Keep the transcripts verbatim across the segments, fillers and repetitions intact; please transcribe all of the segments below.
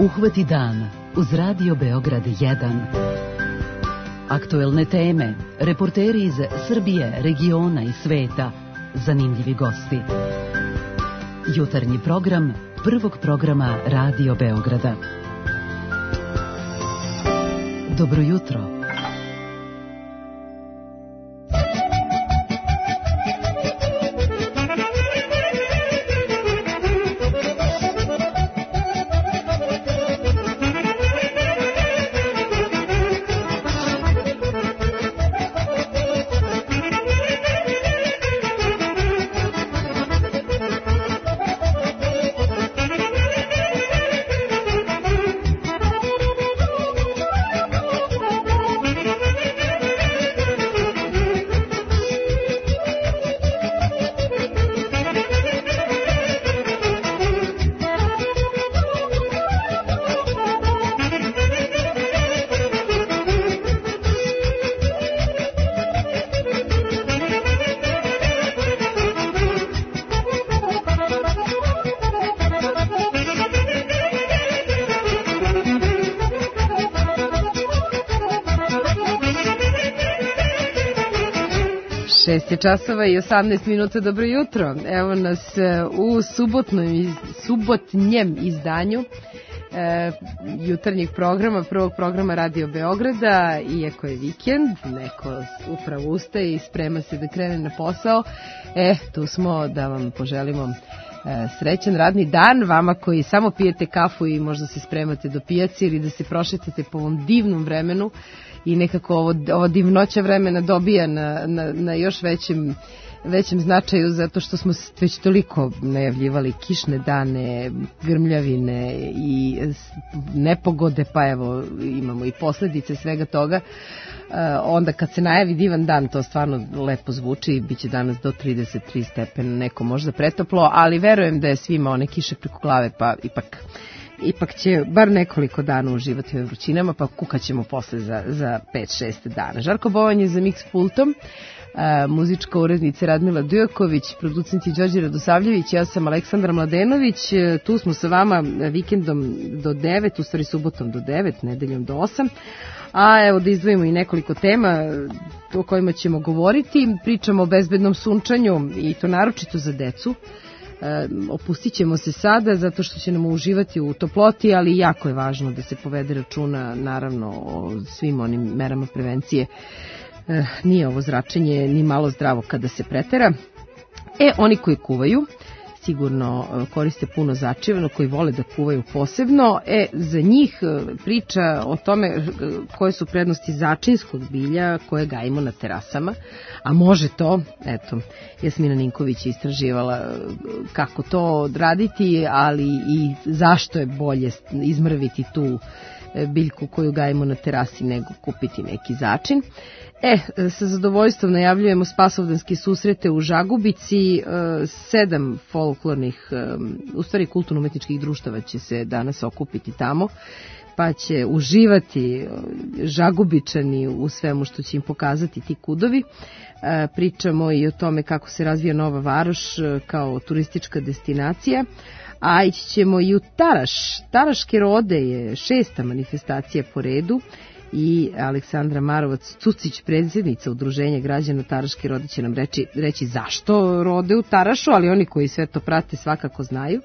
Uhvati dan uz Radio Beograd jedan. Aktuelne teme, reporteri iz Srbije, regiona i sveta, zanimljivi gosti. Jutarnji program prvog programa Radio Beograda. Dobro jutro. šest je časova i osamnaest minuta, dobro jutro. Evo nas u subotnom, subotnjem izdanju e, jutarnjeg programa, prvog programa Radio Beograda. Iako je vikend, neko upravo ustaje i sprema se da krene na posao. E, tu smo da vam poželimo e, srećan radni dan, vama koji samo pijete kafu i možda se spremate do pijace ili da se prošetate po ovom divnom vremenu. I nekako ovo, ovo divnoća vremena dobija na, na, na još većem, većem značaju zato što smo već toliko najavljivali kišne dane, grmljavine i nepogode, pa evo imamo i posljedice svega toga. Uh, onda kad se najavi divan dan, to stvarno lepo zvuči, bit će danas do trideset tri stepena, neko možda pretoplo, ali verujem da je svima one kiše preko glave, pa ipak... Ipak će bar nekoliko dana uživati u vrućinama, pa kukat ćemo posle za, za pet šest dana. Žarko Bovan je za mix pultom, a, muzička urednica Radmila Dujaković, producenti Đorđe Radosavljević, ja sam Aleksandra Mladenović, tu smo sa vama vikendom do devet, u stvari subotom do devet, nedeljom do osam, a evo da izdvojimo i nekoliko tema o kojima ćemo govoriti. Pričamo o bezbednom sunčanju i to naročito za decu. Opustit ćemo se sada zato što će nam uživati u toploti, ali jako je važno da se povede računa naravno o svim onim merama prevencije. E, nije ovo zračenje ni malo zdravo kada se pretera. E, oni koji kuvaju sigurno koriste puno začivano, koji vole da kuvaju posebno. E, za njih priča o tome koje su prednosti začinskog bilja koje gajimo na terasama, a može to, eto, Jasmina Ninković je istraživala kako to odraditi, ali i zašto je bolje izmrviti tu biljku koju gajimo na terasi nego kupiti neki začin. E, sa zadovoljstvom najavljujemo spasovdanske susrete u Žagubici, sedam folklornih, u stvari kulturno-umetničkih društava će se danas okupiti tamo, pa će uživati Žagubičani u svemu što će im pokazati ti kudovi. Pričamo i o tome kako se razvija Nova Varoš kao turistička destinacija, a ići ćemo i u Taraš. Taraške rode je šesta manifestacija po redu i Aleksandra Marovac-Cucić, predsjednica Udruženja građana Taraške rode, će nam reći, reći zašto rode u Tarašu, ali oni koji sve to prate svakako znaju.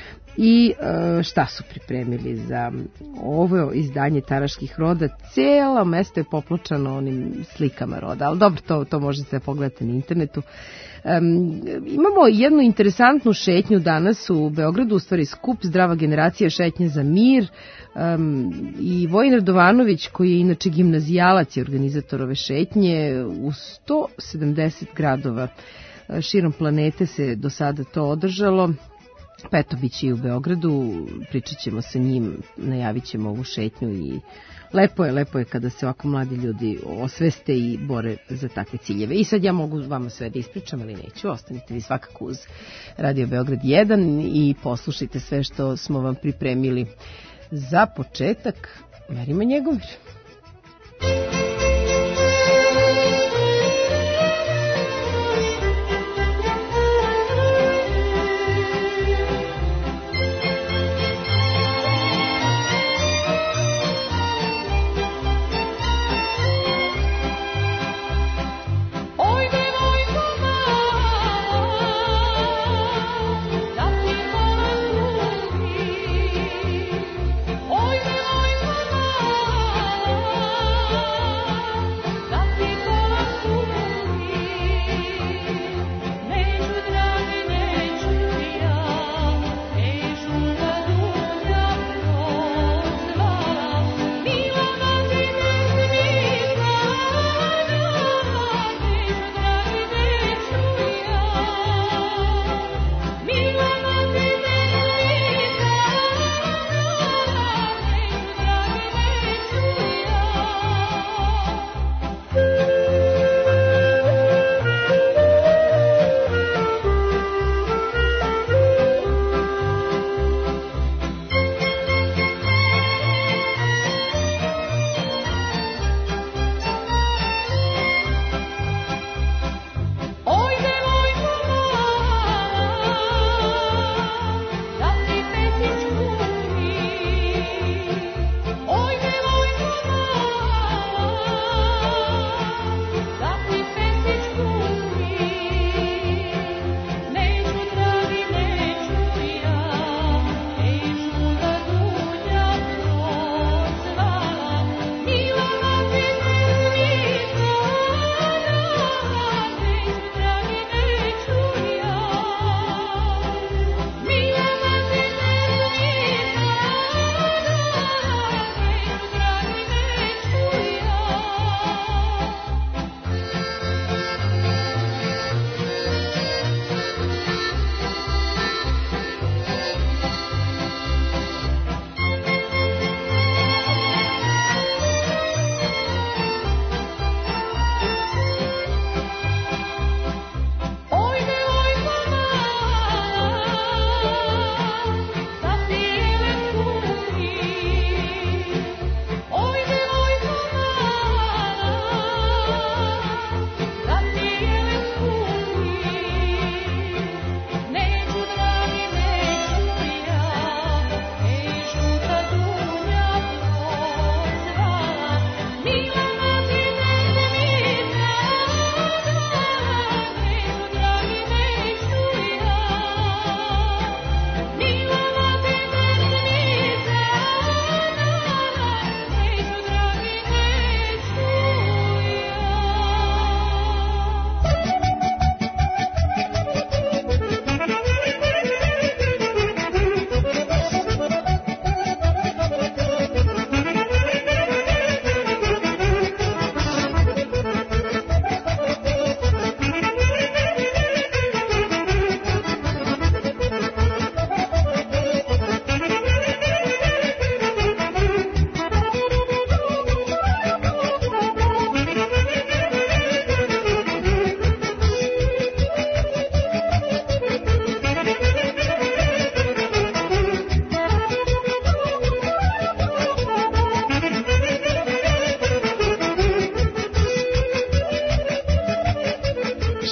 I šta su pripremili za ovo izdanje Taraških roda. Cijelo mesto je popločano onim slikama roda, ali dobro, to, to možete pogledati na internetu. Um, imamo jednu interesantnu šetnju danas u Beogradu, u stvari skup Zdrava generacija, šetnja za mir, um, i Vojin Radovanović, koji je inače gimnazijalac i organizator ove šetnje, u sto sedamdeset gradova širom planete se do sada to održalo. Pa eto, bit će i u Beogradu, pričat ćemo sa njim, najavit ćemo ovu šetnju i lepo je, lepo je kada se ovako mladi ljudi osveste i bore za takve ciljeve. I sad ja mogu vama sve da ispričam, ali neću, ostanite vi svakako uz Radio Beograd jedan i poslušajte sve što smo vam pripremili. Za početak, Merima Njegovir.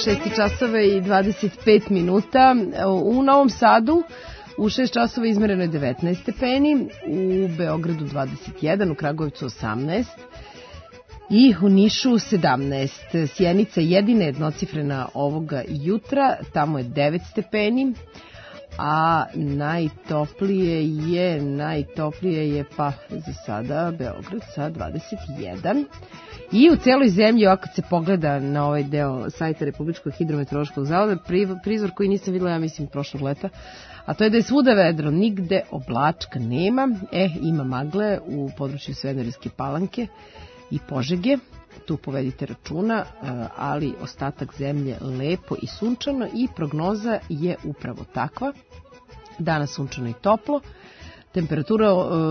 šest časova i dvadeset pet minuta. U Novom Sadu u šest časova izmereno je devetnaest stepeni, u Beogradu dvadeset jedan, u Kragujevcu osamnaest i u Nišu sedamnaest. Sjenica jedina jednocifrena ovoga jutra, tamo je devet stepeni, a najtoplije je, najtoplije je pa za sada Beograd sa dvadeset jedan. I u celoj zemlji, ovako kad se pogleda na ovaj deo sajta Republičkog hidrometeorološkog zavoda, prizor koji nisam videla, ja mislim, prošlog leta, a to je da je svuda vedro, nigde oblačka nema, e, ima magle u području Smederevske Palanke i Požege, tu povedite računa, ali ostatak zemlje lepo i sunčano i prognoza je upravo takva. Danas sunčano i toplo, temperatura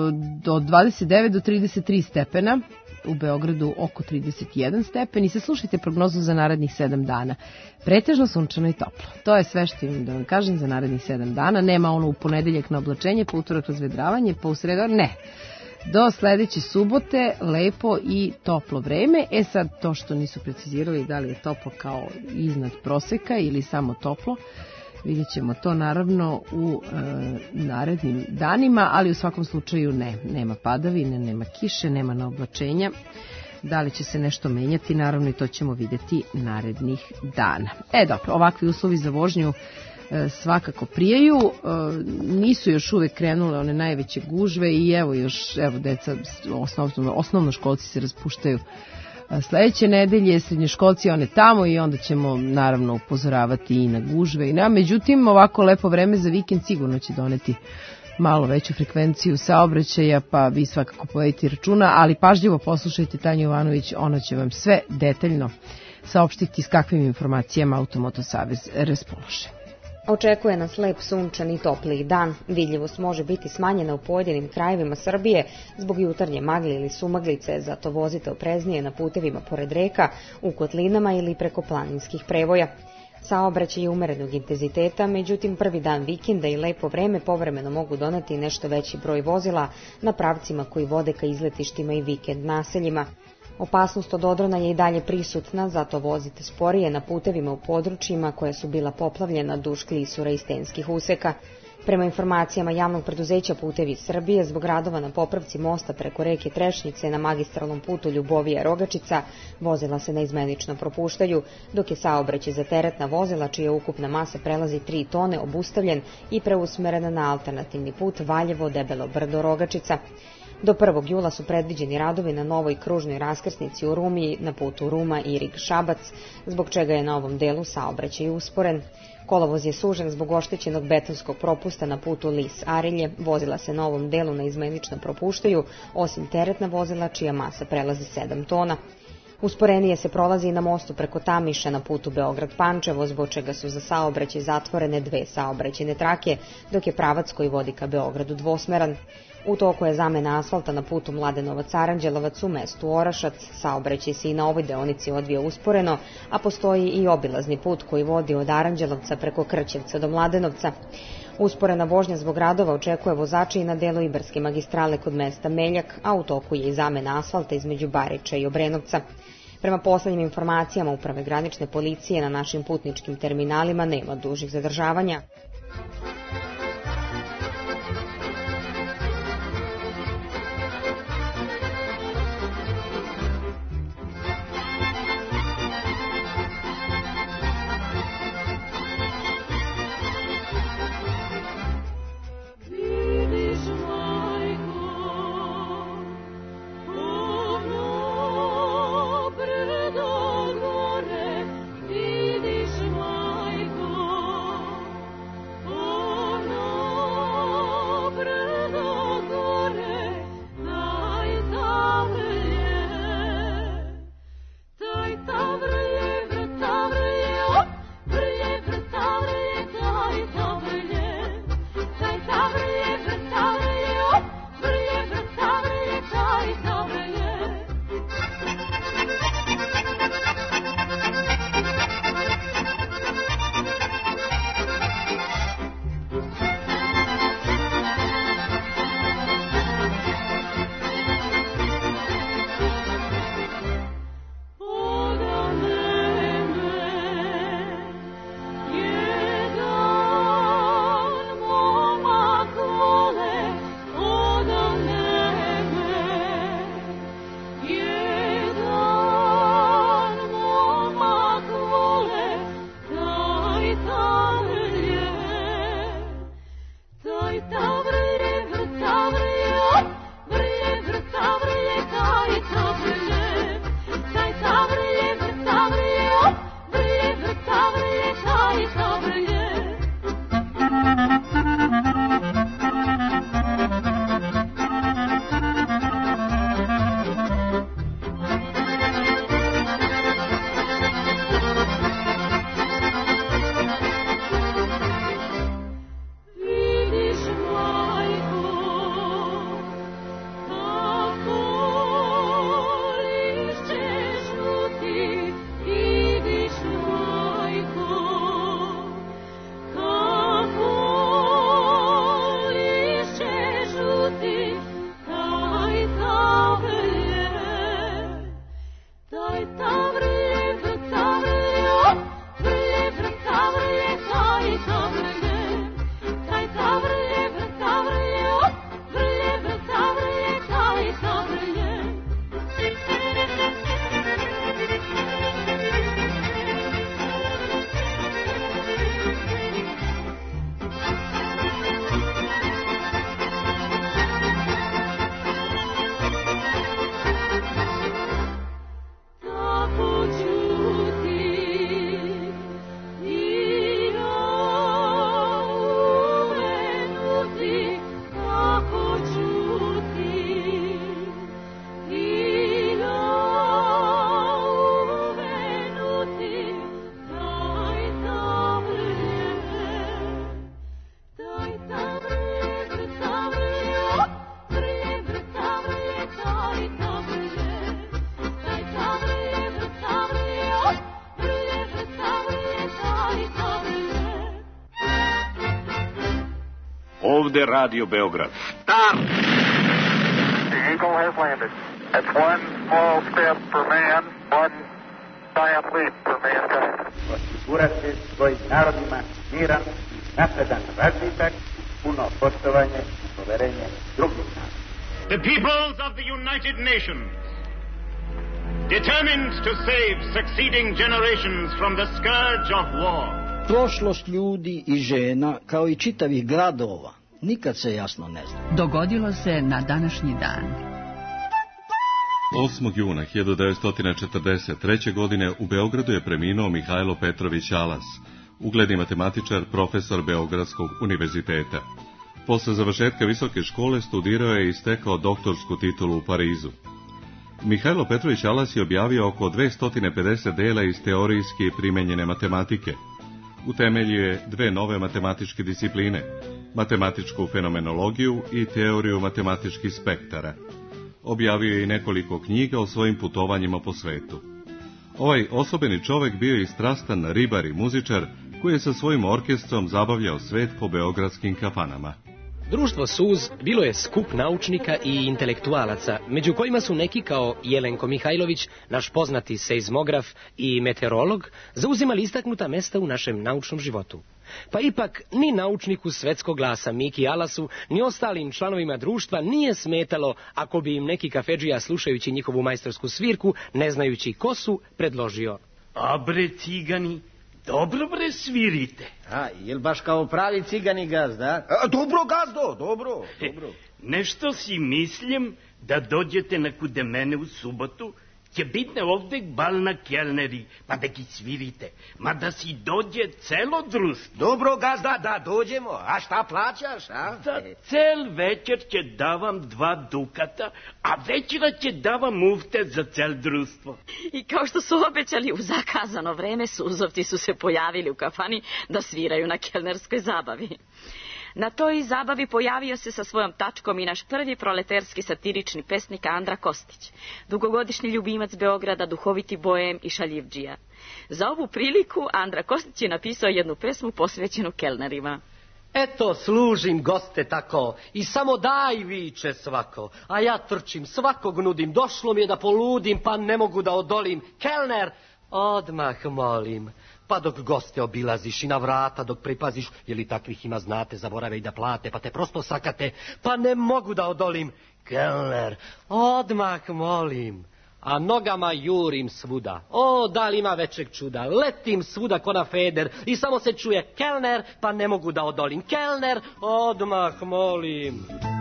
od dvadeset devet do trideset tri stepena, u Beogradu oko trideset jedan stepen i se slušajte prognozu za narednih sedam dana. Pretežno sunčano i toplo. To je sve što imam da vam kažem za narednih sedam dana. Nema ono u ponedeljak na oblačenje, pa utorak razvedravanje, pa u sredo ne. Do sledeće subote lepo i toplo vreme. E sad, to što nisu precizirali da li je toplo kao iznad proseka ili samo toplo, vidjet ćemo to naravno u e, narednim danima, ali u svakom slučaju ne. Nema padavine, nema kiše, nema naoblačenja. Da li će se nešto menjati, naravno i to ćemo vidjeti narednih dana. E dobro, ovakvi uslovi za vožnju e, svakako prijaju. E, nisu još uvek krenule one najveće gužve i evo još, evo deca, osnovno, osnovnoškolci se raspuštaju sledeće nedelje, srednjoškolci one tamo i onda ćemo naravno upozoravati i na gužve i na. Međutim, ovako lepo vreme za vikend sigurno će doneti malo veću frekvenciju saobraćaja, pa vi svakako povedite računa, ali pažljivo poslušajte Tanju Jovanović, ona će vam sve detaljno saopštiti s kakvim informacijama Automoto Savez raspolaže. Očekuje nas lep, sunčan i topliji dan. Vidljivost može biti smanjena u pojedinim krajevima Srbije zbog jutarnje magle ili sumaglice, zato vozite opreznije na putevima pored reka, u kotlinama ili preko planinskih prevoja. Saobraćaj je umerenog intenziteta, međutim prvi dan vikenda i lepo vreme povremeno mogu doneti nešto veći broj vozila na pravcima koji vode ka izletištima i vikend naseljima. Opasnost od odrona je i dalje prisutna, zato vozite sporije na putevima u područjima koja su bila poplavljena duž klisura i stenskih useka. Prema informacijama javnog preduzeća Putevi Srbije, zbog radova na popravci mosta preko reke Trešnjice na magistralnom putu Ljubovija-Rogačica, vozila se neizmenično propuštaju, dok je saobraćaj za teretna vozila, čija ukupna masa prelazi tri tone, obustavljen i preusmerena na alternativni put Valjevo-Debelo Brdo-Rogačica. Do prvog jula su predviđeni radovi na novoj kružnoj raskrsnici u Rumi na putu Ruma-Irig-Šabac, zbog čega je na ovom delu saobraćaj usporen. Kolovoz je sužen zbog oštećenog betonskog propusta na putu Lis-Arilje, vozila se na ovom delu neizmenično propuštaju, osim teretna vozila čija masa prelazi sedam tona. Usporenije se prolazi i na mostu preko Tamiša na putu Beograd-Pančevo, zbog čega su za saobraćaj zatvorene dve saobraćajne trake, dok je pravac koji vodi ka Beogradu dvosmeran. U toku je zamena asfalta na putu Mladenovac-Aranđelovac u mestu Orašac, saobraćaj se i na ovoj deonici odvija usporeno, a postoji i obilazni put koji vodi od Aranđelovca preko Krćevca do Mladenovca. Usporena vožnja zbog radova očekuje vozače i na delu Ibarske magistrale kod mesta Meljak, a u toku je i zamena asfalta između Bariča i Obrenovca. Prema poslednjim informacijama Uprave granične policije na našim putničkim terminalima nema dužih zadržavanja. Oh Ovde Radio Beograd. Start! The Eagle has landed. That's one small step for man, one giant leap for mankind. Osigurati svojim narodima miran i napredan razvitak, puno poštovanje i poverenje drugih naroda. The peoples of the United Nations, determined to save succeeding generations from the scourge of war. Prošlost ljudi i žena, kao i čitavih gradova, nikad se jasno ne zna. Dogodilo se na današnji dan. osmog juna hiljadu devetsto četrdeset treće. godine u Beogradu je preminuo Mihajlo Petrović Alas, ugledni matematičar, profesor Beogradskog univerziteta. Posle završetka visoke škole studirao je i stekao doktorsku titulu u Parizu. Mihajlo Petrović Alas je objavio oko dvesta pedeset dela iz teorijske i primenjene matematike. Utemeljio je dve nove matematičke discipline, matematičku fenomenologiju i teoriju matematičkih spektara. Objavio je i nekoliko knjiga o svojim putovanjima po svetu. Ovaj osobeni čovek bio je strastan ribar i muzičar koji je sa svojim orkestrom zabavljao svet po beogradskim kafanama. Društvo Suz bilo je skup naučnika i intelektualaca, među kojima su neki kao Jelenko Mihajlović, naš poznati seizmograf i meteorolog, zauzimali istaknuta mesta u našem naučnom životu. Pa ipak ni naučniku svetskog glasa Miki Alasu, ni ostalim članovima društva nije smetalo ako bi im neki kafedžija, slušajući njihovu majstorsku svirku, ne znajući ko su, predložio: a bre cigani, dobro bre svirite. A, jel baš kao pravi cigani gazda? A, dobro gazdo, dobro, dobro. Nešto si mislim da dođete na kude mene u subotu, će biti ovdje bal na kelneri, pa da ki svirite, ma da si dođe celo društvo. Dobro gazda, da dođemo, a šta plaćaš, a? Za cel večer će davam dva dukata, a večera će davam mufte za cel društvo. I kao što su obećali u zakazano vreme, Suzovci su se pojavili u kafani da sviraju na kelnerskoj zabavi. Na toj zabavi pojavio se sa svojom tačkom i naš prvi proleterski satirični pesnik Andra Kostić, dugogodišnji ljubimac Beograda, duhoviti bojem i šaljivdžija. Za ovu priliku Andra Kostić je napisao jednu pesmu posvećenu kelnerima. Eto, služim goste tako, i samo daj viče svako, a ja trčim, svakog nudim, došlo mi je da poludim, pa ne mogu da odolim. Kelner, odmah molim. Pa dok goste obilaziš i na vrata dok pripaziš, je li takvih ima znate, zaborave i da plate, pa te prosto sakate, pa ne mogu da odolim. Kelner, odmah molim. A nogama jurim svuda. O, da li ima većeg čuda? Letim svuda ko na feder i samo se čuje kelner, pa ne mogu da odolim. Kelner, odmah molim.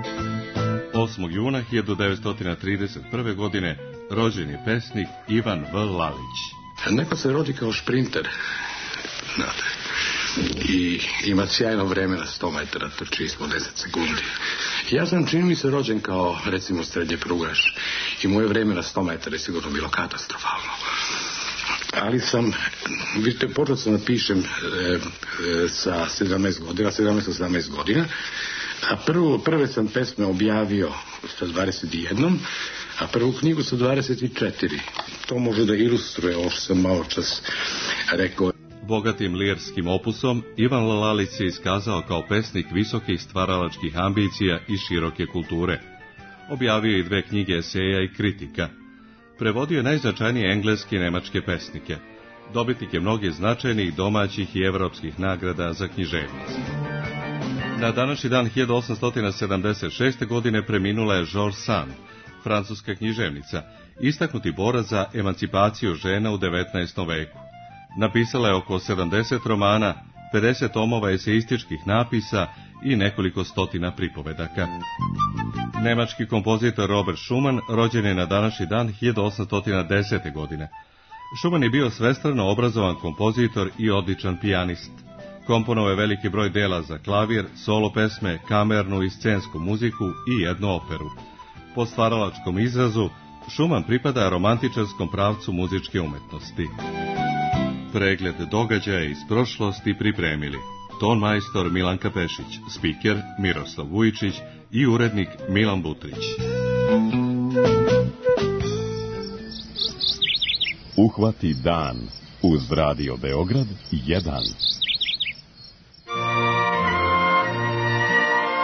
osmog juna hiljadu devetsto trideset prve. godine rođen je pesnik Ivan V. Lalić. Neko se rodi kao šprinter, znate, i ima sjajno vreme na sto metara, trči ispod deset sekundi. Ja sam, čini mi se, rođen kao, recimo, srednje prugaš i moje vreme na sto metara je sigurno bilo katastrofalno. Ali sam, vidite, počeo sam da pišem e, e, sa sedamnaest godina, sedamnaest sedamnaest godina, a prvo, prve sam pesme objavio sa dvadeset jedan, a prvu knjigu sa dvadeset četiri. To može da ilustruje ovo što sam malo čas rekao. Bogatim lirskim opusom Ivan Lalić se iskazao kao pesnik visokih stvaralačkih ambicija i široke kulture. Objavio je dve knjige eseja i kritika. Prevodio je najznačajnije engleske i nemačke pesnike. Dobitnik je mnogih značajnih domaćih i evropskih nagrada za književnost. Na današnji dan hiljadu osamsto sedamdeset šeste. godine preminula je George Sand, francuska književnica, istaknuti borac za emancipaciju žena u devetnaestom veku. Napisala je oko sedamdeset romana, pedeset tomova eseističkih napisa i nekoliko stotina pripovedaka. Nemački kompozitor Robert Schumann rođen je na današnji dan hiljadu osamsto desete. godine. Schumann je bio svestrano obrazovan kompozitor i odličan pijanist. Komponovao je veliki broj dela za klavir, solo pesme, kamernu i scensku muziku i jednu operu. Po stvaralačkom izrazu, Schumann pripada romantičarskom pravcu muzičke umetnosti. Pregled događaja iz prošlosti pripremili ton majstor Milanka Pešić, spiker Miroslav Vujičić i urednik Milan Butrić. Uhvati dan uz Radio Beograd jedan.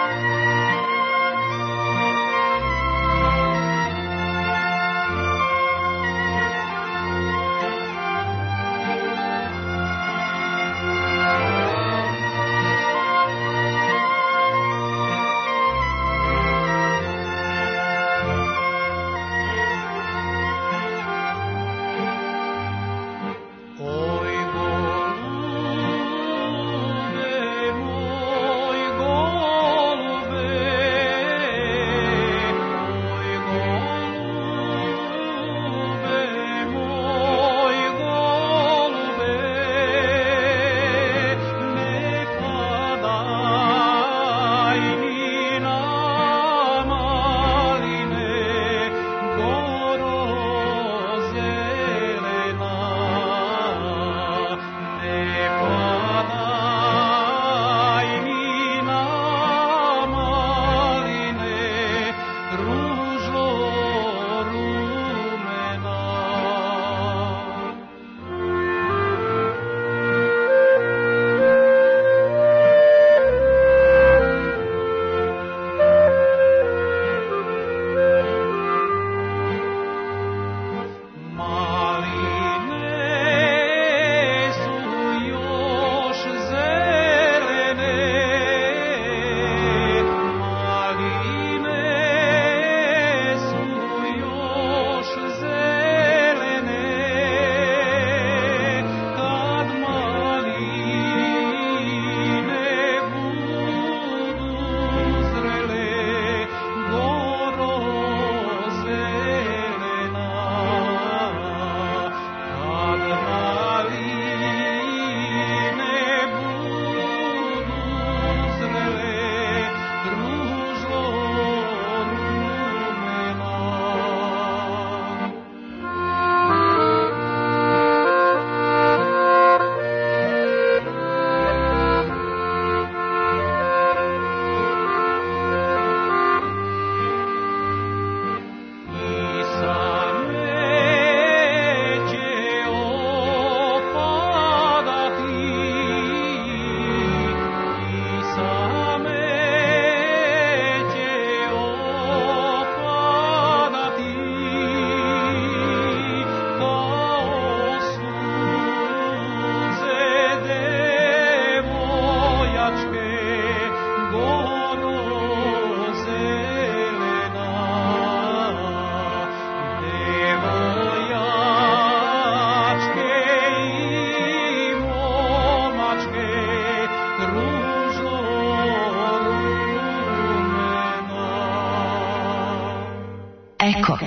Eko.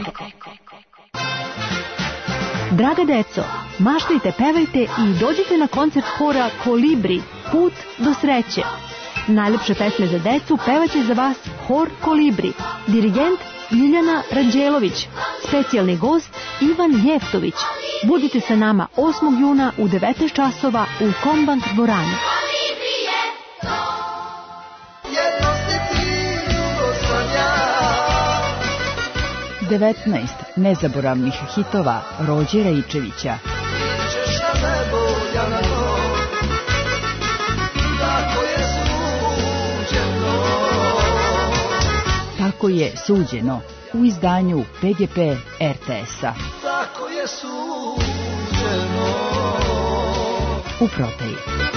Draga deco, maštajte, pevajte i dođite na koncert hora Kolibri, Put do sreće. Najlepše pesme za decu pevaće za vas hor Kolibri, dirigent Ljiljana Ranđelović, specijalni gost Ivan Jeftović. Budite sa nama osmog juna u devetnaest časova u Kombank dvorani. devetnaest nezaboravnih hitova Rođe Rejčevića. Tako je suđeno u izdanju P G P R T S-a. Tako je suđeno. U prodaji.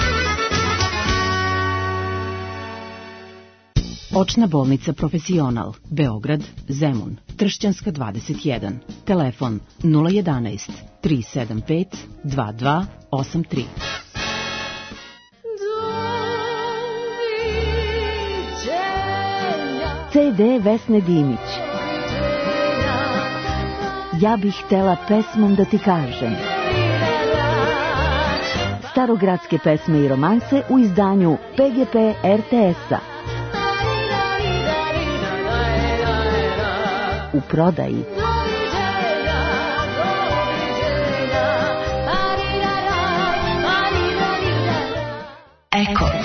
Očna bolnica Profesional, Beograd, Zemun, Tršćanska dvadeset jedan. Telefon nula jedanaest tri sedam pet dva dva osam tri. C D Vesne Dimić. Ja bih htela pesmom da ti kažem. Starogradske pesme i romanse u izdanju P G P R T S-a. U prodaji. Eko.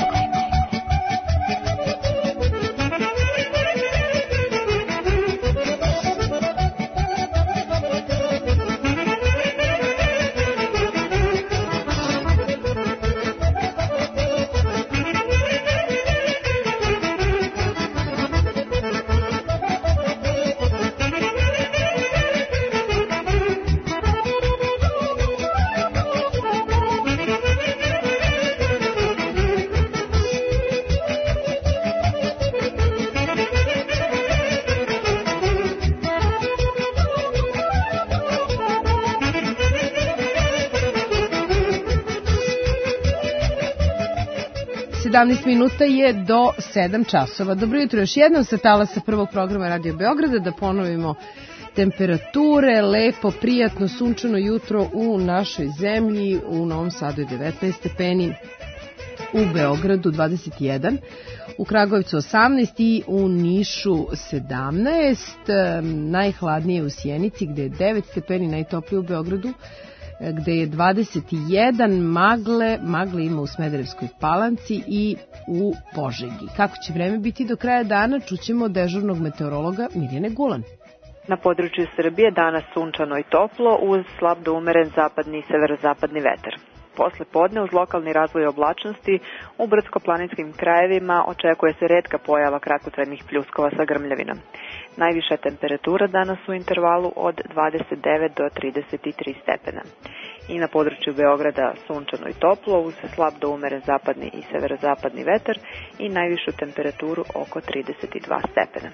sedamnaest minuta je do sedam časova. Dobro jutro, još jednom sa talasa prvog programa Radio Beograda, da ponovimo temperature, lepo, prijatno, sunčano jutro u našoj zemlji. U Novom Sadu je devetnaest stepeni, u Beogradu dvadeset jedan, u Kragujevcu osamnaest i u Nišu sedamnaest, najhladnije u Sjenici gde je devet stepeni, najtoplije u Beogradu gde je dvadeset jedan, magle, magle ima u Smederevskoj Palanci i u Požegi. Kako će vreme biti do kraja dana, čućemo od dežurnog meteorologa Mirjane Gulan. Na području Srbije danas sunčano i toplo uz slab do umeren zapadni i severozapadni vetar. Posle podne uz lokalni razvoj oblačnosti u brdsko-planinskim krajevima očekuje se retka pojava kratkotrajnih pljuskova sa grmljavinom. Najviša temperatura danas u intervalu od dvadeset devet do trideset tri stepena. I na području Beograda sunčano i toplo uz slab do umeren zapadni i severozapadni vetar i najvišu temperaturu oko trideset dva stepena.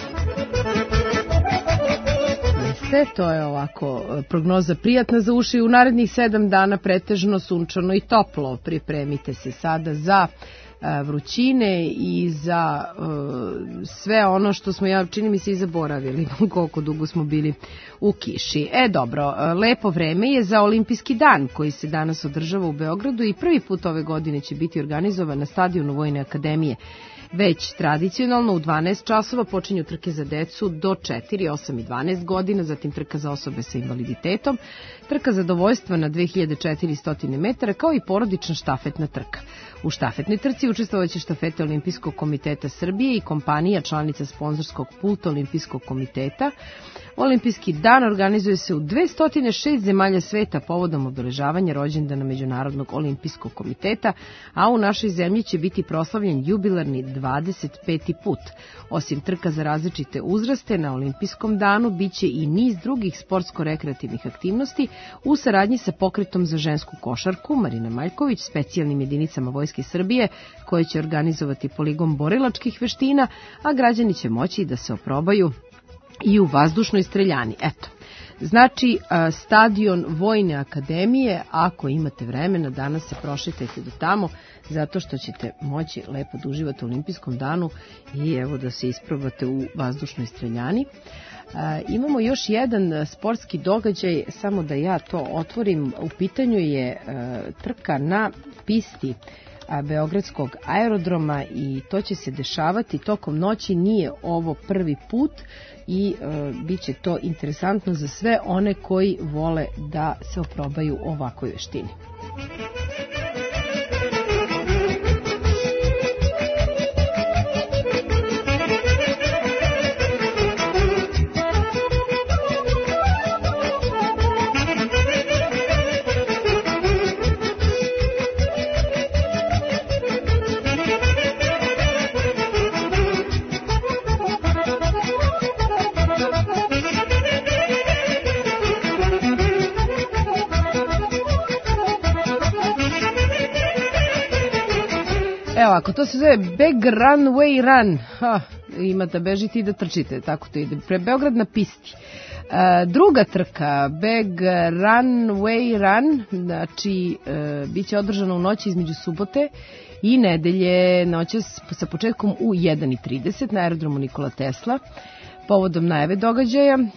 Sve to je ovako prognoza prijatna za uši. U narednih sedam dana pretežno sunčano i toplo. Pripremite se sada za vrućine i za uh, sve ono što smo, ja čini mi se, i zaboravili koliko dugo smo bili u kiši. E dobro, lepo vreme je za olimpijski dan koji se danas održava u Beogradu i prvi put ove godine će biti organizovan na stadionu Vojne akademije. Već tradicionalno u dvanaest časova počinju trke za decu do četiri, osam i dvanaest godina, zatim trka za osobe sa invaliditetom, trka zadovoljstva na dve hiljade četiristo metara, kao i porodična štafetna trka. U štafetnoj trci učestvovaće štafete Olimpijskog komiteta Srbije i kompanija članica sponzorskog pulta Olimpijskog komiteta. Olimpijski dan organizuje se u dvesta šest zemalja sveta povodom obeležavanja rođendana Međunarodnog olimpijskog komiteta, a u našoj zemlji će biti proslavljen jubilarni dvadeset peti put. Osim trka za različite uzraste, na olimpijskom danu biće i niz drugih sportsko-rekreativnih aktivnosti u saradnji sa Pokretom za žensku košarku Marina Maljković, specijalnim jedinicama Vojske Srbije koje će organizovati poligon borilačkih veština, a građani će moći da se oprobaju i u vazdušnoj streljani. Eto, Znači, stadion Vojne akademije, ako imate vremena, danas se prošetajte do tamo, zato što ćete moći lepo da uživate u olimpijskom danu i evo da se isprobate u vazdušnoj streljani. Imamo još jedan sportski događaj, samo da ja to otvorim. U pitanju je trka na pisti Beogradskog aerodroma i to će se dešavati tokom noći. Nije ovo prvi put i e, bit će to interesantno za sve one koji vole da se oprobaju ovakvoj veštini. Evo, ako to se zove Beg Runway Run, ha, ima da bežite i da trčite, tako to ide. Pre Beograd na pisti. E, druga trka, Beg Runway Run, znači e, bit će održana u noći između subote i nedelje, noćas sa početkom u jedan i trideset na aerodromu Nikola Tesla. Povodom najave događaja e,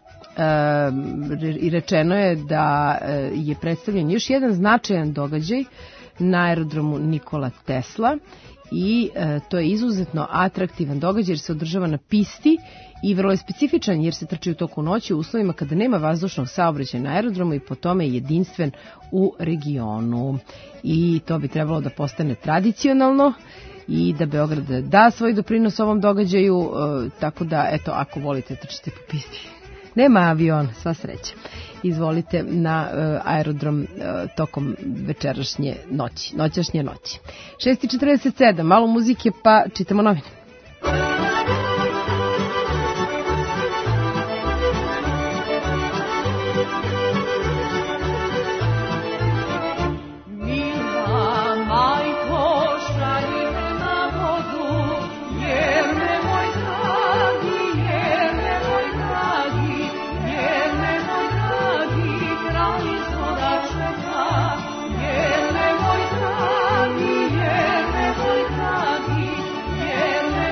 i rečeno je da je predstavljen još jedan značajan događaj na aerodromu Nikola Tesla i e, to je izuzetno atraktivan događaj jer se održava na pisti i vrlo je specifičan jer se trči u toku noći u uslovima kada nema vazdušnog saobraćaja na aerodromu i po tome je jedinstven u regionu. I to bi trebalo da postane tradicionalno i da Beograd da svoj doprinos ovom događaju, e, tako da, eto, ako volite trčite po pisti. Nema avion, sva sreća. Izvolite na uh, aerodrom uh, tokom večerašnje noći, noćašnje noći. šest i četrdeset sedam, malo muzike pa čitamo novine. Yeah.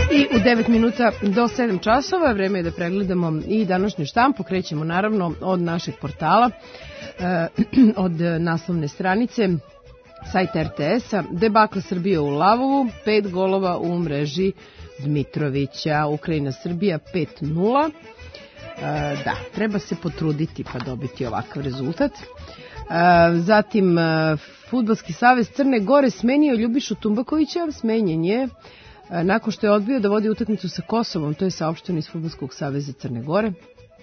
I u devet minuta do sedam časova vreme je da pregledamo i današnju štampu. Krećemo naravno od našeg portala, od naslovne stranice sajta er te es-a. Debakla Srbije u Lavovu, pet golova u mreži Dmitrovića. Ukrajina Srbija pet nula. Da, treba se potruditi pa dobiti ovakav rezultat. Zatim, Fudbalski savez Crne Gore smenio Ljubišu Tumbakovića. Smenjen je nakon što je odbio da vodi utakmicu sa Kosovom. To je saopšteno iz Fudbalskog saveza Crne Gore.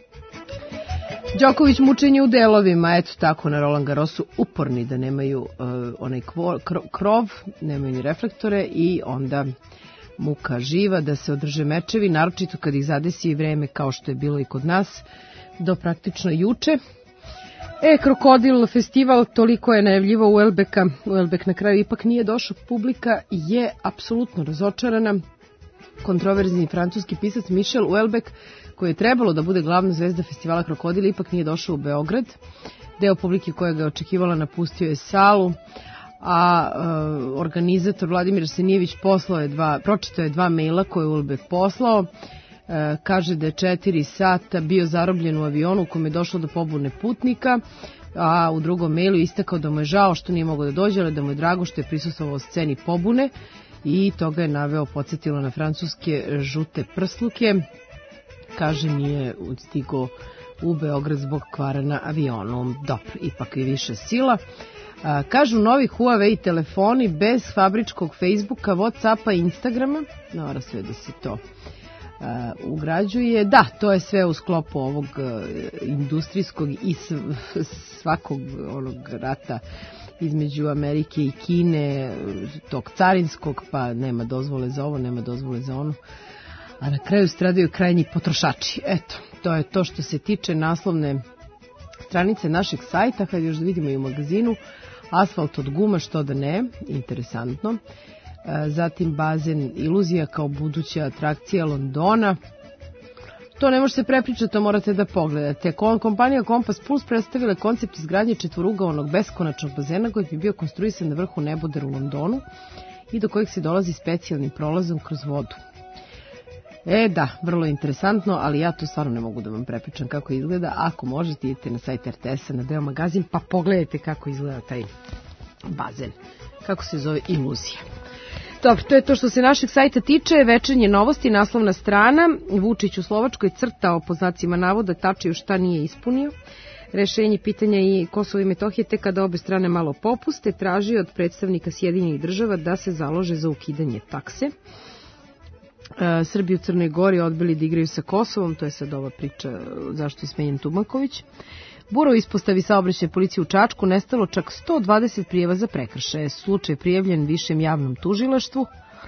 Đoković mučenje u delovima, eto tako na Roland Garrosu, uporni da nemaju uh, onaj kvo, kro, krov, nemaju ni reflektore i onda muka živa da se održe mečevi, naročito kad ih zadesi vreme kao što je bilo i kod nas do praktično juče. E, Krokodil festival, toliko je najavljivao Uelbeka, Uelbek na kraju ipak nije došao, publika je apsolutno razočarana. Kontroverzni francuski pisac Michel Uelbek, koji je trebalo da bude glavna zvezda festivala Krokodila, ipak nije došao u Beograd. Deo publike koja ga je očekivala napustio je salu, a e, organizator Vladimir Arsenijević poslao je dva, pročitao je dva maila koje je Uelbek poslao. E, kaže da je četiri sata bio zarobljen u avionu u kojem je došlo do pobune putnika, a u drugom mailu istakao da mu je žao što nije mogao da dođe, ali da mu je drago što je prisustvovao sceni pobune i toga je naveo, podsjetilo na francuske žute prsluke. Kaže, nije stigao u Beograd zbog kvara na avionu. Dobro, ipak je više sila. A, kažu novi Huawei telefoni bez fabričkog Facebooka, Whatsappa i Instagrama. Mora sve da se to a, ugrađuje. Da, to je sve u sklopu ovog a, industrijskog i svakog onog rata između Amerike i Kine, tog carinskog, pa nema dozvole za ovo, nema dozvole za ono. A na kraju stradaju krajnji potrošači. Eto, to je to što se tiče naslovne stranice našeg sajta. Kad još da vidimo i u magazinu, asfalt od guma, što da ne, interesantno. Zatim bazen Iluzija kao buduća atrakcija Londona. To ne može se prepričati, to morate da pogledate. Kompanija Kompas Plus predstavila koncept izgradnje četvorugaonog beskonačnog bazena koji bi bio konstruisan na vrhu neboder u Londonu i do kojeg se dolazi specijalnim prolazom kroz vodu. E da, vrlo interesantno, ali ja to stvarno ne mogu da vam prepričam kako izgleda. Ako možete, idete na sajt er te es-a, na deo magazin, pa pogledajte kako izgleda taj bazen. Kako se zove, Iluzija. Dobro, to je to što se našeg sajta tiče. Večernje novosti, naslovna strana. Vučić u Slovačkoj crtao po znacima navoda tačiju šta nije ispunio. Rešenje pitanja i Kosovo i Metohije tek kada obe strane malo popuste, traži od predstavnika Sjedinjenih država da se založe za ukidanje takse. Srbi u Crnoj Gori odbili da igraju sa Kosovom, to je sad ova priča zašto je smenjen Tumaković. Buro ispostavi saobraćajne policije u Čačku, nestalo čak sto dvadeset prijava za prekršaje. Slučaj prijavljen višem javnom tužilaštvu.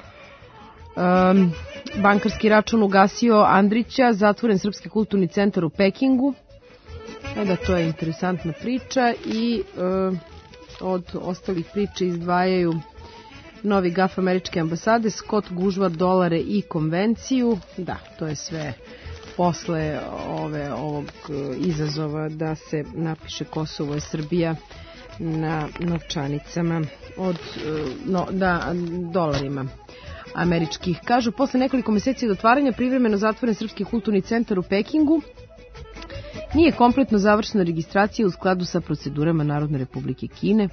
Um, bankarski račun ugasio Andrića, zatvoren Srpski kulturni centar u Pekingu. E da, to je interesantna priča i uh, od ostalih priča izdvajaju novi gaf američke ambasade, Scott gužva dolare i konvenciju. Da, to je sve posle ove, ovog izazova da se napiše Kosovo i Srbija na novčanicama od no, da, dolarima američkih. Kažu, posle nekoliko meseci od otvaranja privremeno zatvoren Srpski kulturni centar u Pekingu nije kompletno završena registracija u skladu sa procedurama Narodne Republike Kine,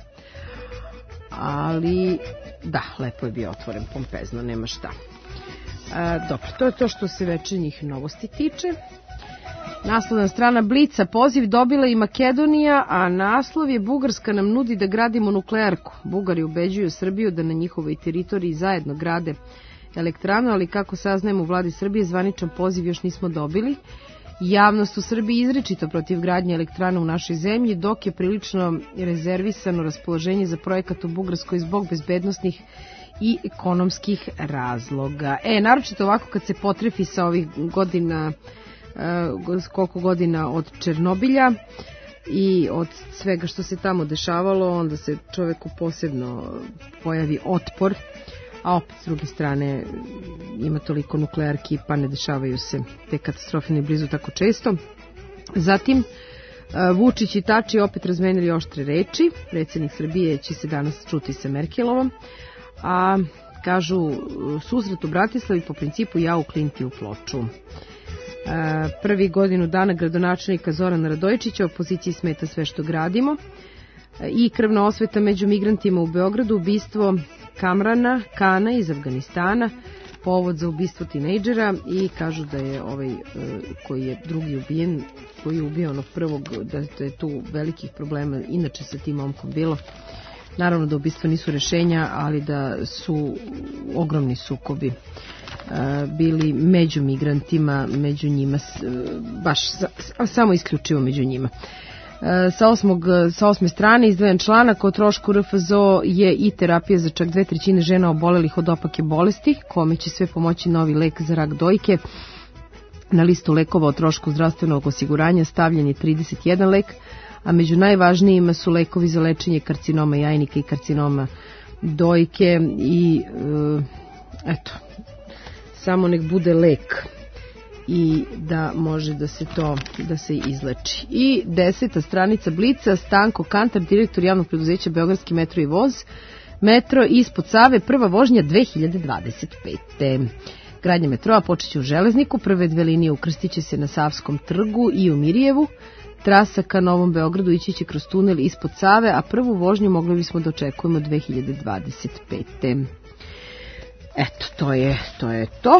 ali da, lepo je bio otvoren, pompezno, nema šta. A, dobro, to je to što se večernjih novosti tiče. Naslovna strana Blica, poziv dobila i Makedonija, a naslov je Bugarska nam nudi da gradimo nuklearku. Bugari ubeđuju Srbiju da na njihovoj teritoriji zajedno grade elektranu, ali kako saznajemo u vladi Srbije, zvaničan poziv još nismo dobili. Javnost u Srbiji izričito protiv gradnje elektrana u našoj zemlji, dok je prilično rezervisano raspoloženje za projekat u Bugarskoj zbog bezbednosnih i ekonomskih razloga. E, naročito ovako kad se potrefi sa ovih godina, uh, koliko godina od Černobilja i od svega što se tamo dešavalo, onda se čoveku posebno pojavi otpor, a opet s druge strane ima toliko nuklearki pa ne dešavaju se te katastrofe ni blizu tako često. Zatim, Vučić i Tači opet razmenili oštre reči. Predsjednik Srbije će se danas čuti sa Merkelovom. A kažu susret u Bratislavi po principu ja u Klinti u Ploču. Prvi godinu dana gradonačelnika Zorana Radojičića opoziciji smeta sve što gradimo i krvna osveta među migrantima u Beogradu, ubistvo Kamrana Kana iz Afganistana, povod za ubistvo tinejdžera i kažu da je ovaj koji je drugi ubijen, koji je ubio onog prvog, da je tu velikih problema inače sa tim momkom bilo. Naravno da ubistva nisu rešenja, ali da su ogromni sukobi bili među migrantima, među njima, baš samo isključivo među njima. Sa, osmog, sa osme strane izdvojen članak o trošku R F Z O je i terapija za čak dve trećine žena obolelih od opake bolesti, kome će sve pomoći novi lek za rak dojke. Na listu lekova o trošku zdravstvenog osiguranja stavljen je trideset jedan lek, a među najvažnijima su lekovi za lečenje karcinoma jajnika i karcinoma dojke i eto, samo nek bude lek i da može da se to da se izleči. I deseta stranica Blica, Stanko Kantar, direktor javnog preduzeća Beogradski metro i voz. Metro ispod Save, prva vožnja dve hiljade dvadeset pete. Gradnja metroa počeće u Železniku, prve dve linije ukrstiće se na Savskom trgu i u Mirjevu. Trasa ka Novom Beogradu ići će kroz tunel ispod Save, a prvu vožnju mogli bismo da očekujemo dve hiljade dvadeset pete. Eto, to je to. Je to.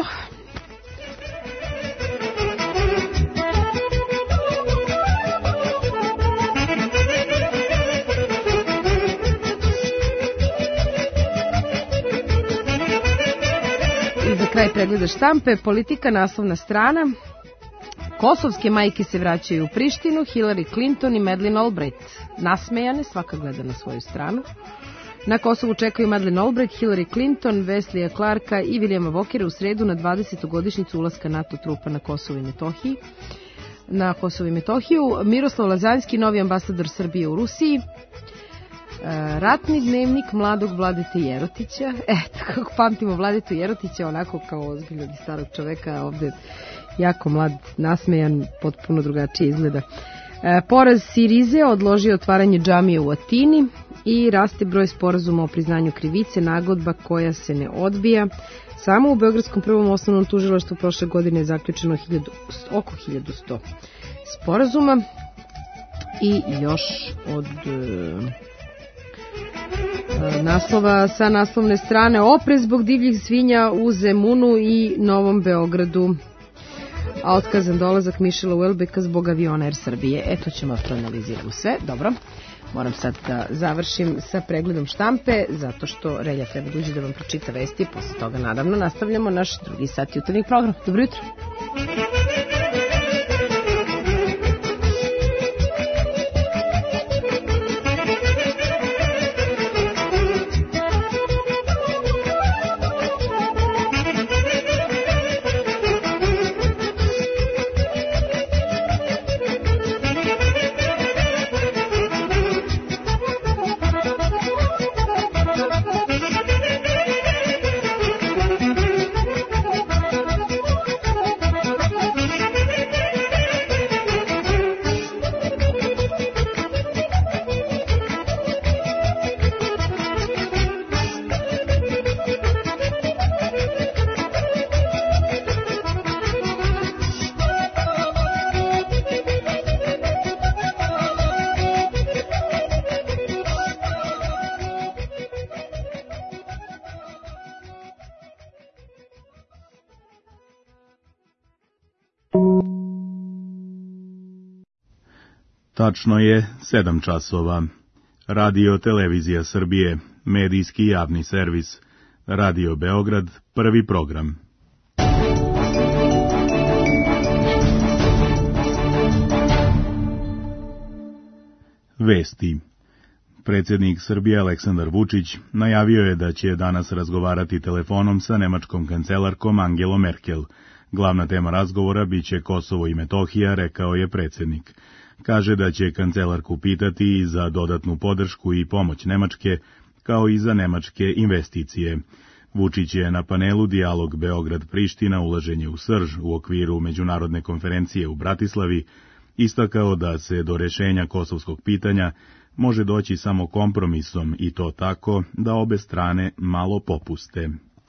I za kraj pregleda štampe, politika, naslovna strana. Kosovske majke se vraćaju u Prištinu, Hillary Clinton i Madeleine Albright nasmejane, svaka gleda na svoju stranu. Na Kosovu čekaju Madeleine Albright, Hillary Clinton, Weslija Clarka i Williama Walkera u sredu na dvadesetu godišnjicu ulaska NATO trupa na Kosovo i Metohiji. Na Kosovo i Metohiju. Miroslav Lazanski, novi ambasador Srbije u Rusiji. Ratni dnevnik mladog Vladete Jerotića. Eto, kako pamtimo Vladetu Jerotića, onako kao ozbiljnog i starog čoveka, ovde jako mlad, nasmejan, potpuno drugačije izgleda. Poraz Sirize odložio otvaranje džamije u Atini i raste broj sporazuma o priznanju krivice, nagodba koja se ne odbija. Samo u Beogradskom prvom osnovnom tužilaštvu prošle godine je zaključeno hiljadu, oko hiljadu sto sporazuma i još od naslova sa naslovne strane oprez zbog divljih svinja u Zemunu i Novom Beogradu, a otkazan dolazak Mišela Uelbeka zbog aviona Air Srbije. Eto ćemo to analizirati sve. Dobro, moram sad da završim sa pregledom štampe, zato što Relja treba da uđe da vam pročita vesti, posle toga naravno nastavljamo naš drugi sat jutarnjeg programa. Dobro jutro. Tačno je sedam časova. Radio Televizija Srbije, medijski javni servis. Radio Beograd, prvi program. Vesti. Predsjednik Srbije Aleksandar Vučić najavio je da će danas razgovarati telefonom sa nemačkom kancelarkom Angelom Merkel. Glavna tema razgovora biće Kosovo i Metohija, rekao je predsjednik. Kaže da će kancelarku pitati i za dodatnu podršku i pomoć Nemačke, kao i za nemačke investicije. Vučić je na panelu Dijalog Beograd-Priština ulaženje u srž u okviru međunarodne konferencije u Bratislavi istakao da se do rešenja kosovskog pitanja može doći samo kompromisom i to tako da obe strane malo popuste.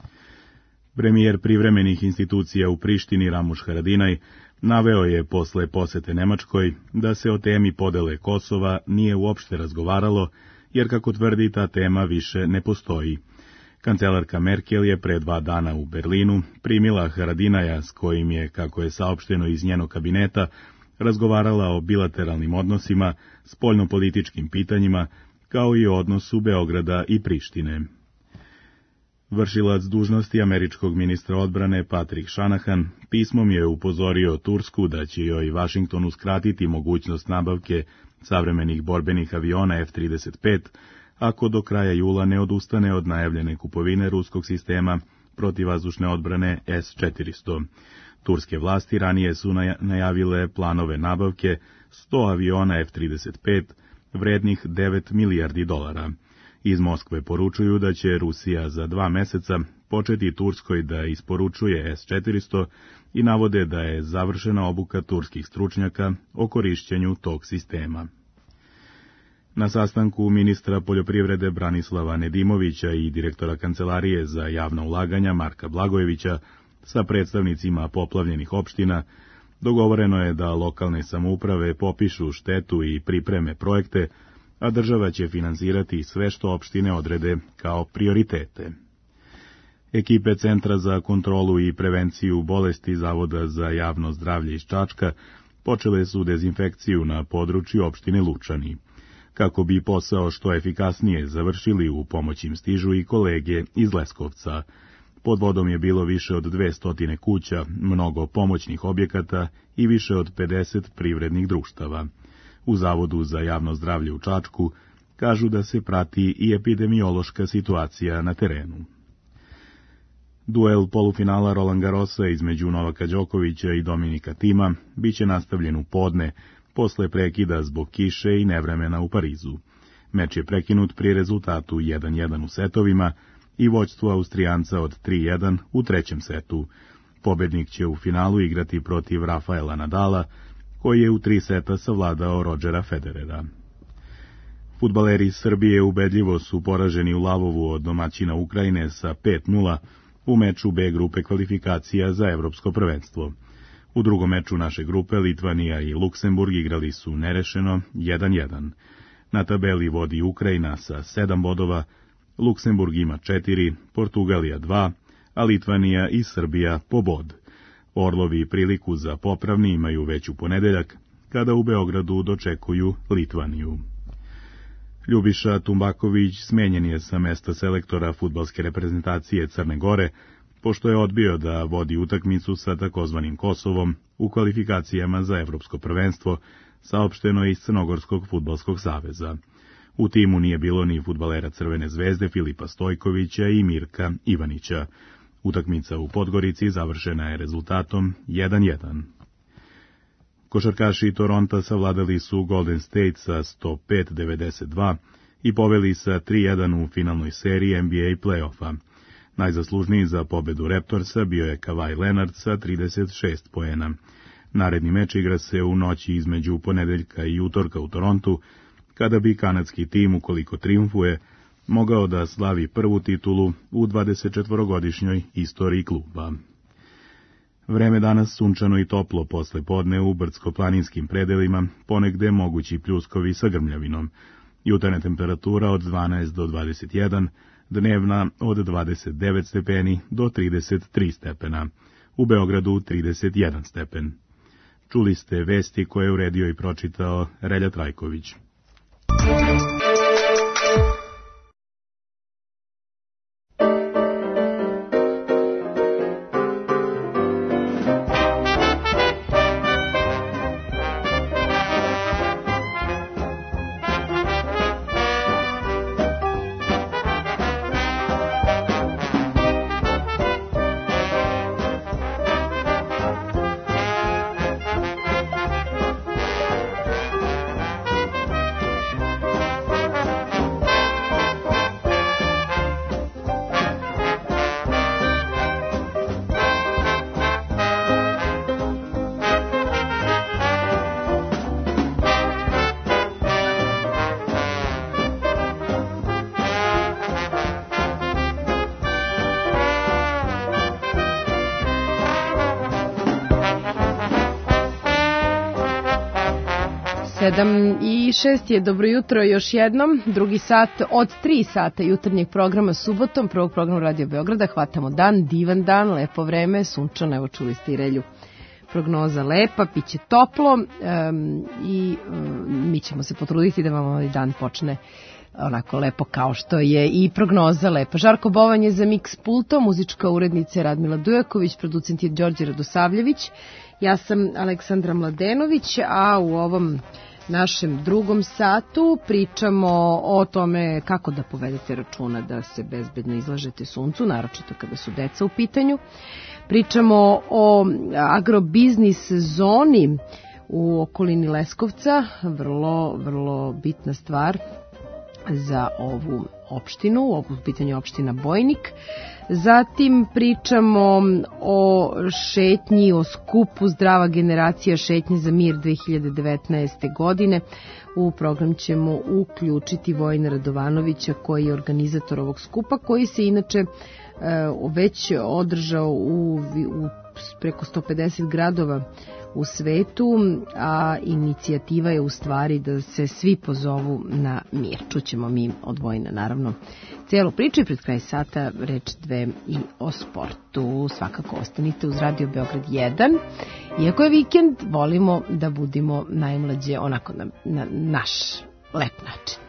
Premijer privremenih institucija u Prištini Ramuš Haradinaj naveo je posle posete Nemačkoj da se o temi podele Kosova nije uopšte razgovaralo, jer kako tvrdi ta tema više ne postoji. Kancelarka Merkel je pre dva dana u Berlinu primila Haradinaja s kojim je, kako je saopšteno iz njenog kabineta, razgovarala o bilateralnim odnosima, spoljnopolitičkim pitanjima, kao i o odnosu Beograda i Prištine. Vršilac dužnosti američkog ministra odbrane Patrick Shanahan pismom je upozorio Tursku da će joj Vašington uskratiti mogućnost nabavke savremenih borbenih aviona F trideset pet, ako do kraja jula ne odustane od najavljene kupovine ruskog sistema protivvazdušne odbrane S četiristo. Turske vlasti ranije su najavile planove nabavke sto aviona F trideset pet vrednih devet milijardi dolara. Iz Moskve poručuju da će Rusija za dva meseca početi Turskoj da isporučuje S četiristo i navode da je završena obuka turskih stručnjaka o korišćenju tog sistema. Na sastanku ministra poljoprivrede Branislava Nedimovića i direktora Kancelarije za javna ulaganja Marka Blagojevića sa predstavnicima poplavljenih opština dogovoreno je da lokalne samouprave popišu štetu i pripreme projekte, a država će finansirati sve što opštine odrede kao prioritete. Ekipe Centra za kontrolu i prevenciju bolesti Zavoda za javno zdravlje iz Čačka počele su dezinfekciju na području opštine Lučani. Kako bi posao što efikasnije završili, u pomoć im stižu i kolege iz Leskovca. Pod vodom je bilo više od dvesta kuća, mnogo pomoćnih objekata i više od pedeset privrednih društava. U Zavodu za javno zdravlje u Čačku kažu da se prati i epidemiološka situacija na terenu. Duel polufinala Roland Garrosa između Novaka Đokovića i Dominika Tima biće nastavljen u podne, posle prekida zbog kiše i nevremena u Parizu. Meč je prekinut pri rezultatu jedan jedan u setovima i vođstvo Austrijanca od tri jedan u trećem setu. Pobednik će u finalu igrati protiv Rafaela Nadala, koji je u tri seta savladao Rodgera Federera. Fudbaleri iz Srbije ubedljivo su poraženi u Lavovu od domaćina Ukrajine sa pet nula u meču B grupe kvalifikacija za evropsko prvenstvo. U drugom meču naše grupe Litvanija i Luksemburg igrali su nerešeno jedan jedan. Na tabeli vodi Ukrajina sa sedam bodova, Luksemburg ima četiri, Portugalija dva, a Litvanija i Srbija po bod. Orlovi priliku za popravni imaju već u ponedeljak, kada u Beogradu dočekuju Litvaniju. Ljubiša Tumbaković smenjen je sa mesta selektora fudbalske reprezentacije Crne Gore, pošto je odbio da vodi utakmicu sa takozvanim Kosovom u kvalifikacijama za evropsko prvenstvo, saopšteno iz Crnogorskog fudbalskog saveza. U timu nije bilo ni fudbalera Crvene zvezde Filipa Stojkovića i Mirka Ivanića. Utakmica u Podgorici završena je rezultatom jedan jedan. Košarkaši Toronta savladali su Golden State sa sto pet devedeset dva i poveli sa tri jedan u finalnoj seriji N B A play-offa. Najzaslužniji za pobedu Raptorsa bio je Kawhi Leonard sa trideset šest poena. Naredni meč igra se u noći između ponedeljka i utorka u Torontu, kada bi kanadski tim, ukoliko triumfuje, mogao da slavi prvu titulu u dvadesetčetvorogodišnjoj istoriji kluba. Vreme danas sunčano i toplo posle podne u brdsko-planinskim predelima, ponegde mogući pljuskovi sa grmljavinom. Jutarnja temperatura od dvanaest do dvadeset jedan, dnevna od dvadeset devet stepeni do trideset tri stepena. U Beogradu trideset jedan stepen. Čuli ste vesti koje je uredio i pročitao Relja Trajković. Sedam i šest je, dobro jutro još jednom, drugi sat od tri sata jutarnjeg programa subotom, prvog programa Radio Beograda, hvatamo dan, divan dan, lepo vreme, sunčano, evo čuli ste i Relju. Prognoza lepa, piće toplo um, i um, mi ćemo se potruditi da vam ovaj dan počne onako lepo kao što je i prognoza lepa. Žarko Bovan je za Mix pultom, muzička urednica Radmila Dujaković, producent je Đorđe Radosavljević, ja sam Aleksandra Mladenović, a u ovom našem drugom satu pričamo o tome kako da povedete računa da se bezbedno izlažete suncu, naročito kada su deca u pitanju. Pričamo o agrobiznis zoni u okolini Leskovca, vrlo, vrlo bitna stvar za ovu opštinu, u ovom pitanju opština Bojnik. Zatim pričamo o šetnji, o skupu Zdrava generacija šetnje za mir dve hiljade devetnaeste. godine. U program ćemo uključiti Vojina Radovanovića koji je organizator ovog skupa, koji se inače već održao u, u preko sto pedeset gradova u svetu, a inicijativa je u stvari da se svi pozovu na mir. Čućemo mi od Vojina naravno cijelu priču i pred kraj sata reč dve i o sportu. Svakako ostanite uz Radio Beograd jedan. Iako je vikend, volimo da budimo najmlađe onako na, na naš lep način.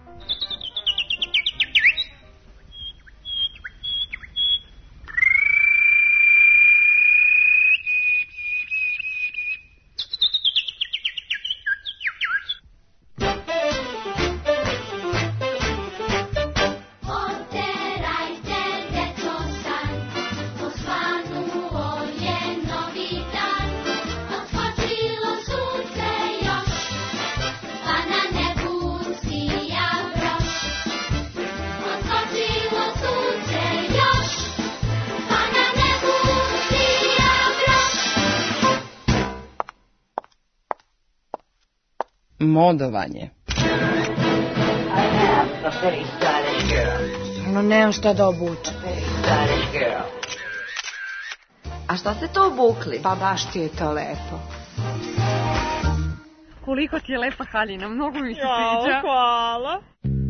Modovanje. No, nemam šta da obučem. A šta ste to obukli? Pa baš ti je to lepo. Koliko ti je lepa haljina, mnogo mi se Jao, sviđa. Hvala.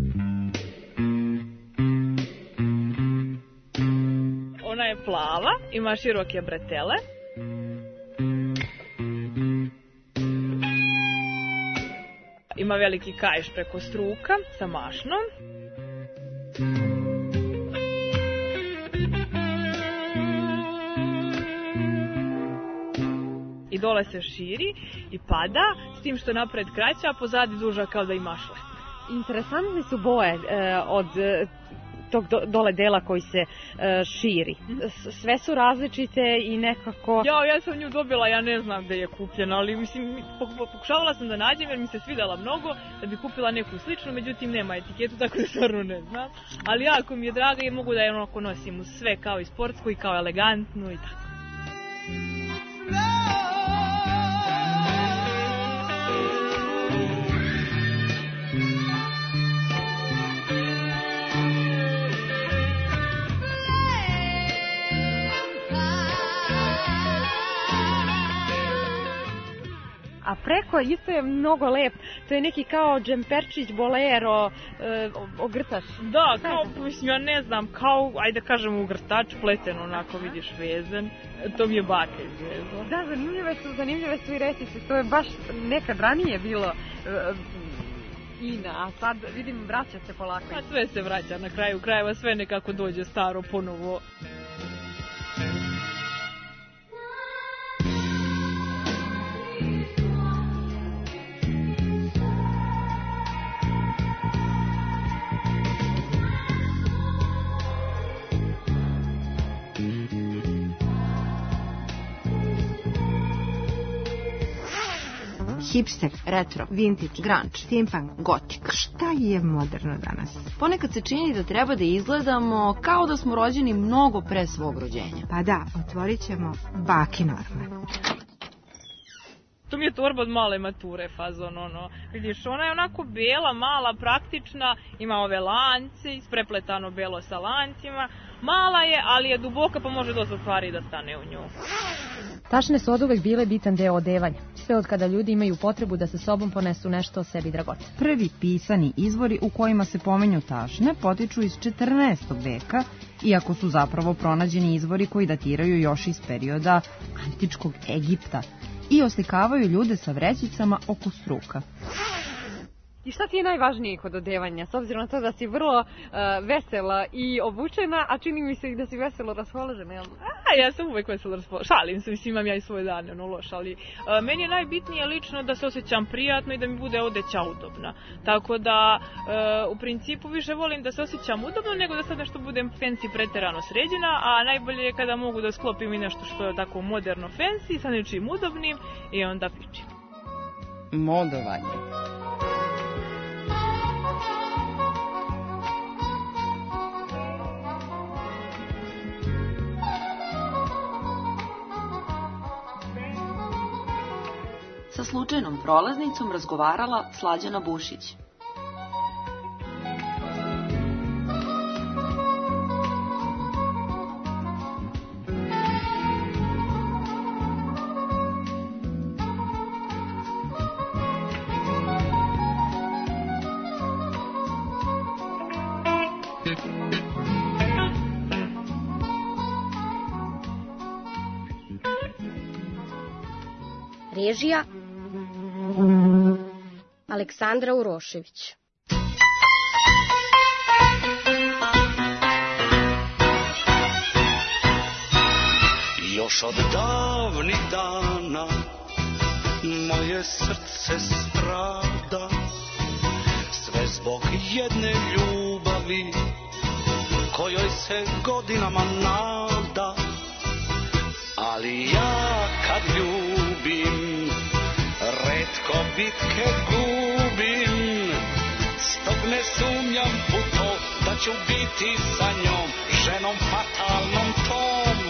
Ona je plava, ima široke bretele. Ima veliki kaiš preko struka sa mašnom. I dole se širi i pada, s tim što napred kraća, a pozadi duža kao da ima šlep. Interesantne su boje e, od e, tog do, dole dela koji se e, širi. S, sve su različite i nekako... Ja, ja sam nju dobila, ja ne znam gde je kupljena, ali mislim, pokušavala sam da nađem jer mi se svidela mnogo, da bi kupila neku sličnu, međutim nema etiketu, tako da stvarno ne znam. Ali jako mi je draga i mogu da je onako nosim u sve kao i sportsko i kao elegantno i tako. A preko isto je mnogo lep, to je neki kao džemperčić, bolero, e, ogrtač. Da, kao, mislim, ja ne znam, kao, ajde kažem, ugrtač, pleten, onako vidiš vezan, to mi je baka izvezla. Da, zanimljive su, zanimljive su i resice, to je baš nekad ranije bilo e, ina, a sad vidim vraća se polako. A sve se vraća na kraju krajeva, sve nekako dođe staro ponovo. Hipster, retro, vintage, grunge, steampunk, gotik. Šta je moderno danas? Ponekad se čini da treba da izgledamo kao da smo rođeni mnogo pre svog rođenja. Pa da, otvorit ćemo baki norme. To mi je torba od male mature fazon, ono. Vidiš, ona je onako bela, mala, praktična, ima ove lance, isprepletano belo sa lancima, Mala je, ali je duboka pa može dosta stvari da stane u nju. Tašne su oduvek bile bitan deo odevanja, sve od kada ljudi imaju potrebu da sa sobom ponesu nešto o sebi dragote. Prvi pisani izvori u kojima se pomenju tašne potiču iz četrnaestog veka, iako su zapravo pronađeni izvori koji datiraju još iz perioda antičkog Egipta i oslikavaju ljude sa vrećicama oko struka. I šta ti je najvažnije kod odevanja, s obzirom na to da si vrlo uh, vesela i obučena, a čini mi se i da si veselo raspoložena, jel? A, ja sam uvek veselo raspoložena, šalim se, mislim, imam ja i svoje dane, ono loš, ali uh, meni je najbitnije lično da se osjećam prijatno i da mi bude odeća udobna. Tako da, uh, u principu više volim da se osjećam udobno nego da sad nešto budem fancy preterano sređena, a najbolje je kada mogu da sklopim i nešto što je tako moderno fancy, sa nečim udobnim i onda fičim. Modovanje. Sa slučajnom prolaznicom razgovarala Slađana Bušić. Režija Aleksandra Urošević. Još od davnih dana moje srce strada, sve zbog jedne ljubavi kojoj se godinama nada. Ali ja kad ljubim, retko bitke gubim, stog ne sumnjam u to da ću biti sa njom, ženom fatalnom tom.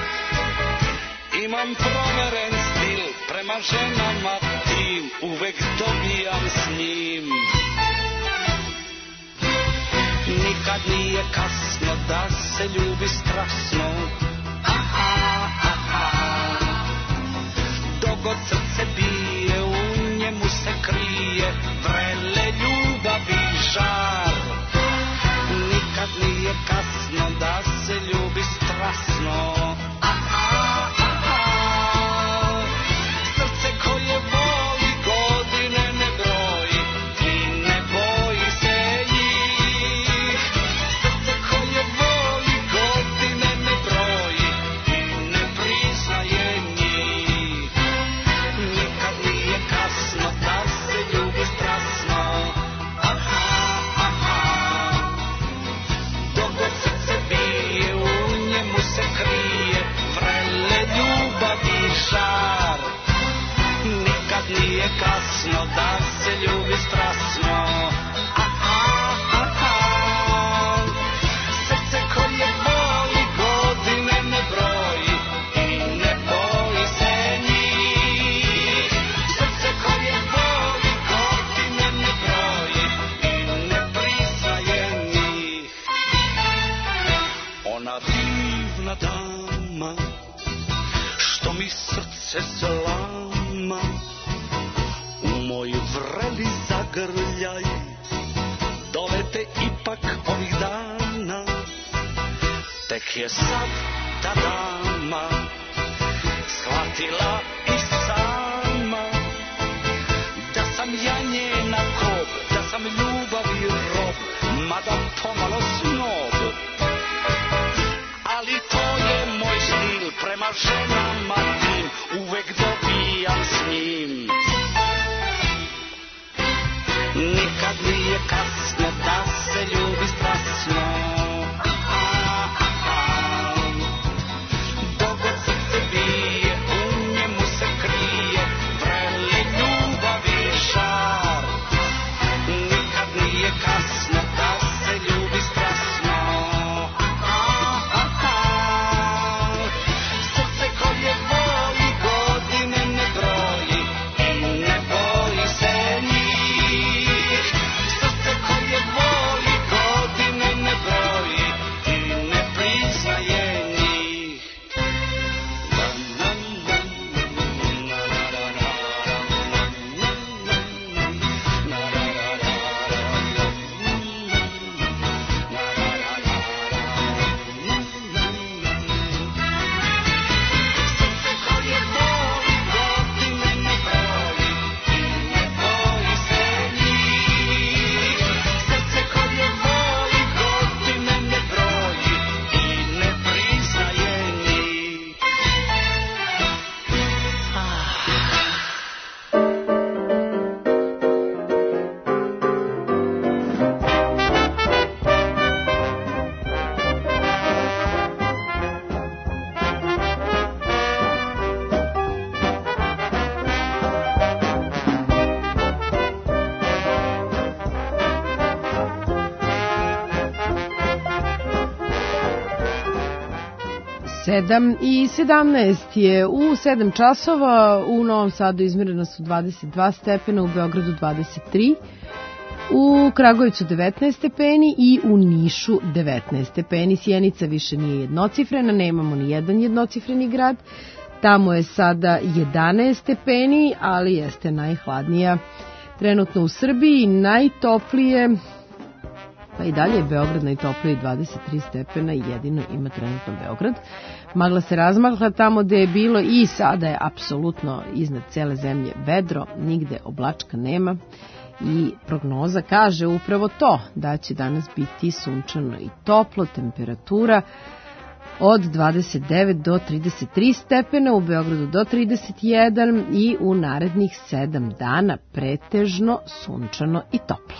Imam proveren stil prema ženama tim, uvek dobijam s njim. Nikad nije kasno da se ljubi strasno, dogod srce bije, u njemu se krije vrele ljubavi žar. Nikad nije kasno da se ljubi strasno, srce koje voli godine ne broji i ne boji se njih. Srce koje voli godine ne broji i ne priznaje njih. Nikad nije kasno da se ljubi strasno, dogod srce bije, u njemu se krije vrele ljubavi žar. Nikad nije kasno da se ljubi strasno, srce koje voli godine ne broji i ne boji se njih. Srce koje voli godine ne broji i ne priznaje njih. Ona divna dama što mi srce slama, u moj vreli zagrljaj dolete ipak ovih dana. Tek je sad ta dama shvatila i sama da sam ja njena kob, da sam ljubavi rob, mada pomalo snob. Ali to je moj stil prema ženama tim, uvek dobijam s njim. Nikad nije kasno da se ljubi strasno, dogod srce bije, u njemu se krije vreli ljubavi žar. Nikad nije kasno da se ljubi strasno, srce koje sedam i sedamnaest je u sedam časova, u Novom Sadu izmjereno su dvadeset dva stepena, u Beogradu dvadeset tri, u Kragujevcu devetnaest stepeni i u Nišu devetnaest stepeni. Sjenica više nije jednocifrena, nemamo ni jedan jednocifreni grad. Tamo je sada jedanaest stepeni, ali jeste najhladnija trenutno u Srbiji. Najtoplije, pa i dalje je Beograd najtopliji, dvadeset tri stepena, jedino ima trenutno Beograd. Magla se razmahla tamo gde je bilo i sada je apsolutno iznad cele zemlje vedro, nigde oblačka nema. I prognoza kaže upravo to, da će danas biti sunčano i toplo, temperatura od dvadeset devet do trideset tri stepena, u Beogradu do trideset jedan i u narednih sedam dana pretežno sunčano i toplo.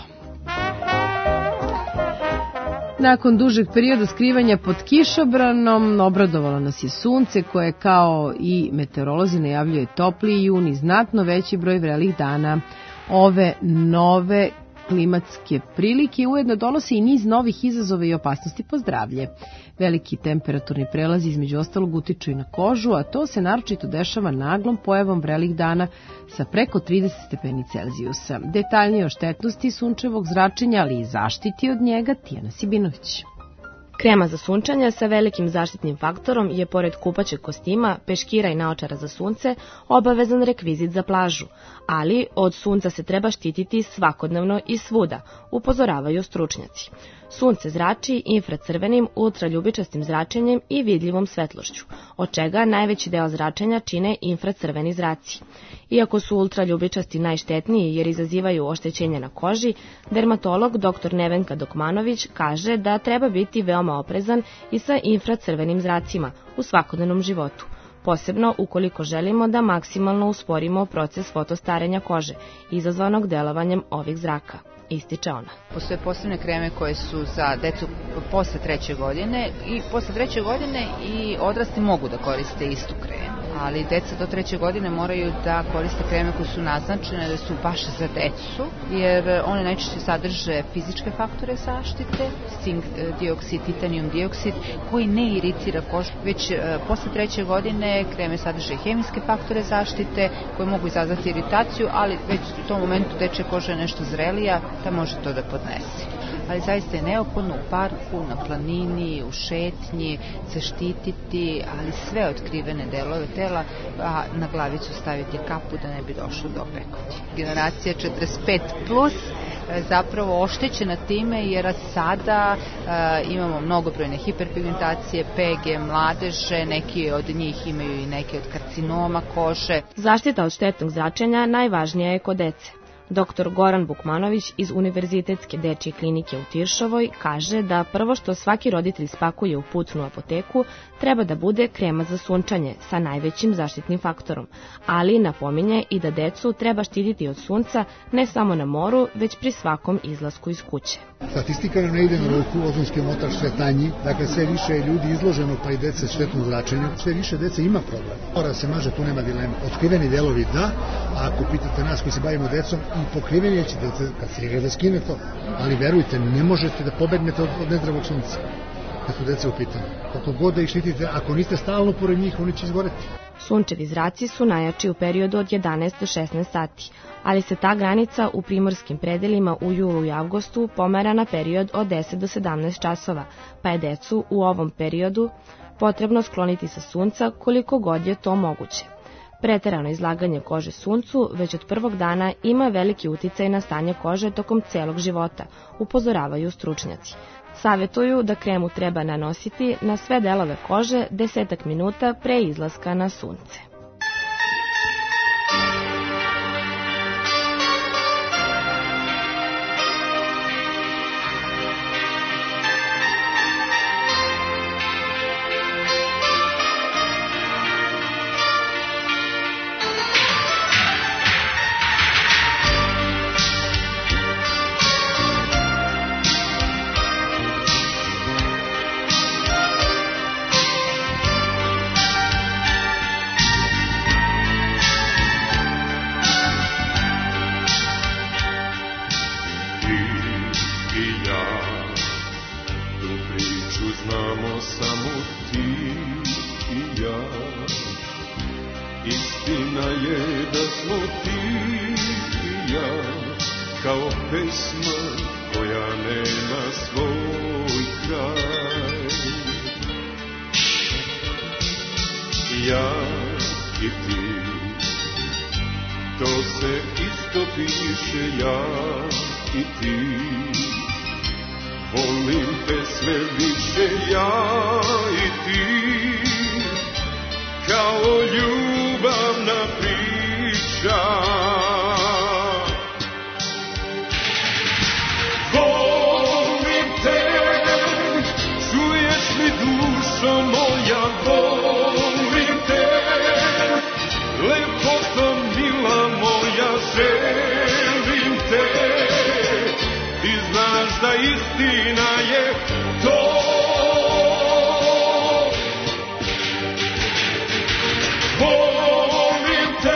Nakon dužeg perioda skrivanja pod kišobranom, obradovalo nas je sunce koje kao i meteorolozi najavljuje topliji jun i znatno veći broj vrelih dana. Ove nove klimatske prilike ujedno donose i niz novih izazova i opasnosti po zdravlje. Veliki temperaturni prelazi između ostalog utiču i na kožu, a to se naročito dešava naglom pojavom vrelih dana sa preko trideset stepeni Celzijusa. Detaljnije o štetnosti sunčevog zračenja, ali i zaštiti od njega, Tijana Sibinović. Krema za sunčanje sa velikim zaštitnim faktorom je pored kupaćeg kostima, peškira i naočara za sunce obavezan rekvizit za plažu, ali od sunca se treba štititi svakodnevno i svuda, upozoravaju stručnjaci. Sunce zrači infracrvenim, ultraljubičastim zračenjem i vidljivom svetlošću, od čega najveći deo zračenja čine infracrveni zraci. Iako su ultraljubičasti najštetniji jer izazivaju oštećenje na koži, dermatolog dr. Nevenka Dokmanović kaže da treba biti veoma oprezan i sa infracrvenim zracima u svakodnevnom životu, posebno ukoliko želimo da maksimalno usporimo proces fotostarenja kože izazvanog delovanjem ovih zraka, ističe ona. Postoje posebne kreme koje su za decu posle treće godine i posle treće godine i odrasli mogu da koriste istu kremu, ali deca do treće godine moraju da koriste kreme koje su naznačene da su baš za decu, jer one najčešće sadrže fizičke faktore zaštite, cink dioksid, titanijum dioksid, koji ne iritira kožu, već posle treće godine kreme sadrže hemijske faktore zaštite koje mogu izazvati iritaciju, ali već u tom momentu dečja koža je nešto zrelija, da može to da podnese. Ali zaista je neophodno u parku, na planini, u šetnji se štititi, ali sve otkrivene delove tela, a na glavicu staviti kapu da ne bi došlo do pekoti. Generacija četrdeset pet plus zapravo oštećena time jer sada e, imamo mnogobrojne hiperpigmentacije, P G, mladeže, neki od njih imaju i neke od karcinoma kože. Zaštita od štetnog zračenja najvažnija je kod dece. Doktor Goran Bukmanović iz Univerzitetske dečje klinike u Tiršovoj kaže da prvo što svaki roditelj spakuje u pucnu apoteku treba da bude krema za sunčanje sa najvećim zaštitnim faktorom, ali napominje i da decu treba štititi od sunca ne samo na moru, već pri svakom izlasku iz kuće. Statistika nam ne ide na ruku, ozonski omotač sve tanji, dakle sve više je ljudi izloženo pa i dece štetnom zračenju, sve više dece ima problem. Mora se maže, tu nema dilema. Otkriveni delovi da, a ako pitate nas koji se bavimo decom, i pokriveni će dece, kad se igra da skine to, ali verujte, ne možete da pobegnete od, od nezdravog sunca, kad su deca u pitanju. Kako god da ih štitite, ako niste stalno pored njih, oni će izgoreti. Sunčevi zraci su najjači u periodu od jedanaest do šesnaest sati, ali se ta granica u primorskim predelima u julu i avgustu pomera na period od deset do sedamnaest časova, pa je decu u ovom periodu potrebno skloniti sa sunca koliko god je to moguće. Preterano izlaganje kože suncu već od prvog dana ima veliki uticaj na stanje kože tokom celog života, upozoravaju stručnjaci. Savetuju da kremu treba nanositi na sve delove kože desetak minuta pre izlaska na sunce. je da smo ti i ja kao pesma koja nema svoj kraj. Ja i ti, to se isto piše, ja i ti. Volim te sve više, ja i ti, kao ljubavna priča. Volim te, čuješ li dušo moja, volim te, lepoto mila moja, želim te. Ti znaš da istina je to. Volim te,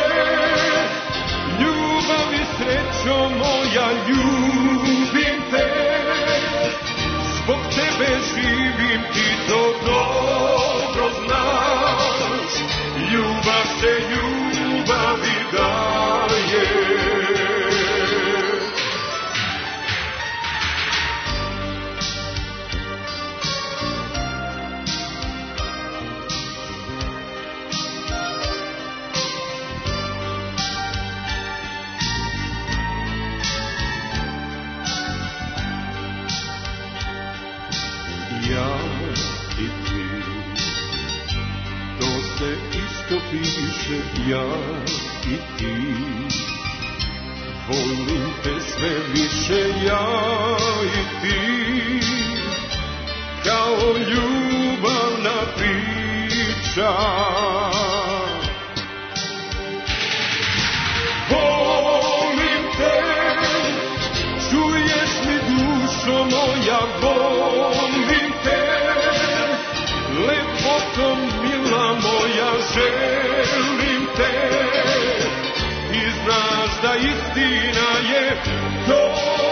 ljubav i srećo moja, ljubim te. Zbog tebe živim, ti to dobro znaš. Ljubav se ljubavi daje. Piše ja i ti, volim te sve više, ja i ti, kao ljubavna priča. Volim te, čuješ li dušo moja, volim te, lepotom mila moja, želim te. Ti znaš da istina je to.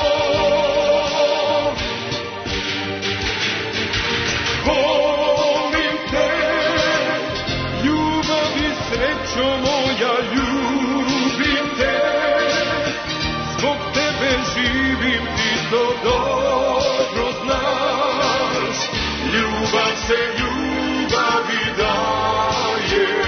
Volim te, ljubav i srećo moja, ljubim te. Zbog tebe živim, ti to dobro znaš. Ljubav se ljubavi daje.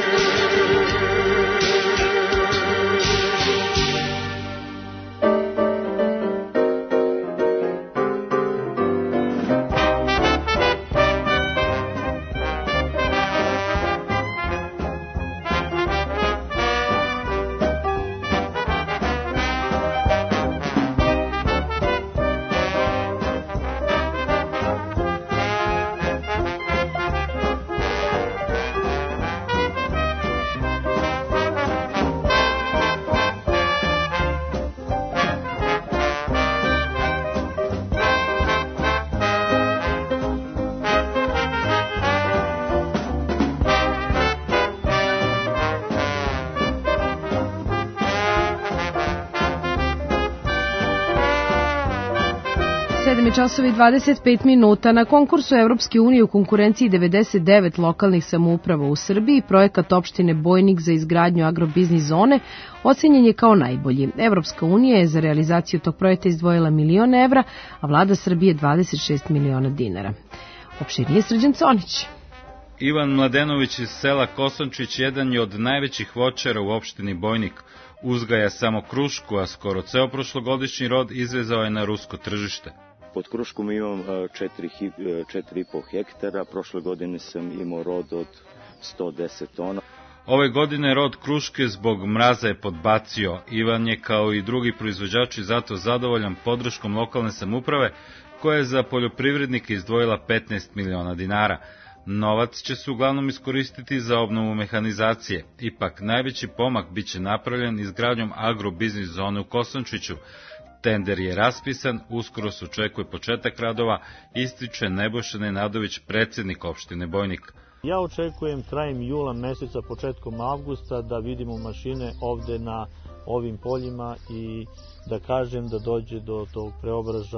sedam časova i dvadeset pet minuta. Na konkursu Evropske unije u konkurenciji devedeset devet lokalnih samouprava u Srbiji projekat opštine Bojnik za izgradnju agrobiznis zone ocenjen je kao najbolji. Evropska unija je za realizaciju tog projekta izdvojila milion evra, a vlada Srbije dvadeset šest miliona dinara. Opširnije Srđan Conić. Ivan Mladenović iz sela Kosančić jedan je od najvećih voćara u opštini Bojnik. Uzgaja samo krušku, a skoro ceo prošlogodišnji rod izvezao je na rusko tržište. Pod kruškom imam četiri i po hektara, prošle godine sam imao rod od sto deset tona. Ove godine rod kruške zbog mraza je podbacio. Ivan je kao i drugi proizvođači zato zadovoljan podrškom lokalne samouprave koja je za poljoprivrednike izdvojila petnaest miliona dinara. Novac će se uglavnom iskoristiti za obnovu mehanizacije. Ipak, najveći pomak biće napravljen izgradnjom agrobiznis zone u Kosančiću. Tender je raspisan, uskoro se očekuje početak radova, ističe Nebojša Nenadović, predsjednik opštine Bojnik. Ja očekujem krajem jula meseca, početkom avgusta da vidimo mašine ovde na ovim poljima i da kažem da dođe do tog preobražaja.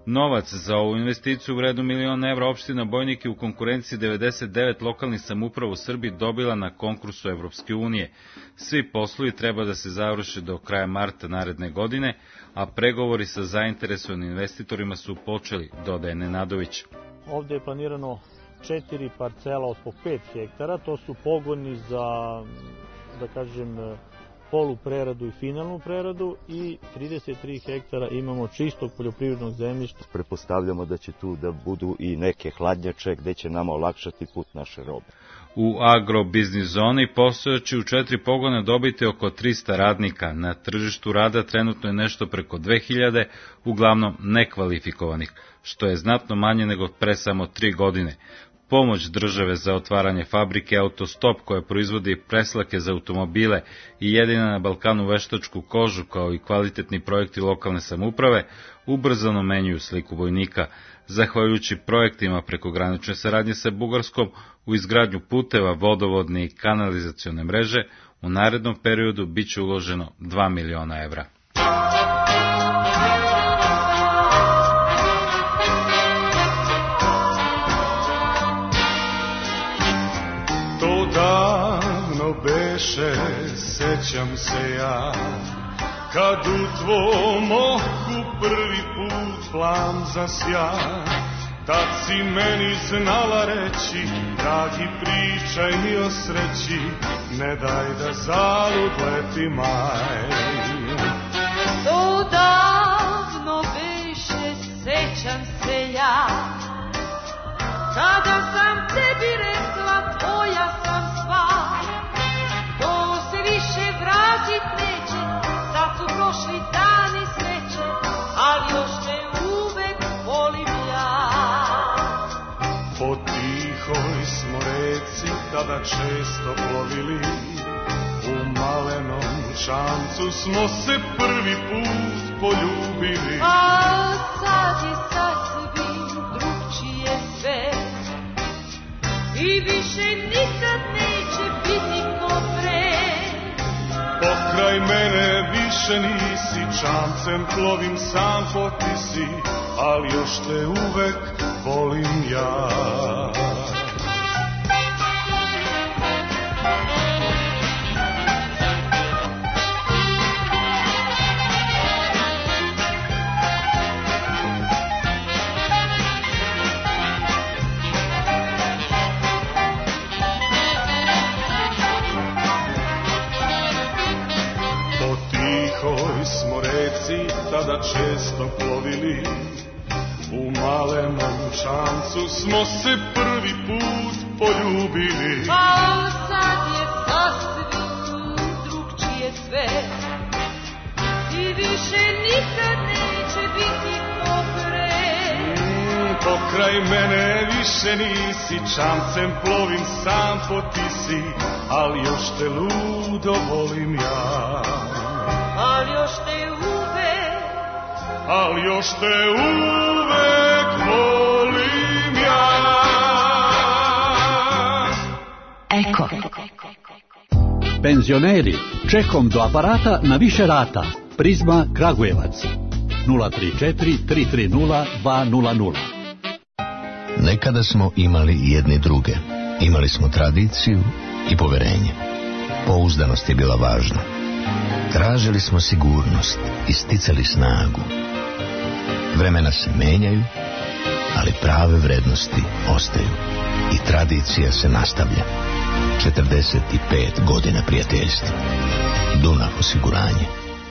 Novac za ovu investiciju u vredu milion evra opština Bojnik je u konkurenciji devedeset devet lokalnih samouprava u Srbiji dobila na konkursu Evropske unije. Svi poslovi treba da se završe do kraja marta naredne godine, a pregovori sa zainteresovanim investitorima su počeli, dodaje Nenadović. Ovde je planirano četiri parcela od po pet hektara, to su pogoni za, da kažem, polupreradu i finalnu preradu i trideset tri hektara imamo čistog poljoprivrednog zemljišta. Pretpostavljamo da će tu da budu i neke hladnjače gde će nama olakšati put naše robe. U agrobiznis zoni postojeći u četiri pogona dobiti oko trista radnika. Na tržištu rada trenutno je nešto preko dve hiljade, uglavnom nekvalifikovanih, što je znatno manje nego pre samo tri godine. Pomoć države za otvaranje fabrike Autostop, koja proizvodi preslake za automobile i jedina na Balkanu veštačku kožu, kao i kvalitetni projekti lokalne samouprave, ubrzano menjuju sliku Bojnika. Zahvaljujući projektima prekogranične saradnje sa Bugarskom u izgradnju puteva, vodovodne i kanalizacione mreže, u narednom periodu biće uloženo dva miliona evra. To davno beše, sećam se ja, kad u tvom oku prvi put plam zasja. Tad si meni znala reći, dragi, pričaj mi o sreći, ne daj da zalud leti maj. To davno beše, sećam se ja, kada sam tebi rekla, tvoja sam sva. To se više vratit neće, sad su prošli dani sreće, ali još te uvek volim ja. Po tihoj smo reci tada često plovili, u malenom šancu smo se prvi put poljubili. A sad je sasvim drugčije sve i više nikad neće biti ko pre. Pokraj mene više nisi, čamcem plovim sam po ti si, ali još te uvek volim ja. Smo reci tada često plovili, u malenom šancu smo se prvi put poljubili. A sad je sasvim drugčije sve i više nikad neće biti ko pre. Mm, pokraj mene više nisi, čamcem plovim sam po ti si, ali još te ludo volim ja. Ali još te uvek, ali još te uvek volim ja. Eko. Penzioneri, čekom do aparata na više rata. Prizma Kragujevac. nula tri četiri tri tri nula dva nula nula. Nekada smo imali jedni druge. Imali smo tradiciju i poverenje. Pouzdanost je bila važna. Tražili smo sigurnost i sticali snagu. Vremena se menjaju, ali prave vrednosti ostaju. I tradicija se nastavlja. četrdeset pet godina prijateljstva. Dunav osiguranje.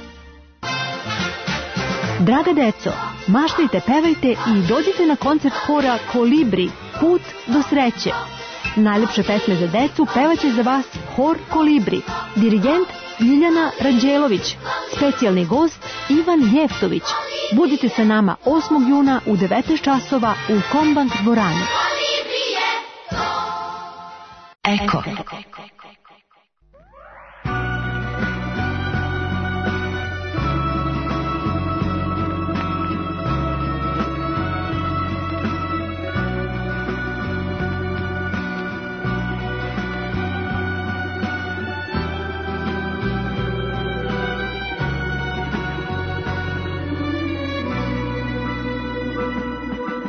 Draga deco, maštajte, pevajte i dođite na koncert hora Kolibri, Put do sreće. Najlepše pesme za decu pevaće za vas hor Kolibri. Dirigent Ljiljana Ranđelović, specijalni gost Ivan Jeftović. Budite sa nama osmog juna u devetnaest časova u Kombank dvorani. Eko.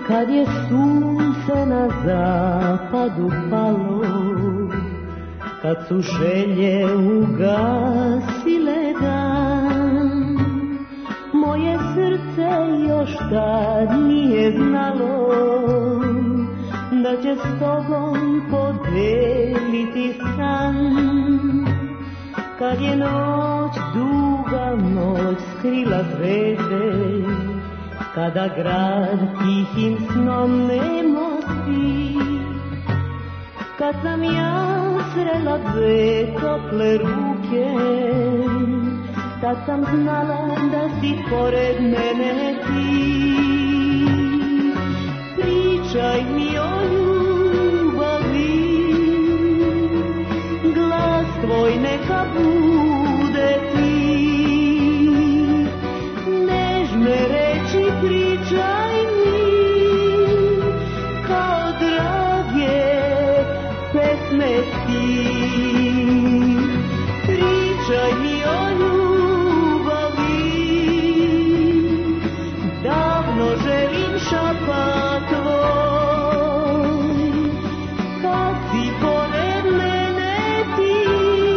kad je sunce na zapadu palo, kad su želje ugasile dan, moje srce još tad nije znalo da će s tobom podeliti san. Kad je noć, duga noć skrila zvijezde, kada grad tihim snom nemo spi, kad sam ja srela dve tople ruke, tad sam znala da si pored mene ti. Pričaj mi o ljubavi, glas tvoj neka bude ti. Nežne reči pričaj mi, kao drage pesme ti. Pričaj mi o ljubavi, davno želim šapat tvoj, kad si pored mene ti,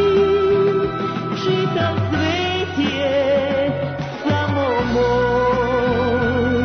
čitav svet je samo moj.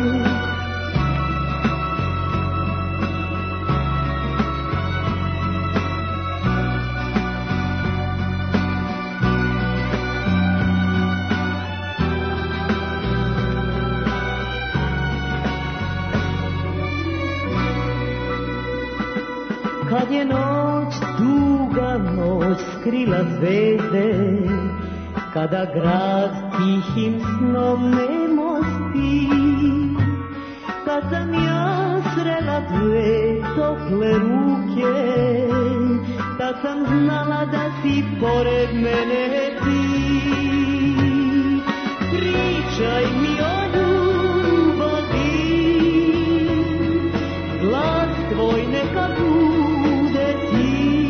Kad je noć, duga noć skrila zvezde, kada grad tihim snom nemo spi, kad sam ja srela dve tople ruke, tad sam znala da si pored mene ti. Pričaj mi o ljubavi, glas tvoj neka bude ti.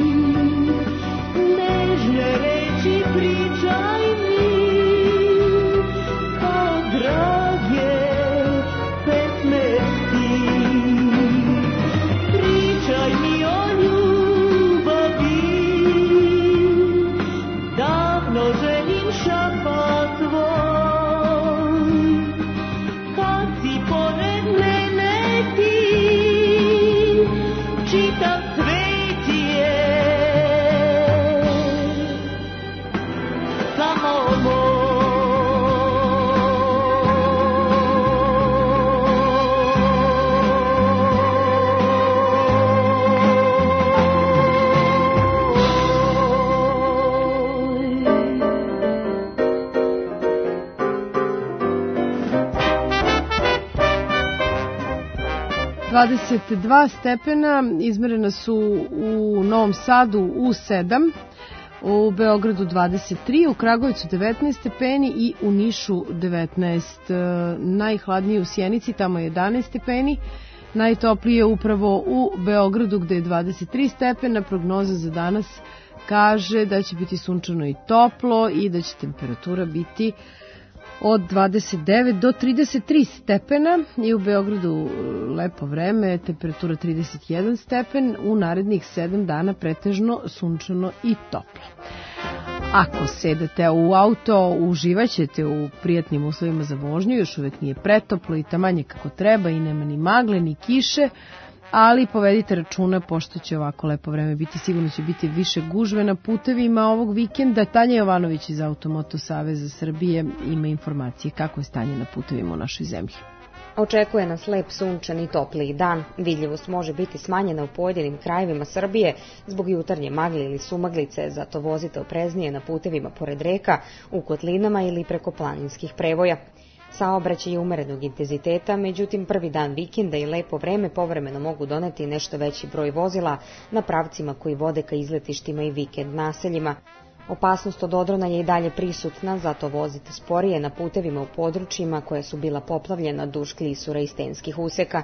Nežne reči pričaj mi, kao drage pesme ti. Pričaj mi o ljubavi, davno želim šapat tvoj, kad si pored mene ti, čitav svet je samo moj. dvadeset dva stepena izmerena su u Novom Sadu u sedam, u Beogradu dvadeset tri, u Kragujevcu devetnaest stepeni i u Nišu devetnaest. Najhladnije u Sjenici, tamo je jedanaest stepeni. Najtoplije upravo u Beogradu gde je dvadeset tri stepena. Prognoza za danas kaže da će biti sunčano i toplo i da će temperatura biti od dvadeset devet do trideset tri stepena i u Beogradu lepo vreme, temperatura trideset jedan stepen, u narednih sedam dana pretežno sunčano i toplo. Ako sedete u auto, uživaćete u prijatnim uslovima za vožnju, još uvek nije pretoplo i tamanje kako treba i nema ni magle ni kiše, ali povedite računa pošto će ovako lepo vreme biti, sigurno će biti više gužve na putevima ovog vikenda. Tanja Jovanović iz Automoto Saveza Srbije ima informacije kako je stanje na putevima u našoj zemlji. Očekuje nas lep, sunčan i topliji dan. Vidljivost može biti smanjena u pojedinim krajevima Srbije zbog jutarnje magle ili sumaglice, zato vozite opreznije na putevima pored reka, u kotlinama ili preko planinskih prevoja. Saobraćaj je umerenog intenziteta, međutim prvi dan vikenda i lepo vreme povremeno mogu doneti nešto veći broj vozila na pravcima koji vode ka izletištima i vikend naseljima. Opasnost od odrona je i dalje prisutna, zato vozite sporije na putevima u područjima koja su bila poplavljena duž klisura i stenskih useka.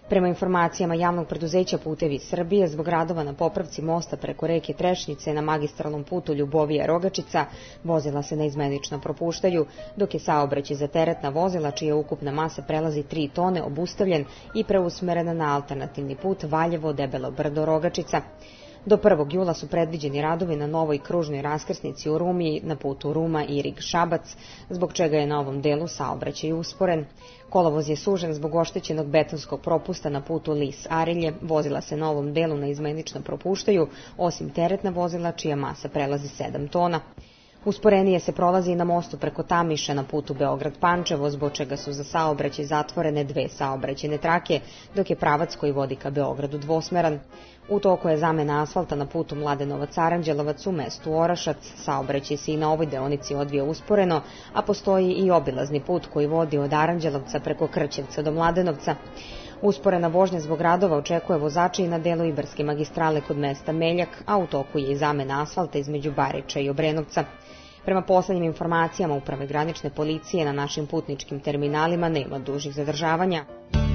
Prema informacijama javnog preduzeća Putevi Srbije, zbog radova na popravci mosta preko reke Trešnjice na magistralnom putu Ljubovija-Rogačica, vozila se neizmenično propuštaju, dok je saobraćaj za teretna vozila, čija ukupna masa prelazi tri tone, obustavljen i preusmeren na alternativni put Valjevo-Debelo Brdo-Rogačica. Do prvog jula su predviđeni radovi na novoj kružnoj raskrsnici u Rumi na putu Ruma-Irig-Šabac, zbog čega je na ovom delu saobraćaj usporen. Kolovoz je sužen zbog oštećenog betonskog propusta na putu Lis-Arilje, vozila se na ovom delu neizmenično propuštaju, osim teretna vozila čija masa prelazi sedam tona. Usporenije se prolazi i na mostu preko Tamiša na putu Beograd-Pančevo, zbog čega su za saobraćaj zatvorene dve saobraćajne trake, dok je pravac koji vodi ka Beogradu dvosmeran. U toku je zamena asfalta na putu Mladenovac-Aranđelovac u mestu Orašac, saobraćaj se i na ovoj deonici odvija usporeno, a postoji i obilazni put koji vodi od Aranđelovca preko Krćevca do Mladenovca. Usporena vožnja zbog radova očekuje vozače i na delu Ibarske magistrale kod mesta Meljak, a u toku je i zamena asfalta između Bariča i Obrenovca. Prema poslednjim informacijama Uprave granične policije, na našim putničkim terminalima nema dužih zadržavanja.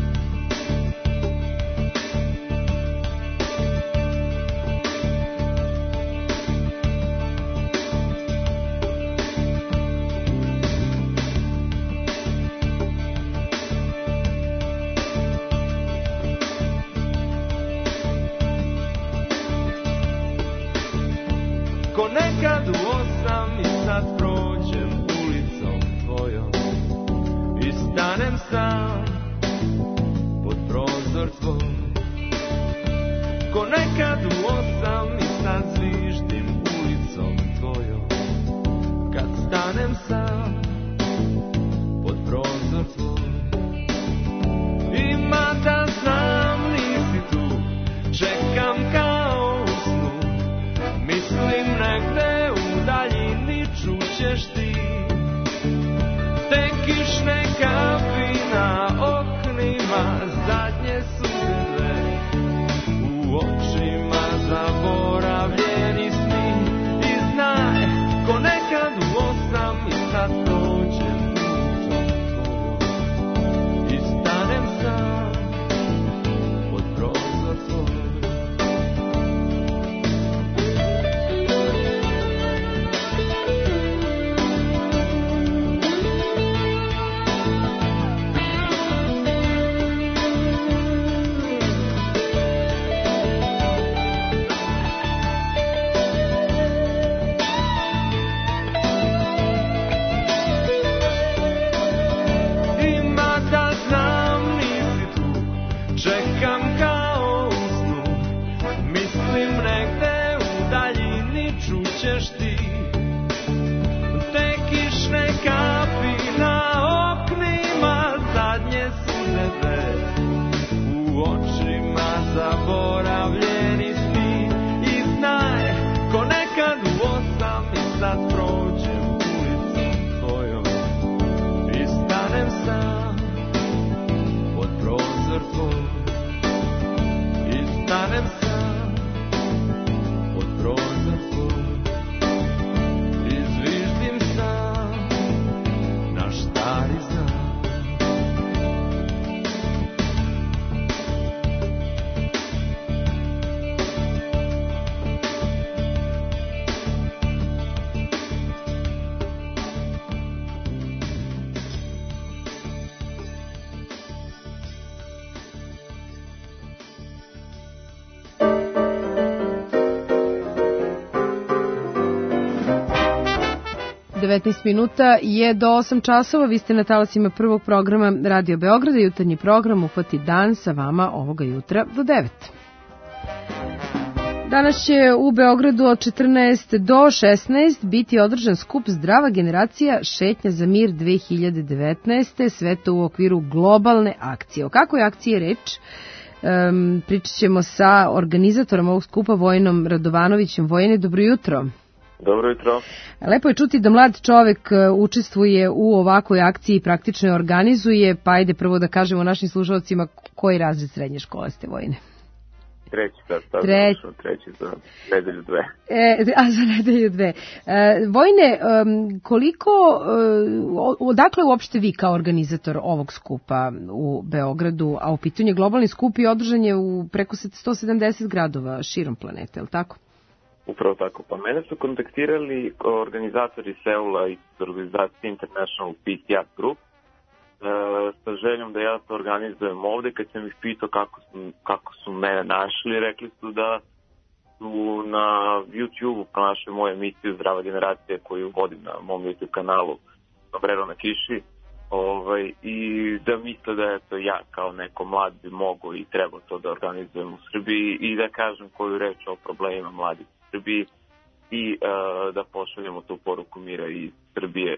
Ko nekad u osam i sad prođem ulicom tvojom i stanem sam pod prozor tvoj. Ko nekad u osam i sad zviždim ulicom tvojom kad stanem sam pod prozor tvoj. I mada znam nisi tu, čekam kao u snu, mislim negde u daljini čućeš ti te kišne kapi na oknima, zadnje suze u očima, zaboravljeni sni. I znaj, ko nekad u osam i sad dođem ulicom tvojom i stanem sam pod prozor tvoj. Čekam kao u snu, mislim negde u daljini čućeš ti te kišne kapi na oknima, zadnje suze u očima, zaboravljeni sni. I znaj, ko nekad u osam i sad prođem ulicom tvojom i stanem sam pod prozor tvoj. Stanem sam pod prozor tvoj i zviždim sam naš stari znak. devetnaest minuta je do osam časova, vi ste na talasima prvog programa Radio Beograda, jutarnji program Uhvati dan sa vama ovoga jutra do devet. Danas će u Beogradu od četrnaest do šesnaest biti održan skup Zdrava generacija šetnja za mir dve hiljade devetnaeste. Sve to u okviru globalne akcije. O kakvoj akciji je reč? Um, pričat ćemo sa organizatorom ovog skupa, Vojinom Radovanovićem. Vojine, dobro jutro. Dobro jutro. Lepo je čuti da mlad čovek učestvuje u ovakvoj akciji i praktično je organizuje, pa ajde prvo da kažemo našim slušalcima koji razred srednje škole ste, Vojine. Treći, da, sad Tre... završeno, treći za nedelju dve. E, a za nedelju dve. E, Vojne, um, koliko, uh, odakle uopšte vi kao organizator ovog skupa u Beogradu, a u pitanju je globalni skup i održan je u preko sto sedamdeset gradova širom planete, je li tako? Upravo tako. Pa mene su kontaktirali organizatori Seula i organizacije International P C R Group, sa željom da ja to organizujem ovde. Kad sam ih pitao kako su, kako su mene našli, rekli su da su na YouTube pronašli moju emisiju Zdrava generacija koju vodim na mom YouTube kanalu Sombrero na kiši, ovaj, i da misle da je to ja kao neko mlad bi mogo i treba to da organizujem u Srbiji i da kažem koju reč o problemima mladih u Srbiji i uh, da pošaljemo tu poruku mira iz Srbije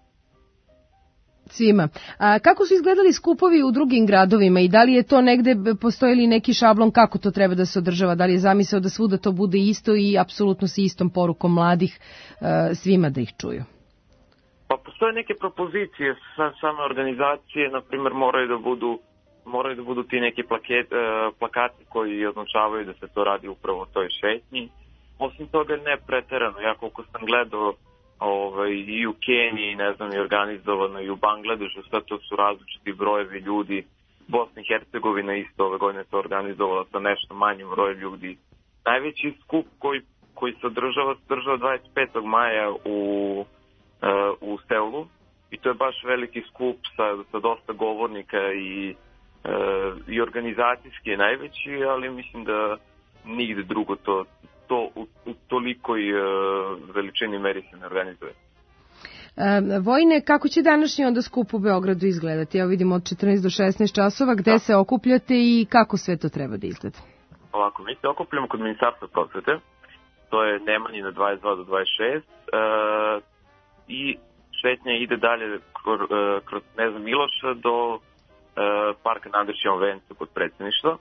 svima. A kako su izgledali skupovi u drugim gradovima i da li je to negde, postoji li neki šablon kako to treba da se održava, da li je zamisao da svuda to bude isto i apsolutno sa istom porukom mladih svima da ih čuju? Pa postoje neke propozicije sa same organizacije, na primjer moraju da budu moraju da budu ti neki plaket, plakati koji označavaju da se to radi upravo u toj šetnji. Osim toga ne preterano, ja koliko sam gledao Ovaj, i u Keniji, ne znam, i organizovano i u Bangladešu, sve to su različiti brojevi ljudi. Bosna i Hercegovina isto ove godine to organizovala sa nešto manjim brojem ljudi. Najveći skup koji, koji se održava, se održava dvadeset petog maja u, uh, u Seulu i to je baš veliki skup sa, sa dosta govornika i, uh, i organizacijski je najveći, ali mislim da nigde drugo to to u, u tolikoj uh, veličini meri se ne organizuje. E, Vojne, kako će današnji onda skup u Beogradu izgledati? Evo vidimo od četrnaest do šesnaest časova, gde da. se okupljate i kako sve to treba da izgleda? Ovako, mi se okupljamo kod Ministarstva prosvete, to je Nemanjina dvadeset dva do dvadeset šest uh, i šetnja ide dalje kroz, uh, kroz ne znam, Miloša do uh, parka na Andrićevom vencu kod predsjedništva.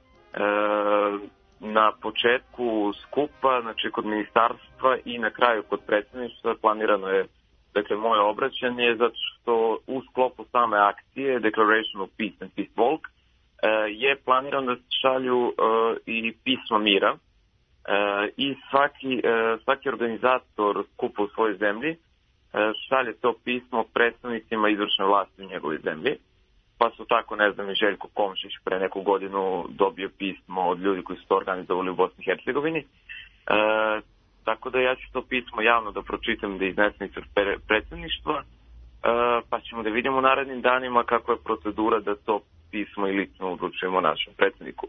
Uh, Na početku skupa, znači kod ministarstva i na kraju kod predsjedništva planirano je, dakle, moje obraćanje, zato što u sklopu same akcije Declaration of Peace and Peace Walk je planirano da se šalju i pisma mira i svaki, svaki organizator skupa u svojoj zemlji šalje to pismo predstavnicima izvršne vlasti u njegovoj zemlji. Pa su tako, ne znam, i Željko Komšić pre neku godinu dobio pismo od ljudi koji su to organizovali u Bosni i Hercegovini. E, tako da ja ću to pismo javno da pročitam, da iznesem ispred predsjedništva, e, pa ćemo da vidimo u narednim danima kako je procedura da to pismo i lično uručujemo našem predsjedniku.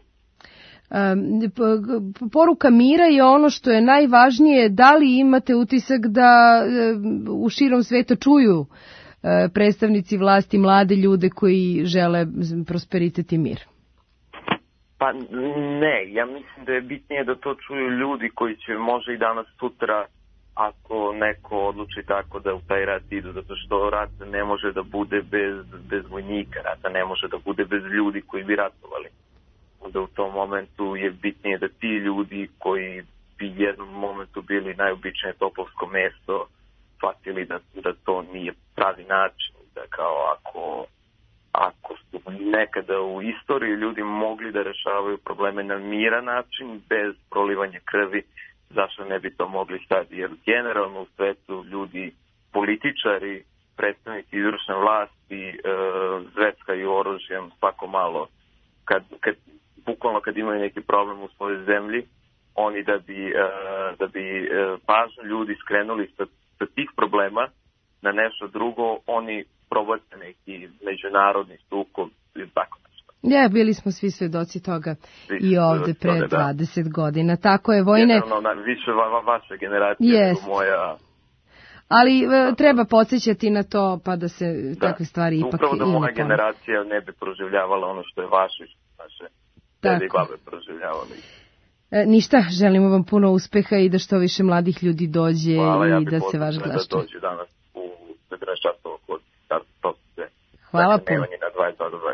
Poruka mira je ono što je najvažnije. Da li imate utisak da u širom sveta čuju predstavnici vlasti mlade ljude koji žele prosperitet i mir? Pa ne, ja mislim da je bitnije da to čuju ljudi koji će može i danas sutra, ako neko odluči tako da u taj rat idu, zato što rat ne može da bude bez, bez vojnika, rata ne može da bude bez ljudi koji bi ratovali. Da u tom momentu je bitnije da ti ljudi koji bi jednom momentu bili najobičnije topovsko mesto shvatili da, da to nije pravi način, da kao ako, ako su nekada u istoriji ljudi mogli da rešavaju probleme na miran način, bez prolivanja krvi, zašto ne bi to mogli sad? Jer generalno u svetu ljudi, političari, predstavnici izvršne vlasti, e, zveckaju oružjem svako malo. Kad, kad, bukvalno kad imaju neki problem u svojoj zemlji, oni da bi, e, da bi e, pažnju ljudi skrenuli sa sa tih problema na nešto drugo, oni probace neki međunarodni sukob ili tako nešto. Ja, bili smo svi svedoci toga svi i ovde pre toga, dvadeset da. godina. Tako je, Vojne... Generalno, više va, va, vaša generacija yes. nego moja... Ali da. treba podsjećati na to, pa da se da. takve stvari ipak... Upravo da moja generacija ne bi proživljavala ono što je vaše, što naše dede i babe proživljavali. E, ništa, želimo vam puno uspeha i da što više mladih ljudi dođe. Hvala, ja i da se vaš glas čuje. Da dođe danas u četrnaest časova kod Starta Prosvete. Hvala puno. Na dvadeset dva do dvadeset šest.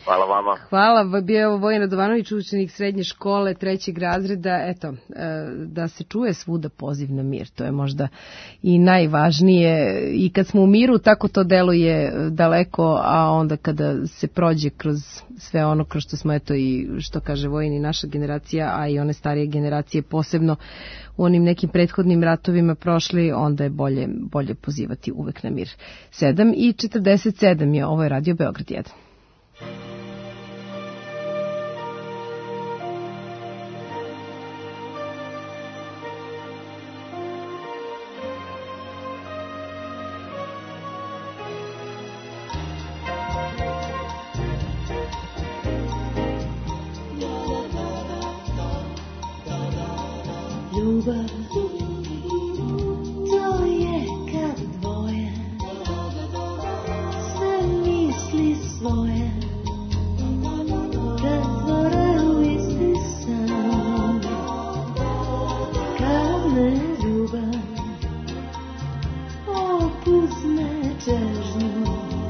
Hvala vama. Hvala, bio je ovo Vojin Radovanović, učenik srednje škole, trećeg razreda. Eto, da se čuje svuda poziv na mir, to je možda i najvažnije. I kad smo u miru, tako to deluje daleko, a onda kada se prođe kroz sve ono kroz što smo, eto i što kaže Vojin i naša generacija, a i one starije generacije, posebno u onim nekim prethodnim ratovima prošli, onda je bolje, bolje pozivati uvek na mir. sedam i četrdeset sedam je, ovo je Radio Beograd jedan. Ljubav, to je kad dvoje sve misli svoje pretvore u isti san. Kad me ljubav opuzne čežnju,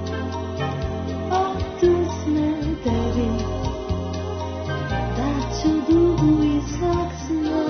otusne tebi, da ću dugu i svak sna.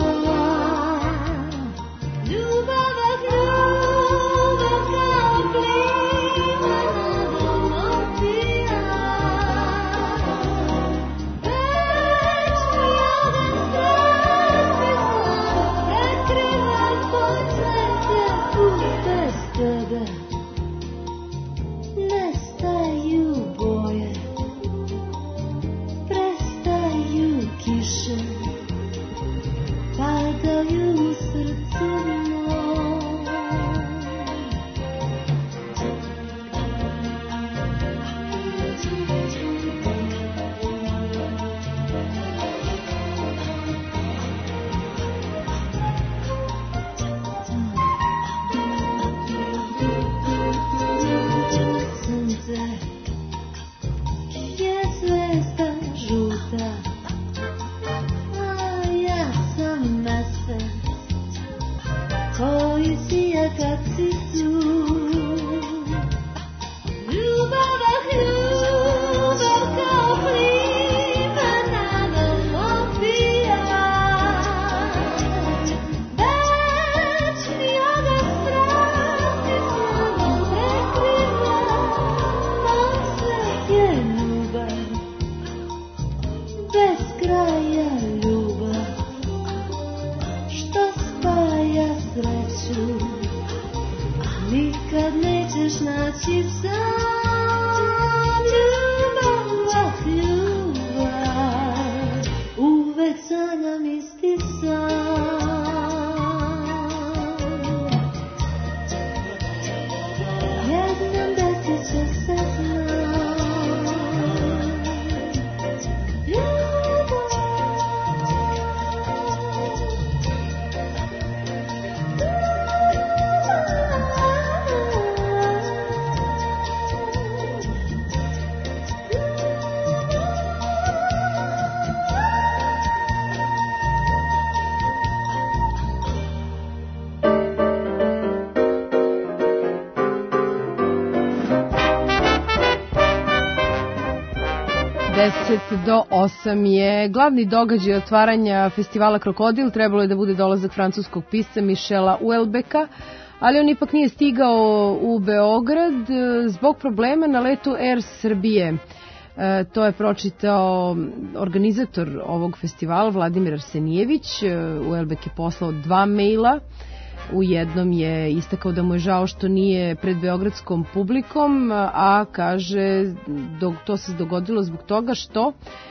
deset do osam je glavni događaj otvaranja festivala Krokodil. Trebalo je da bude dolazak francuskog pisca Michela Houellebecqa, ali on ipak nije stigao u Beograd zbog problema na letu Air Srbije. E, to je pročitao organizator ovog festivala Vladimir Arsenijević. Houellebecq je poslao dva maila. U jednom je istakao da mu je žao što nije pred beogradskom publikom, a kaže dok to se dogodilo zbog toga što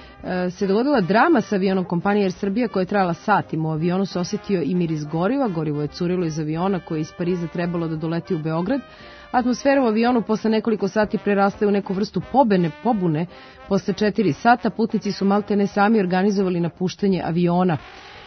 se dogodila drama sa avionom kompanije Air Srbija koja je trajala satima. U avionu se osjetio i miris goriva, gorivo je curilo iz aviona koje je iz Pariza trebalo da doleti u Beograd. Atmosfera u avionu posle nekoliko sati prerasla u neku vrstu pobene, pobune. Posle četiri sata putnici su maltene sami organizovali napuštanje aviona.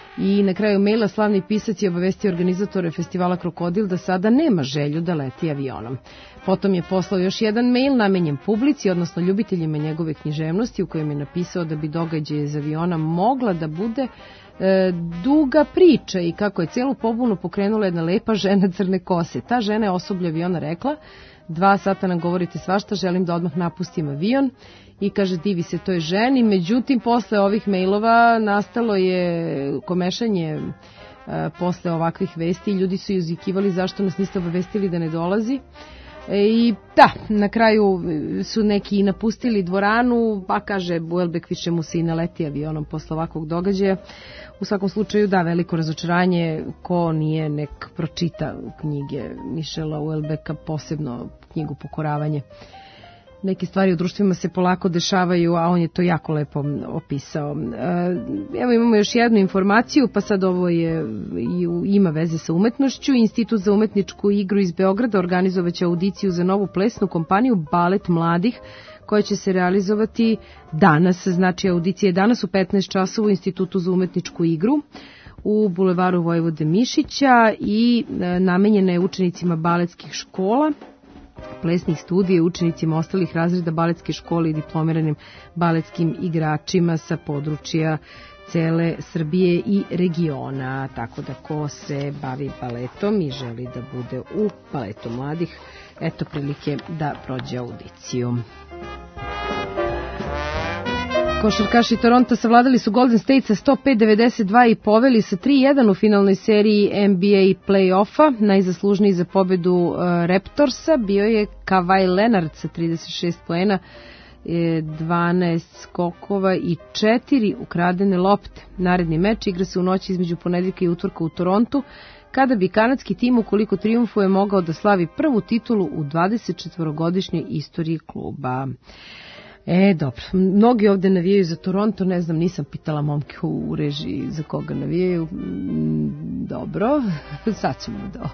I na kraju maila slavni pisac je obavestio organizatore festivala Krokodil da sada nema želju da leti avionom. Potom je poslao još jedan mail namenjen publici, odnosno ljubiteljima njegove književnosti, u kojem je napisao da bi događaj iz aviona mogla da bude e, duga priča i kako je cijelu pobunu pokrenula jedna lepa žena crne kose. Ta žena je osoblje aviona rekla: dva sata nam govorite svašta, želim da odmah napustim avion. I kaže, divi se toj ženi. Međutim, posle ovih mailova nastalo je komešanje e, posle ovakvih vesti i ljudi su uzvikivali zašto nas niste obavestili da ne dolazi. I da, na kraju su neki napustili dvoranu, pa kaže Buelbek više mu se i naleti avionom posle ovakvog događaja. U svakom slučaju, da, veliko razočaranje, ko nije nek pročita knjige Michela Houellebecqa, posebno knjigu Pokoravanje. Neke stvari u društvima se polako dešavaju, a on je to jako lepo opisao. Evo imamo još jednu informaciju, pa sad ovo je, ima veze sa umetnošću. Institut za umetničku igru iz Beograda organizovaće audiciju za novu plesnu kompaniju Balet mladih, koja će se realizovati danas, znači audicija je danas u petnaest časova u Institutu za umetničku igru u bulevaru Vojvode Mišića i namenjena je učenicima baletskih škola, plesnih studija, učenicima ostalih razreda baletske škole i diplomiranim baletskim igračima sa područja cele Srbije i regiona. Tako da ko se bavi baletom i želi da bude u baletu mladih, eto prilike da prođe audiciju. Košarkaši Toronto savladali su Golden State sa sto pet devedeset dva i poveli sa tri jedan u finalnoj seriji N B A play-offa. Najzaslužniji za pobedu uh, Raptorsa bio je Kawhi Leonard sa trideset šest poena, dvanaest skokova i četiri ukradene lopte. Naredni meč igra se u noći između ponedeljka i utorka u Torontu, kada bi kanadski tim, ukoliko trijumfuje, mogao da slavi prvu titulu u dvadesetčetvorogodišnjoj istoriji kluba. E, dobro, mnogi ovde navijaju za Toronto, ne znam, nisam pitala momke u režiji za koga navijaju. Dobro, sad ćemo da,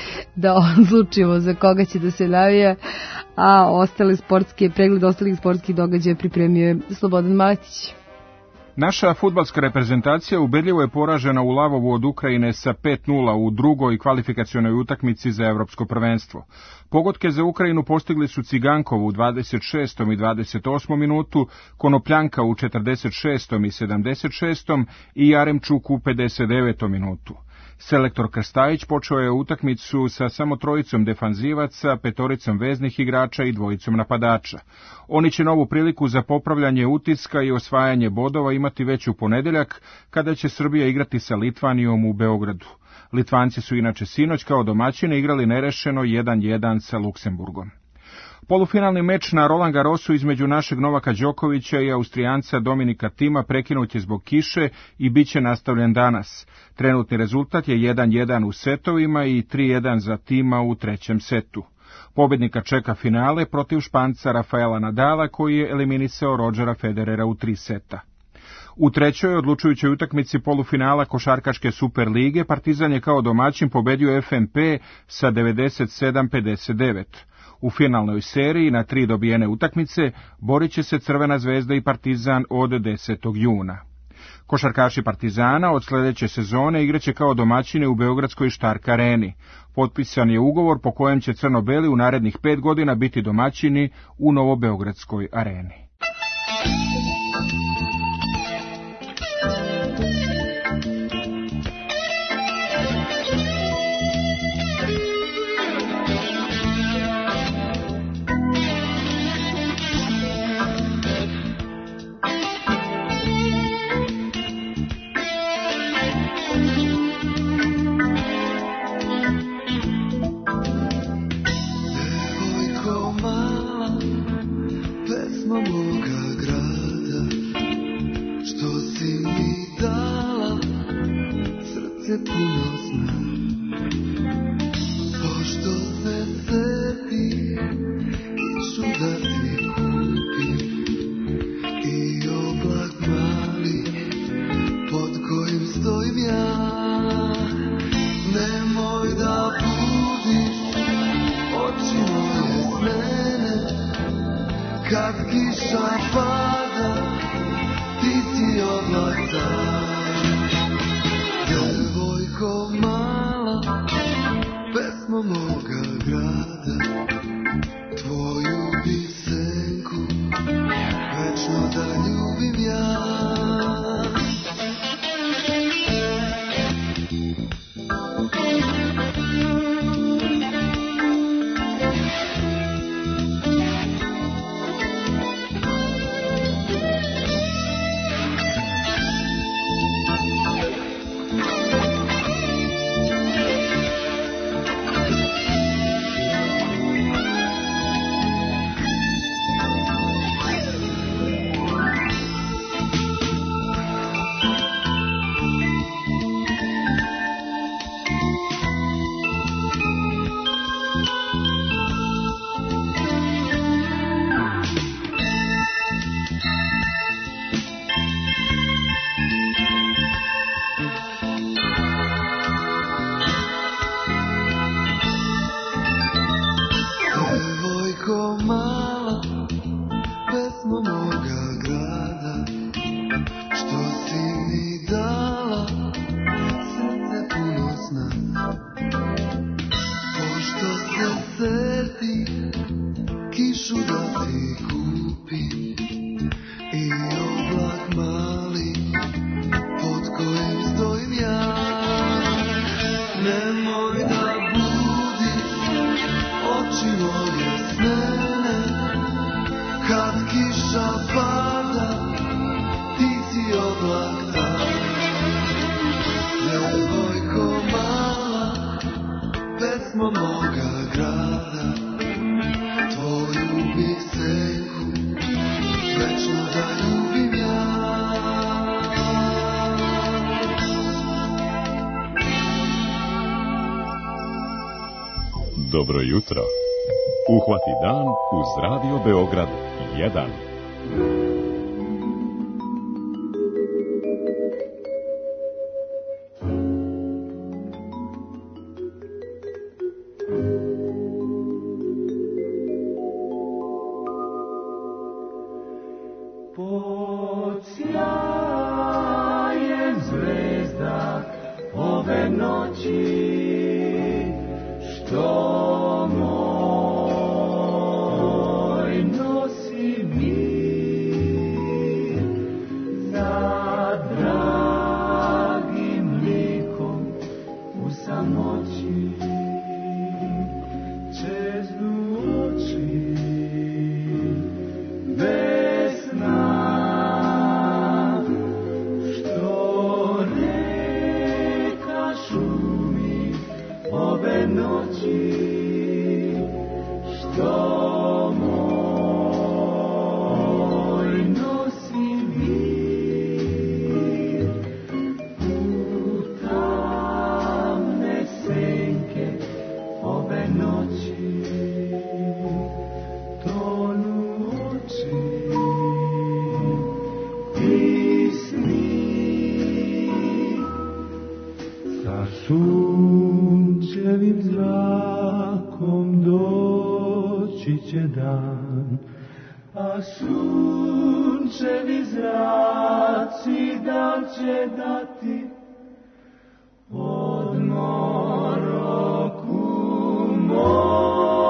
da odlučimo za koga će da se navija, a ostale sportske, pregled ostalih sportskih događaja pripremio je Slobodan Maletić. Naša fudbalska reprezentacija ubedljivo je poražena u Lavovu od Ukrajine sa pet nula u drugoj kvalifikacionoj utakmici za evropsko prvenstvo. Pogodke za Ukrajinu postigli su Cigankov u dvadeset šestom i dvadeset osmom minutu, Konopljanka u četrdeset šestom i sedamdeset šestom i Jaremčuk u pedeset devetom minutu. Selektor Krstajić počeo je utakmicu sa samo trojicom defanzivaca, petoricom veznih igrača i dvojicom napadača. Oni će novu priliku za popravljanje utiska i osvajanje bodova imati već u ponedeljak, kada će Srbija igrati sa Litvanijom u Beogradu. Litvanci su inače sinoć kao domaćini igrali nerešeno jedan jedan sa Luksemburgom. Polufinalni meč na Roland Garrosu između našeg Novaka Đokovića i Austrijanca Dominika Tima prekinut je zbog kiše i bit će nastavljen danas. Trenutni rezultat je jedan jedan u setovima i tri jedan za Tima u trećem setu. Pobednika čeka finale protiv Španca Rafaela Nadala, koji je eliminisao Rodgera Federera u tri seta. U trećoj odlučujućoj utakmici polufinala košarkaške Superlige Partizan je kao domaćin pobedio F N P sa devedeset sedam pedeset devet. U finalnoj seriji na tri dobijene utakmice borit će se Crvena zvezda i Partizan od desetog juna. Košarkaši Partizana od sledeće sezone igraće kao domaćine u beogradskoj Štark areni. Potpisan je ugovor po kojem će crno-beli u narednih pet godina biti domaćini u Novobeogradskoj areni. Moga grada tvoga grada, tvoju biseku, večno da ljubim ja. Dobro jutro. Uhvati dan uz Radio Beograd jedan. Pod sjajem zvezda ove noći, što moj nosi mir, za dragim likom u samoći čeznu oči bez sna, što reka šumi ove noći, što moj nosi mir, u tamne senke ove noći tonu oči i sni. Sa sunčevim zrakom doći će dan, a sunčevi zraci da će dati odmor oku mom.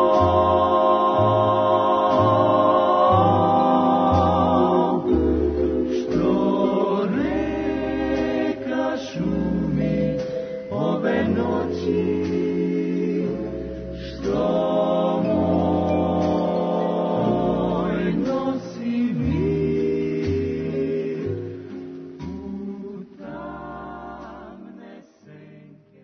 Što reka šumi ove noći, što moj nosi mir, u tamne senke.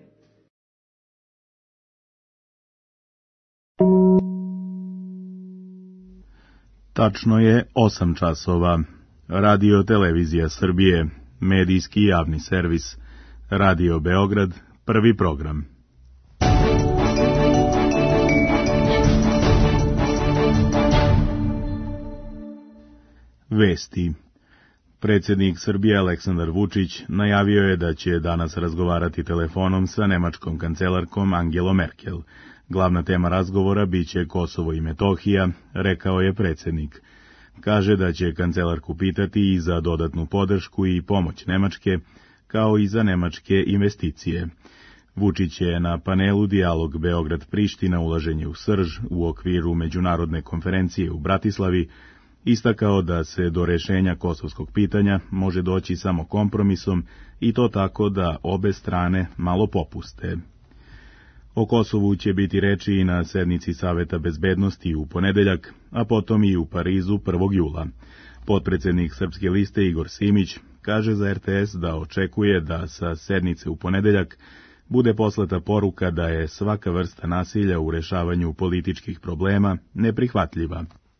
Tačno je osam časova. Radio Televizija Srbije, medijski javni servis, Radio Beograd, prvi program. Vesti. Predsjednik Srbije Aleksandar Vučić najavio je da će danas razgovarati telefonom sa nemačkom kancelarkom Angelom Merkel. Glavna tema razgovora biće Kosovo i Metohija, rekao je predsjednik. Kaže da će kancelarku pitati i za dodatnu podršku i pomoć Nemačke, kao i za nemačke investicije. Vučić je na panelu Dijalog Beograd-Priština ulaženje u srž u okviru međunarodne konferencije u Bratislavi istakao da se do rešenja kosovskog pitanja može doći samo kompromisom i to tako da obe strane malo popuste. O Kosovu će biti reči i na sednici Saveta bezbednosti u ponedeljak, a potom i u Parizu prvog jula. Potpredsjednik Srpske liste Igor Simić kaže za er te es da očekuje da sa sednice u ponedeljak bude poslata poruka da je svaka vrsta nasilja u rešavanju političkih problema neprihvatljiva.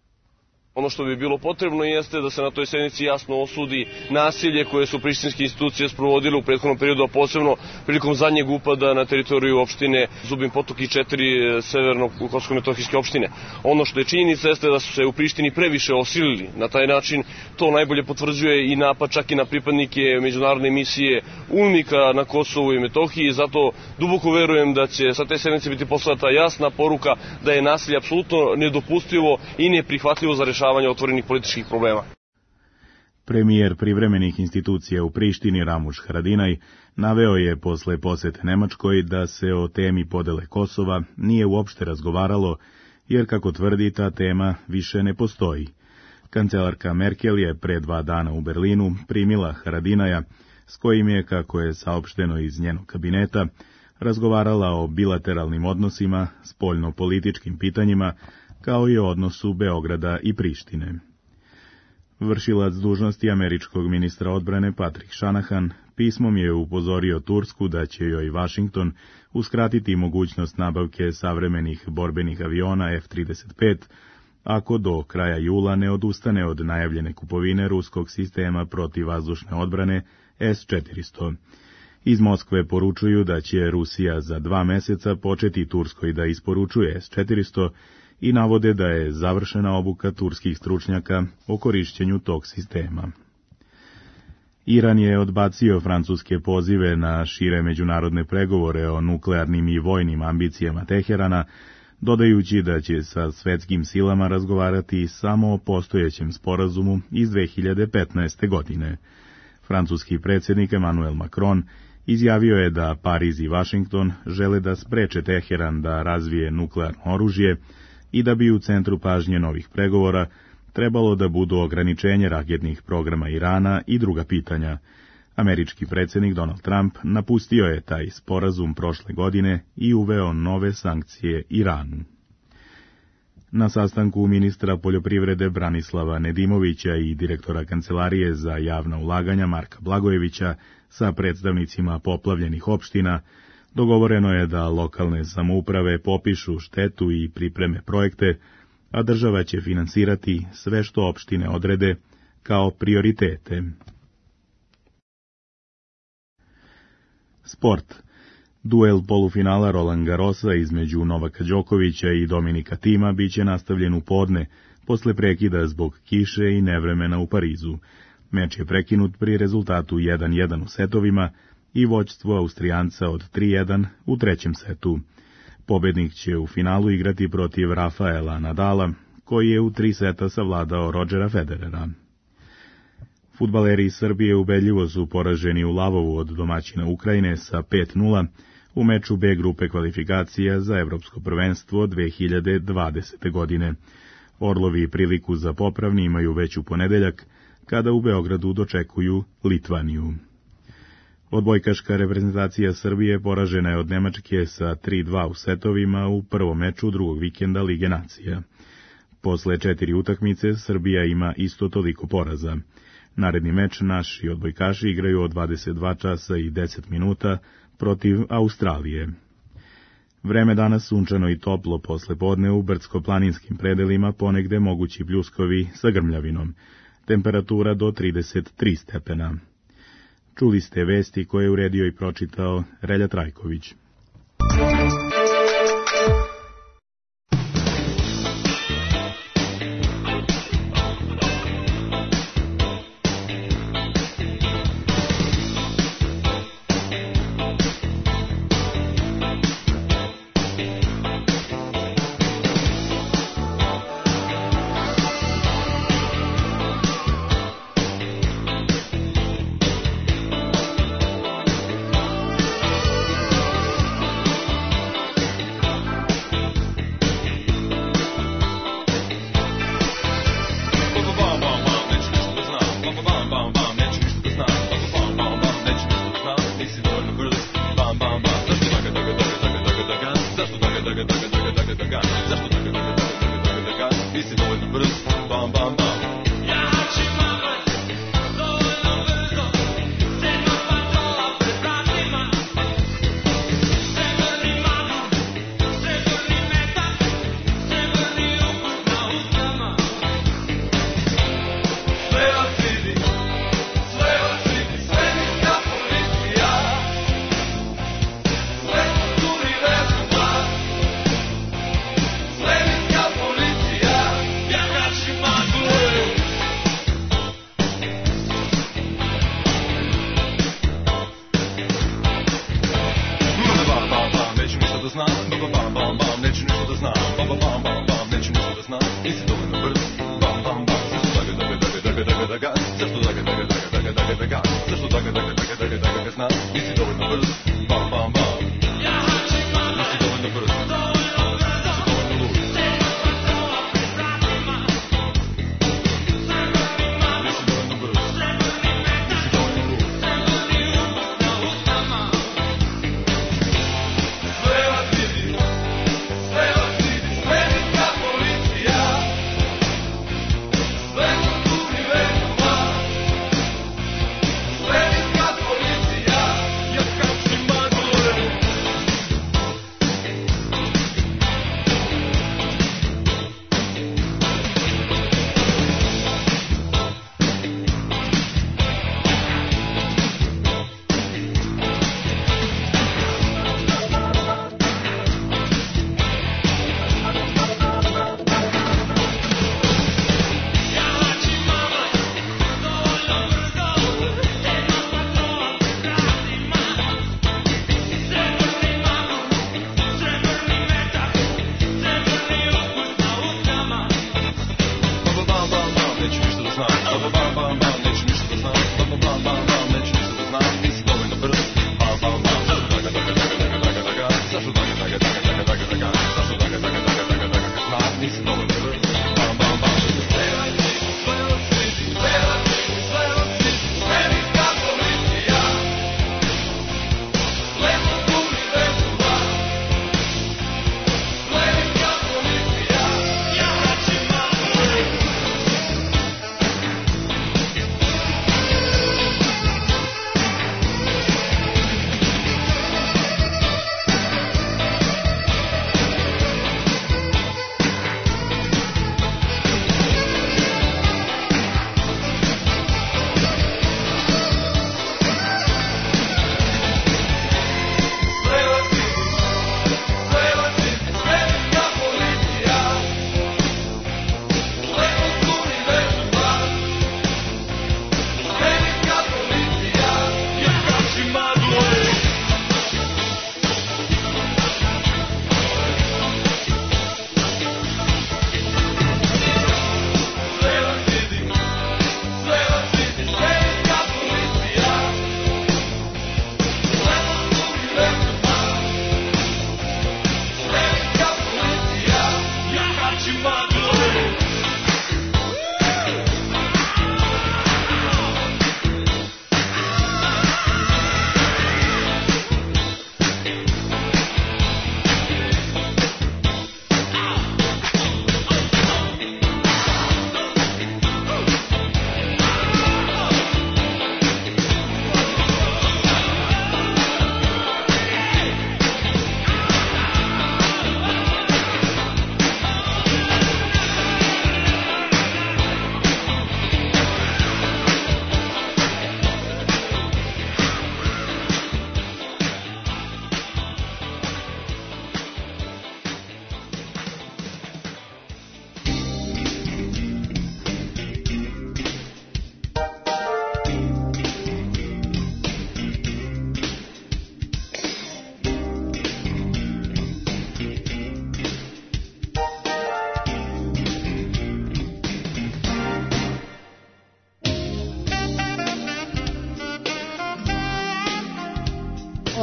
Ono što bi bilo potrebno jeste da se na toj sednici jasno osudi nasilje koje su prištinske institucije sprovodile u prethodnom periodu, a posebno prilikom zadnjeg upada na teritoriju opštine Zubin Potok i četiri severno-kosovsko-metohijske opštine. Ono što je činjenica jeste da su se u Prištini previše osilili. Na taj način to najbolje potvrđuje i napad čak i na pripadnike međunarodne misije UNMIK-a na Kosovu i Metohiji. Zato duboko verujem da će sa te sednice biti poslata jasna poruka da je nasilje apsolutno nedopustivo i neprihvatljivo za rešavanje otvorenih političkih problema. Premijer privremenih institucija u Prištini Ramuš Haradinaj naveo je posle posete Nemačkoj da se o temi podele Kosova nije uopšte razgovaralo, jer kako tvrdi ta tema više ne postoji. Kancelarka Merkel je pre dva dana u Berlinu primila Haradinaja, s kojim je, kako je saopšteno iz njenog kabineta, razgovarala o bilateralnim odnosima, spoljno-političkim pitanjima, kao i o odnosu Beograda i Prištine. Vršilac dužnosti američkog ministra odbrane Patrick Shanahan pismom je upozorio Tursku da će joj Vašington uskratiti mogućnost nabavke savremenih borbenih aviona F trideset pet, ako do kraja jula ne odustane od najavljene kupovine ruskog sistema protivvazdušne odbrane S četiristo. Iz Moskve poručuju da će Rusija za dva meseca početi Turskoj da isporučuje S četiristo i navode da je završena obuka turskih stručnjaka o korišćenju tog sistema. Iran je odbacio francuske pozive na šire međunarodne pregovore o nuklearnim i vojnim ambicijama Teherana, dodajući da će sa svetskim silama razgovarati samo o postojećem sporazumu iz dve hiljade petnaeste. godine. Francuski predsjednik Emmanuel Macron izjavio je da Pariz i Vašington žele da spreče Teheran da razvije nuklearno oružje i da bi u centru pažnje novih pregovora trebalo da budu ograničenje raketnih programa Irana i druga pitanja. Američki predsjednik Donald Trump napustio je taj sporazum prošle godine i uveo nove sankcije Iranu. Na sastanku ministra poljoprivrede Branislava Nedimovića i direktora Kancelarije za javna ulaganja Marka Blagojevića sa predstavnicima poplavljenih opština dogovoreno je da lokalne samouprave popišu štetu i pripreme projekte, a država će finansirati sve što opštine odrede kao prioritete. Sport. Duel polufinala Roland Garrosa između Novaka Đokovića i Dominika Tima biće nastavljen u podne, posle prekida zbog kiše i nevremena u Parizu. Meč je prekinut pri rezultatu jedan jedan u setovima i vođstvo Austrijanca od tri jedan u trećem setu. Pobednik će u finalu igrati protiv Rafaela Nadala, koji je u tri seta savladao Rodgera Federera. Fudbaleri iz Srbije ubedljivo su poraženi u Lavovu od domaćina Ukrajine sa pet nula u meču B grupe kvalifikacija za Evropsko prvenstvo dve hiljade dvadesete. godine. Orlovi priliku za popravni imaju već u ponedeljak, kada u Beogradu dočekuju Litvaniju. Odbojkaška reprezentacija Srbije poražena je od Nemačke sa tri dva u setovima u prvom meču drugog vikenda Lige nacija. Posle četiri utakmice Srbija ima isto toliko poraza. Naredni meč naši odbojkaši igraju od dvadeset dva časa i deset minuta protiv Australije. Vreme danas sunčano i toplo posle podne u brdsko-planinskim predelima, ponegde mogući pljuskovi sa grmljavinom. Temperatura do trideset tri stepena. Čuli ste vesti koje je uredio i pročitao Relja Trajković. Policija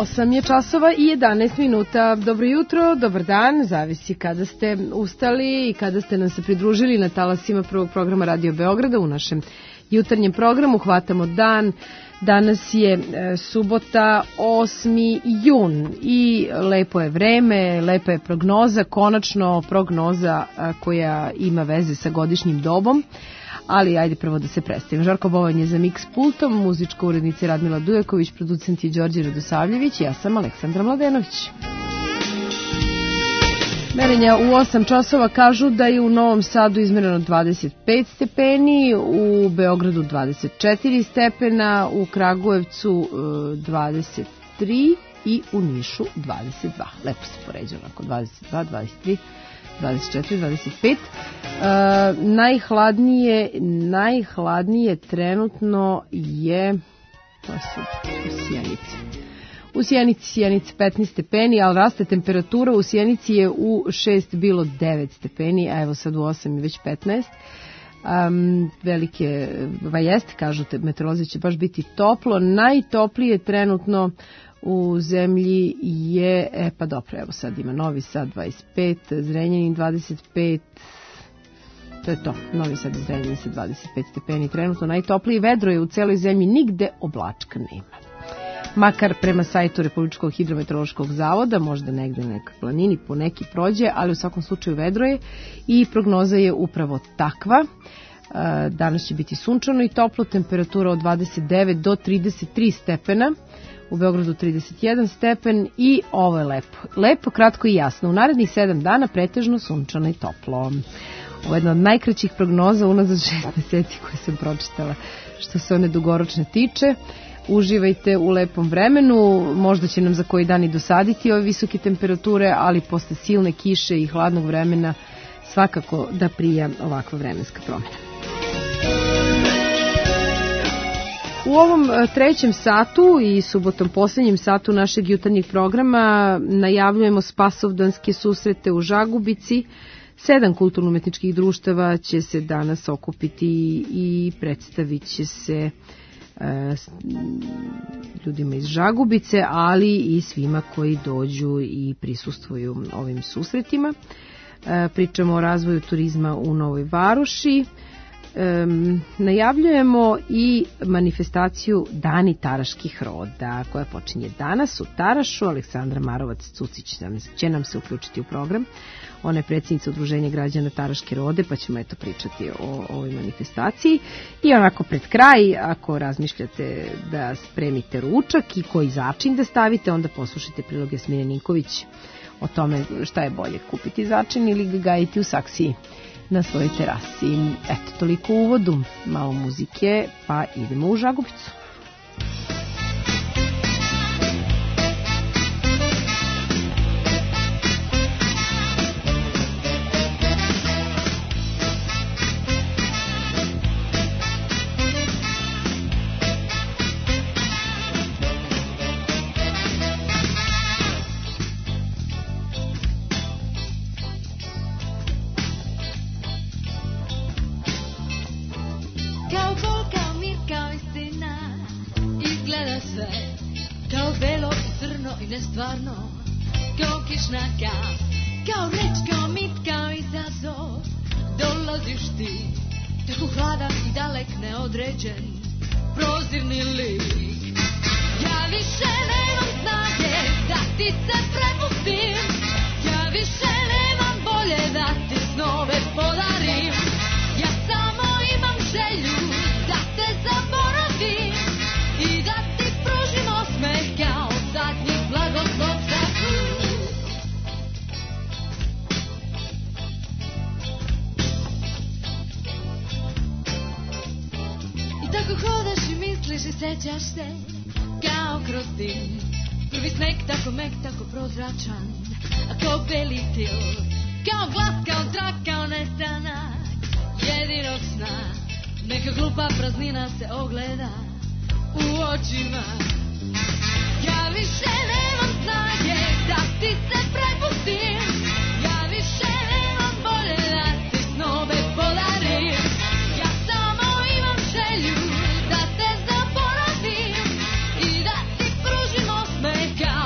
osam je časova i jedanaest minuta. Dobro jutro, dobar dan, zavisi kada ste ustali i kada ste nam se pridružili na talasima prvog programa Radio Beograda u našem jutarnjem programu. Hvatamo dan. Danas je e, subota osmi jun i lepo je vreme, lepa je prognoza, konačno prognoza a, koja ima veze sa godišnjim dobom. Ali ajde prvo da se predstavim. Žarko Bovan je za Mix pultom, muzička urednica Radmila Dujaković, producent je Đorđe Radosavljević, ja sam Aleksandra Mladenović. Merenja u osam časova kažu da je u Novom Sadu izmereno dvadeset pet stepeni, u Beogradu dvadeset četiri stepena, u Kragujevcu dvadeset tri i u Nišu dvadeset dva. Lepo se poređa onako, dvadeset dva, dvadeset tri, dvadeset četiri, dvadeset pet. Uh, najhladnije, najhladnije trenutno je to su u Sjenici. U Sjenici, Sjenici petnaest stepeni, ali raste temperatura. U Sjenici je u šest bilo devet stepeni, a evo sad u osam je već petnaest. Um, velike vajeste, kažu te, meteorolozi će baš biti toplo. Najtoplije trenutno u zemlji je, e pa dobro, evo sad ima Novi Sad dvadeset pet, Zrenjanin dvadeset pet, to je to, Novi Sad i Zrenjanin sa dvadeset pet stepeni trenutno. Najtoplije vedro je u celoj zemlji, nigde oblačka nema. Makar prema sajtu Republičkog hidrometeorološkog zavoda, možda negde na nekoj planini po neki prođe, ali u svakom slučaju vedro je i prognoza je upravo takva. Danas će biti sunčano i toplo, temperatura od dvadeset devet do trideset tri stepena. U Beogradu trideset jedan stepen i ovo je lepo. Lepo, kratko i jasno. U narednih sedam dana pretežno sunčano i toplo. Ovo je jedna od najkraćih prognoza unazad šest meseci koje sam pročitala što se one dugoročne tiče. Uživajte u lepom vremenu, možda će nam za koji dan i dosaditi ove visoke temperature, ali posle silne kiše i hladnog vremena svakako da prija ovakva vremenska promjena. U ovom trećem satu i subotom posljednjem satu našeg jutarnjeg programa najavljujemo spasovdanske susrete u Žagubici. Sedam kulturno-umetničkih društava će se danas okupiti i predstavit će se e, ljudima iz Žagubice, ali i svima koji dođu i prisustvuju ovim susretima. E, pričamo o razvoju turizma u Novoj Varoši. Um, najavljujemo i manifestaciju Dani taraških roda koja počinje danas u Tarašu. Aleksandra Marovac-Cucić će nam se uključiti u program. Ona je predsjednica Udruženja građana Taraške rode, pa ćemo eto pričati o, o ovoj manifestaciji. I onako pred kraj, ako razmišljate da spremite ručak i koji začin da stavite, onda poslušajte prilog Jasmine Ninković o tome šta je bolje, kupiti začin ili ga gajiti u saksiji na svojoj terasi. Eto, toliko u uvodu, malo muzike, pa idemo u Žagubicu. Stvarno, kao kišna kap, kao reč, kao mit, kao izazov. Dolaziš ti, tako hladan i dalek, neodređen, prozirni lik. Ja više nemam snage da ti se prepustim, ja više nemam volje da ti snove podarim. Ja samo imam želju da te zaboravim i da ti pružim osmeh kao zadnji blagoslov za put. I tako hodaš i misliš i sećaš se kao kroz dim. Prvi sneg tako mek, tako prozračan, a kao beli til, kao glas, kao zrak, kao nestanak jedinog sna. Neka glupa praznina se ogleda u očima. Ja više nemam snage da ti se prepustim, ja više nemam volje da ti snove podarim. Ja samo imam želju da te zaboravim i da ti pružim osmeh kao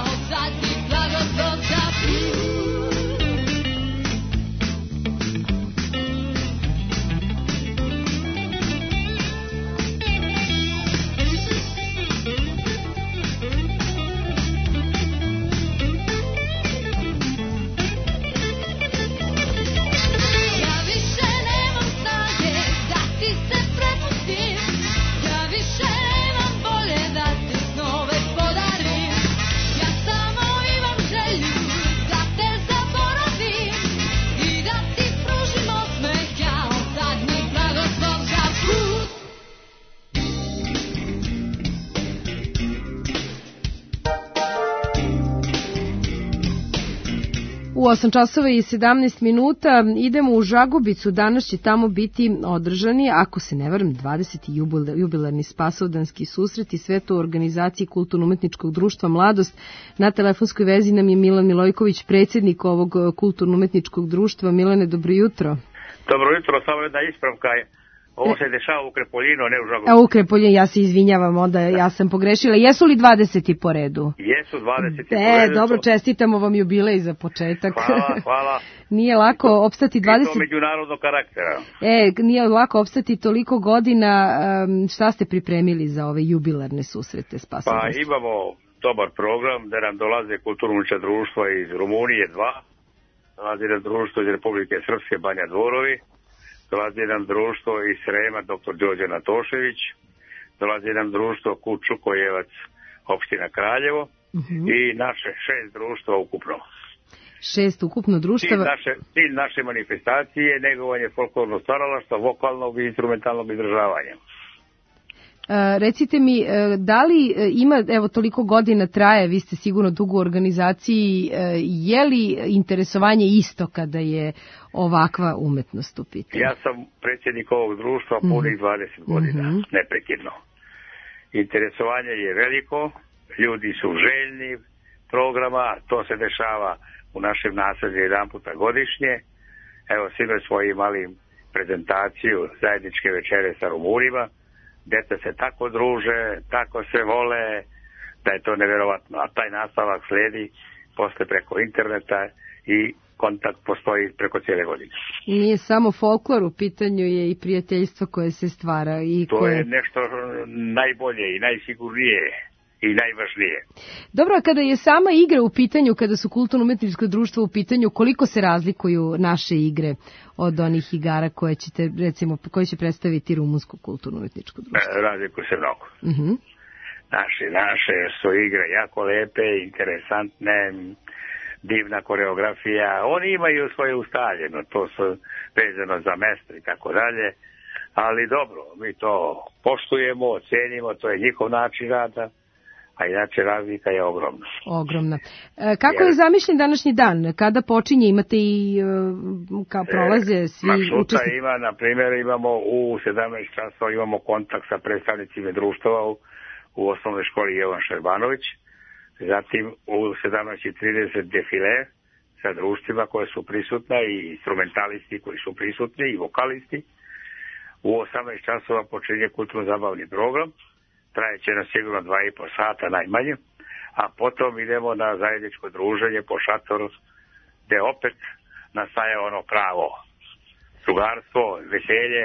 osam časova i sedamnaest minuta idemo u Žagubicu. Danas će tamo biti održani, ako se ne varam, dvadeseti jubilarni spasovdanski susret i sve to u organizaciji Kulturno-umetničkog društva Mladost. Na telefonskoj vezi nam je Milan Milojković, predsjednik ovog Kulturno-umetničkog društva. Milane, dobro jutro. Dobro jutro, samo jedna ispravka je. Ovo se dešava u Krepoljinu, a ne u Žagubicu. A u Krepoljinu, ja se izvinjavam, onda ja sam pogrešila. Jesu li dvadeseti po redu? Jesu dvadeseti e, po redu. Dobro, čestitamo vam jubilej za početak. Hvala, hvala. Nije lako opstati dvadeset... I to međunarodnog karaktera. E, nije lako opstati toliko godina. Šta ste pripremili za ove jubilarne susrete spasovnosti? Pa imamo dobar program, da nam dolaze kulturno-umetnička društva iz Rumunije dva, dolazi nam društvo iz Republike Srpske, Banja Dvorovi, dolazi nam društvo iz Srema, doktor Đorđe Natošević, dolazi nam društvo Kut Čukojevac, opština Kraljevo, uh-huh. i naše šest društva ukupno. Šest ukupno društava. Cilj naše, cilj naše manifestacije je negovanje folklornog stvaralaštva, vokalnog i instrumentalnog izražavanja. E, recite mi, da li ima, evo toliko godina traje, vi ste sigurno dugo u organizaciji, je li interesovanje isto kada je ovakva umetnost u pitanju? Ja sam predsjednik ovog društva punih mm-hmm. dvadeset godina, mm-hmm. neprekidno. Interesovanje je veliko, ljudi su željni programa, to se dešava u našem naselju jedan puta godišnje. Evo, sinoć smo imali prezentaciju zajedničke večere sa Rumunima. Djeca se tako druže, tako se vole, da je to nevjerovatno. A taj nastavak sledi posle preko interneta i kontakt postoji preko cijele godine. Nije samo folklor, u pitanju je i prijateljstvo koje se stvara. I to koje... je nešto najbolje i najsigurnije i najvažnije. Dobro, a kada je sama igra u pitanju, kada su kulturno-umetničko društvo u pitanju, koliko se razlikuju naše igre od onih igara koje ćete, recimo, koje će predstaviti rumunsko kulturno-umetničko društvo? Razlikuju se mnogo. Uh-huh. Naše, naše su igre jako lepe, interesantne, divna koreografija. Oni imaju svoje ustaljeno, to su vezano za mesto i tako dalje. Ali dobro, mi to poštujemo, ocenimo, to je njihov način rada. A inače razlika je ogromna. Ogromna. E, kako je zamišljen današnji dan? Kada počinje? Imate i kao prolaze svi učesnici? Učesni... ima, na primjer, imamo u sedamnaest časova imamo kontakt sa predstavnicima društava u, u osnovnoj školi Jovan Šerbanović. Zatim u sedamnaest trideset defile sa društvima koje su prisutna i instrumentalisti koji su prisutni i vokalisti. U osamnaest časova počinje kulturno-zabavni program. Trajeće na sigurno dva i po sata najmanje, a potom idemo na zajedničko druženje po šatoru, gde opet nastaje ono pravo drugarstvo, veselje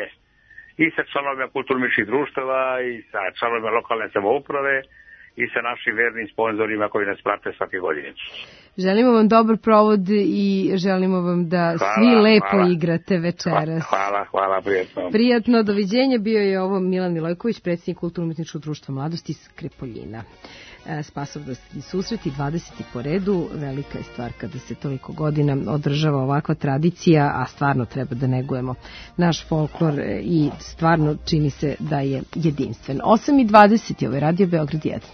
i sa članovima kulturno-umetničkih društava i sa članovima lokalne samouprave i sa našim vernim sponzorima koji nas prate svake godine. Želimo vam dobar provod i želimo vam da hvala, svi lepo hvala. igrate večeras. Hvala, hvala, prijatno. Prijatno, doviđenja. Bio je ovo Milan Milojković, predsjednik Kulturno-umetničkog društva Mladosti iz Krepoljina. Spasovdanski susret i dvadeseti po redu, velika je stvar kada se toliko godina održava ovakva tradicija, a stvarno treba da negujemo naš folklor i stvarno čini se da je jedinstven. osam i dvadeset je ovaj Radio Beograd jedan.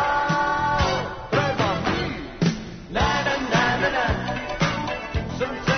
Sometimes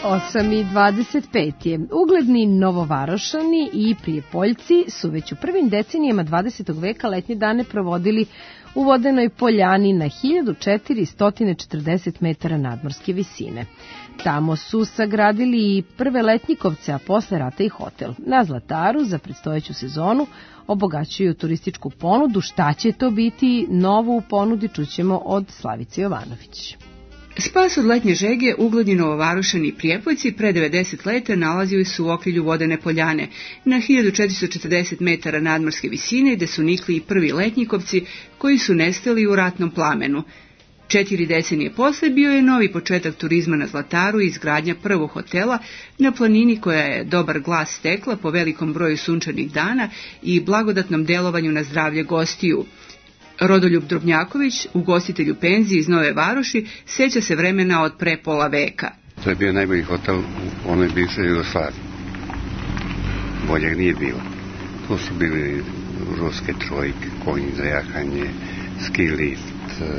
osam i dvadeset pet je. Ugledni Novovarošani i Prijepoljci su već u prvim decenijama dvadesetog veka letnje dane provodili u Vodenoj poljani na hiljadu četiristo četrdeset metara nadmorske visine. Tamo su sagradili i prve letnjikovce, a posle rata i hotel. Na Zlataru za predstojeću sezonu obogaćuju turističku ponudu. Šta će to biti novo u ponudi, čućemo od Slavice Jovanović. Spas od letnje žege ugledni Novovarošani i Prijepoljci pre devedeset leta nalazili su u okrilju Vodene poljane na hiljadu četiristo četrdeset metara nadmorske visine, gde su nikli i prvi letnjikovci koji su nestali u ratnom plamenu. Četiri decenije posle bio je novi početak turizma na Zlataru i izgradnja prvog hotela na planini koja je dobar glas stekla po velikom broju sunčanih dana i blagodatnom delovanju na zdravlje gostiju. Rodoljub Drobnjaković, ugostitelj u penziji iz Nove Varoši, seća se vremena od pre pola veka. To je bio najbolji hotel u onoj bivšoj Jugoslaviji. Boljeg nije bilo. Tu su bili ruske trojke, konji za jahanje, ski lift,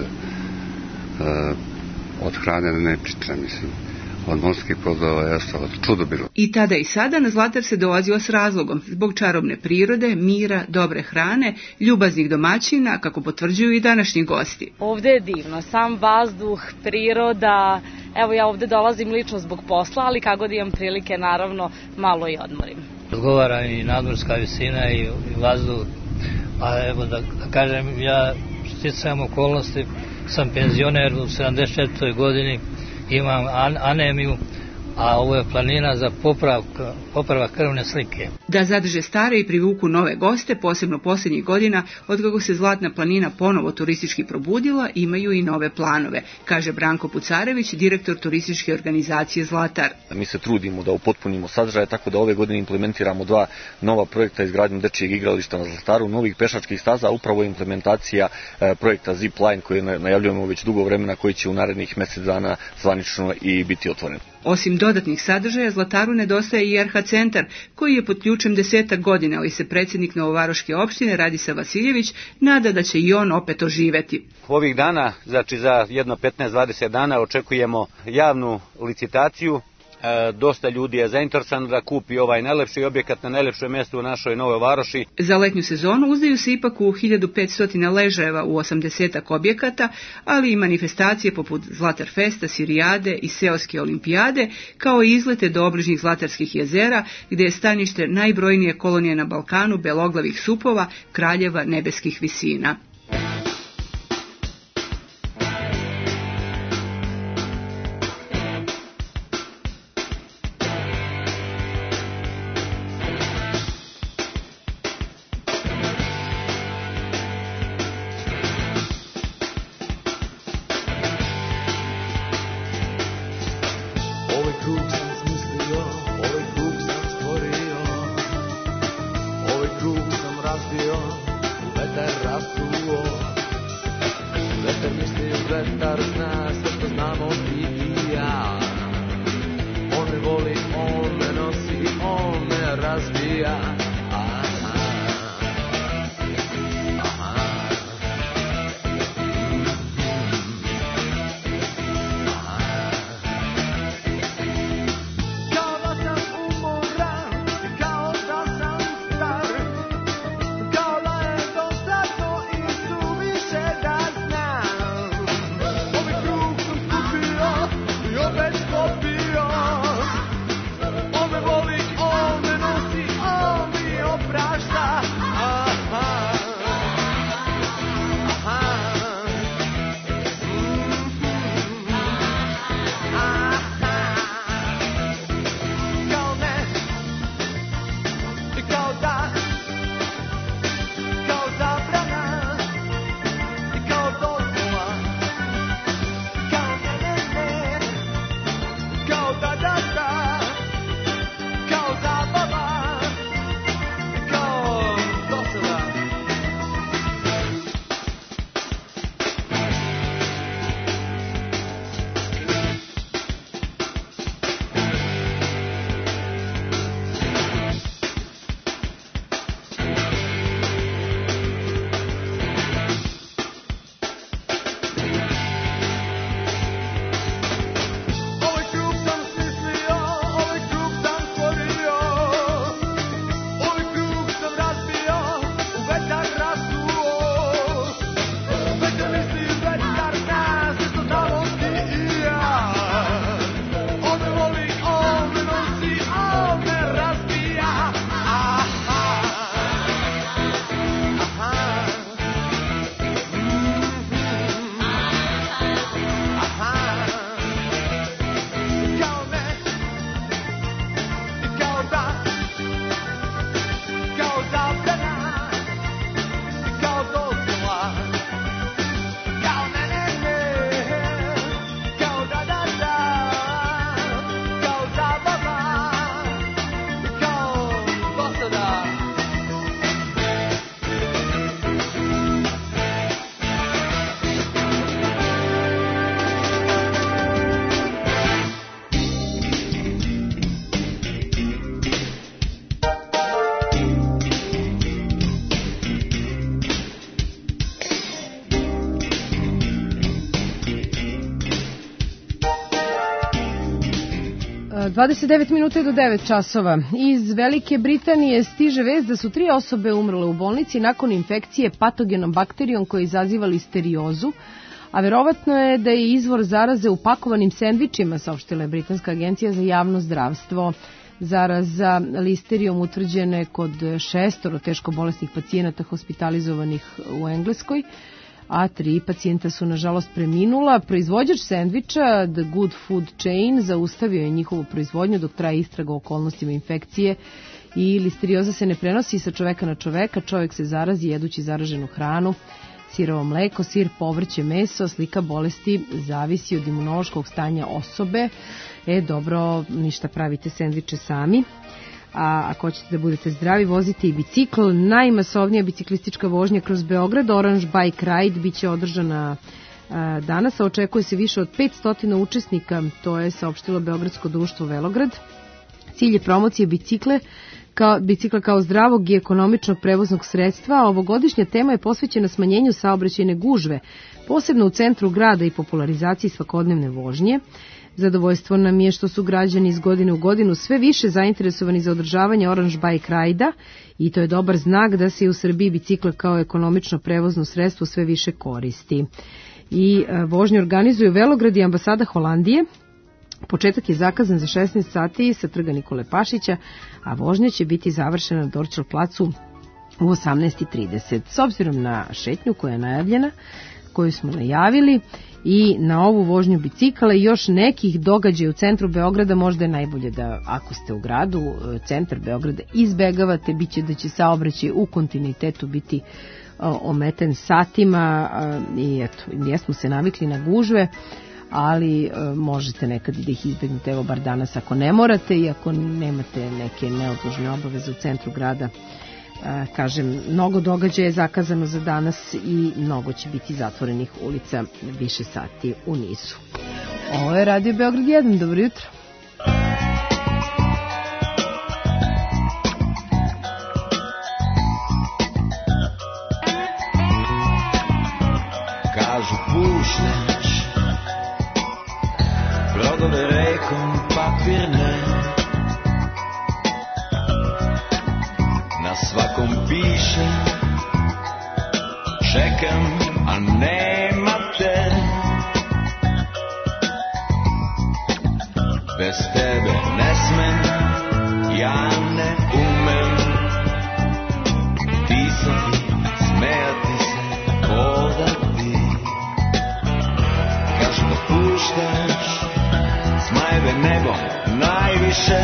uh, od hrane da ne pričam, mislim. Od morskih plodova je ostalo čudo bilo. I tada i sada na Zlatar se dolazilo s razlogom, zbog čarobne prirode, mira, dobre hrane, ljubaznih domaćina, kako potvrđuju i današnji gosti. Ovde je divno, sam vazduh, priroda, evo ja ovde dolazim lično zbog posla, ali kako god imam prilike, naravno, malo i odmorim. Odgovara i nadmorska visina i, i vazduh, a evo da, da kažem, ja sticajem okolnosti, sam penzioner u sedamdeset četvrtoj godini, imam an anemiju, a ovo je planina za popravak, popravak krvne slike. Da zadrže stare i privuku nove goste, posebno posljednjih godina, od kako se Zlatna planina ponovo turistički probudila, imaju i nove planove, kaže Branko Pucarević, direktor turističke organizacije Zlatar. Mi se trudimo da upotpunimo sadržaje, tako da ove godine implementiramo dva nova projekta izgradnjom dečijeg igrališta na Zlataru, novih pešačkih staza, upravo implementacija e, projekta Zipline koji najavljujemo već dugo vremena, koji će u narednih mjesec dana zvanično i biti otvoren. Osim dodatnih sadržaja, Zlataru nedostaje i R H centar, koji je pod ključem desetak godina, ali se predsjednik Novovaroške opštine Radisa Vasiljević nada da će i on opet oživeti. Ovih dana, znači za jedno petnaest do dvadeset dana, očekujemo javnu licitaciju. E, dosta ljudi je zainteresano da kupi ovaj najlepši objekat na najlepšem mjestu u našoj Novoj Varoši. Za letnju sezonu uzdaju se ipak u hiljadu petsto ležajeva u osamdesetak objekata, ali i manifestacije poput Zlatar Festa, Sirijade i Seoske olimpijade, kao i izlete do obližnjih Zlatarskih jezera, gdje je stanište najbrojnije kolonije na Balkanu beloglavih supova, kraljeva nebeskih visina. On me voli, on me nosi, on me dvadeset devet minuta do devet časova. Iz Velike Britanije stiže vest da su tri osobe umrle u bolnici nakon infekcije patogenom bakterijom koja izaziva listeriozu, a verovatno je da je izvor zaraze u pakovanim sendvičima, saopštila je Britanska agencija za javno zdravstvo. Zaraza listerijom utvrđena je kod šestoro teško bolesnih pacijenata hospitalizovanih u Engleskoj, a tri pacijenta su nažalost preminula. Proizvođač sendviča The Good Food Chain zaustavio je njihovu proizvodnju dok traje istraga o okolnostima infekcije i listerioza se ne prenosi sa čoveka na čoveka, čovek se zarazi jedući zaraženu hranu. Sirovo mleko, sir, povrće, meso, slika bolesti zavisi od imunološkog stanja osobe. E, dobro, ništa, pravite sendviče sami. A ako hoćete da budete zdravi, vozite i bicikl. Najmasovnija biciklistička vožnja kroz Beograd, Orange Bike Ride, biće održana a, danas, a očekuje se više od petsto učesnika, to je saopštilo Beogradsko društvo Velograd. Cilj je promocije bicikle, kao, bicikla kao zdravog i ekonomičnog prevoznog sredstva, a ovogodišnja tema je posvećena smanjenju saobraćajne gužve, posebno u centru grada i popularizaciji svakodnevne vožnje. Zadovoljstvo nam je što su građani iz godine u godinu sve više zainteresovani za održavanje Orange Bike Ride-a i to je dobar znak da se u Srbiji bicikla kao ekonomično prevozno sredstvo sve više koristi. I vožnju organizuju Velograd i ambasada Holandije. Početak je zakazan za šesnaest sati sa trga Nikole Pašića, a vožnja će biti završena na Dorćol placu u osamnaest i trideset. S obzirom na šetnju koja je najavljena, koju smo najavili, i na ovu vožnju bicikala i još nekih događaja u centru Beograda, možda je najbolje da, ako ste u gradu, centar Beograda izbegavate, bit će da će saobraćaj u kontinuitetu biti ometen satima i eto, jesmo se navikli na gužve, ali možete nekad da ih izbegnete, evo bar danas ako ne morate i ako nemate neke neodložne obaveze u centru grada. Kažem, mnogo događaja je zakazano za danas i mnogo će biti zatvorenih ulica više sati u nizu. Ovo je Radio Beograd jedan, dobro jutro. Kažu puštaš brodove rekom papirne, na svakom piše čekam, a nema te. Bez tebe ne smem, ja ne umem pisati, smejati se, hodati. Kažu da puštaš smajeve nebom najviše,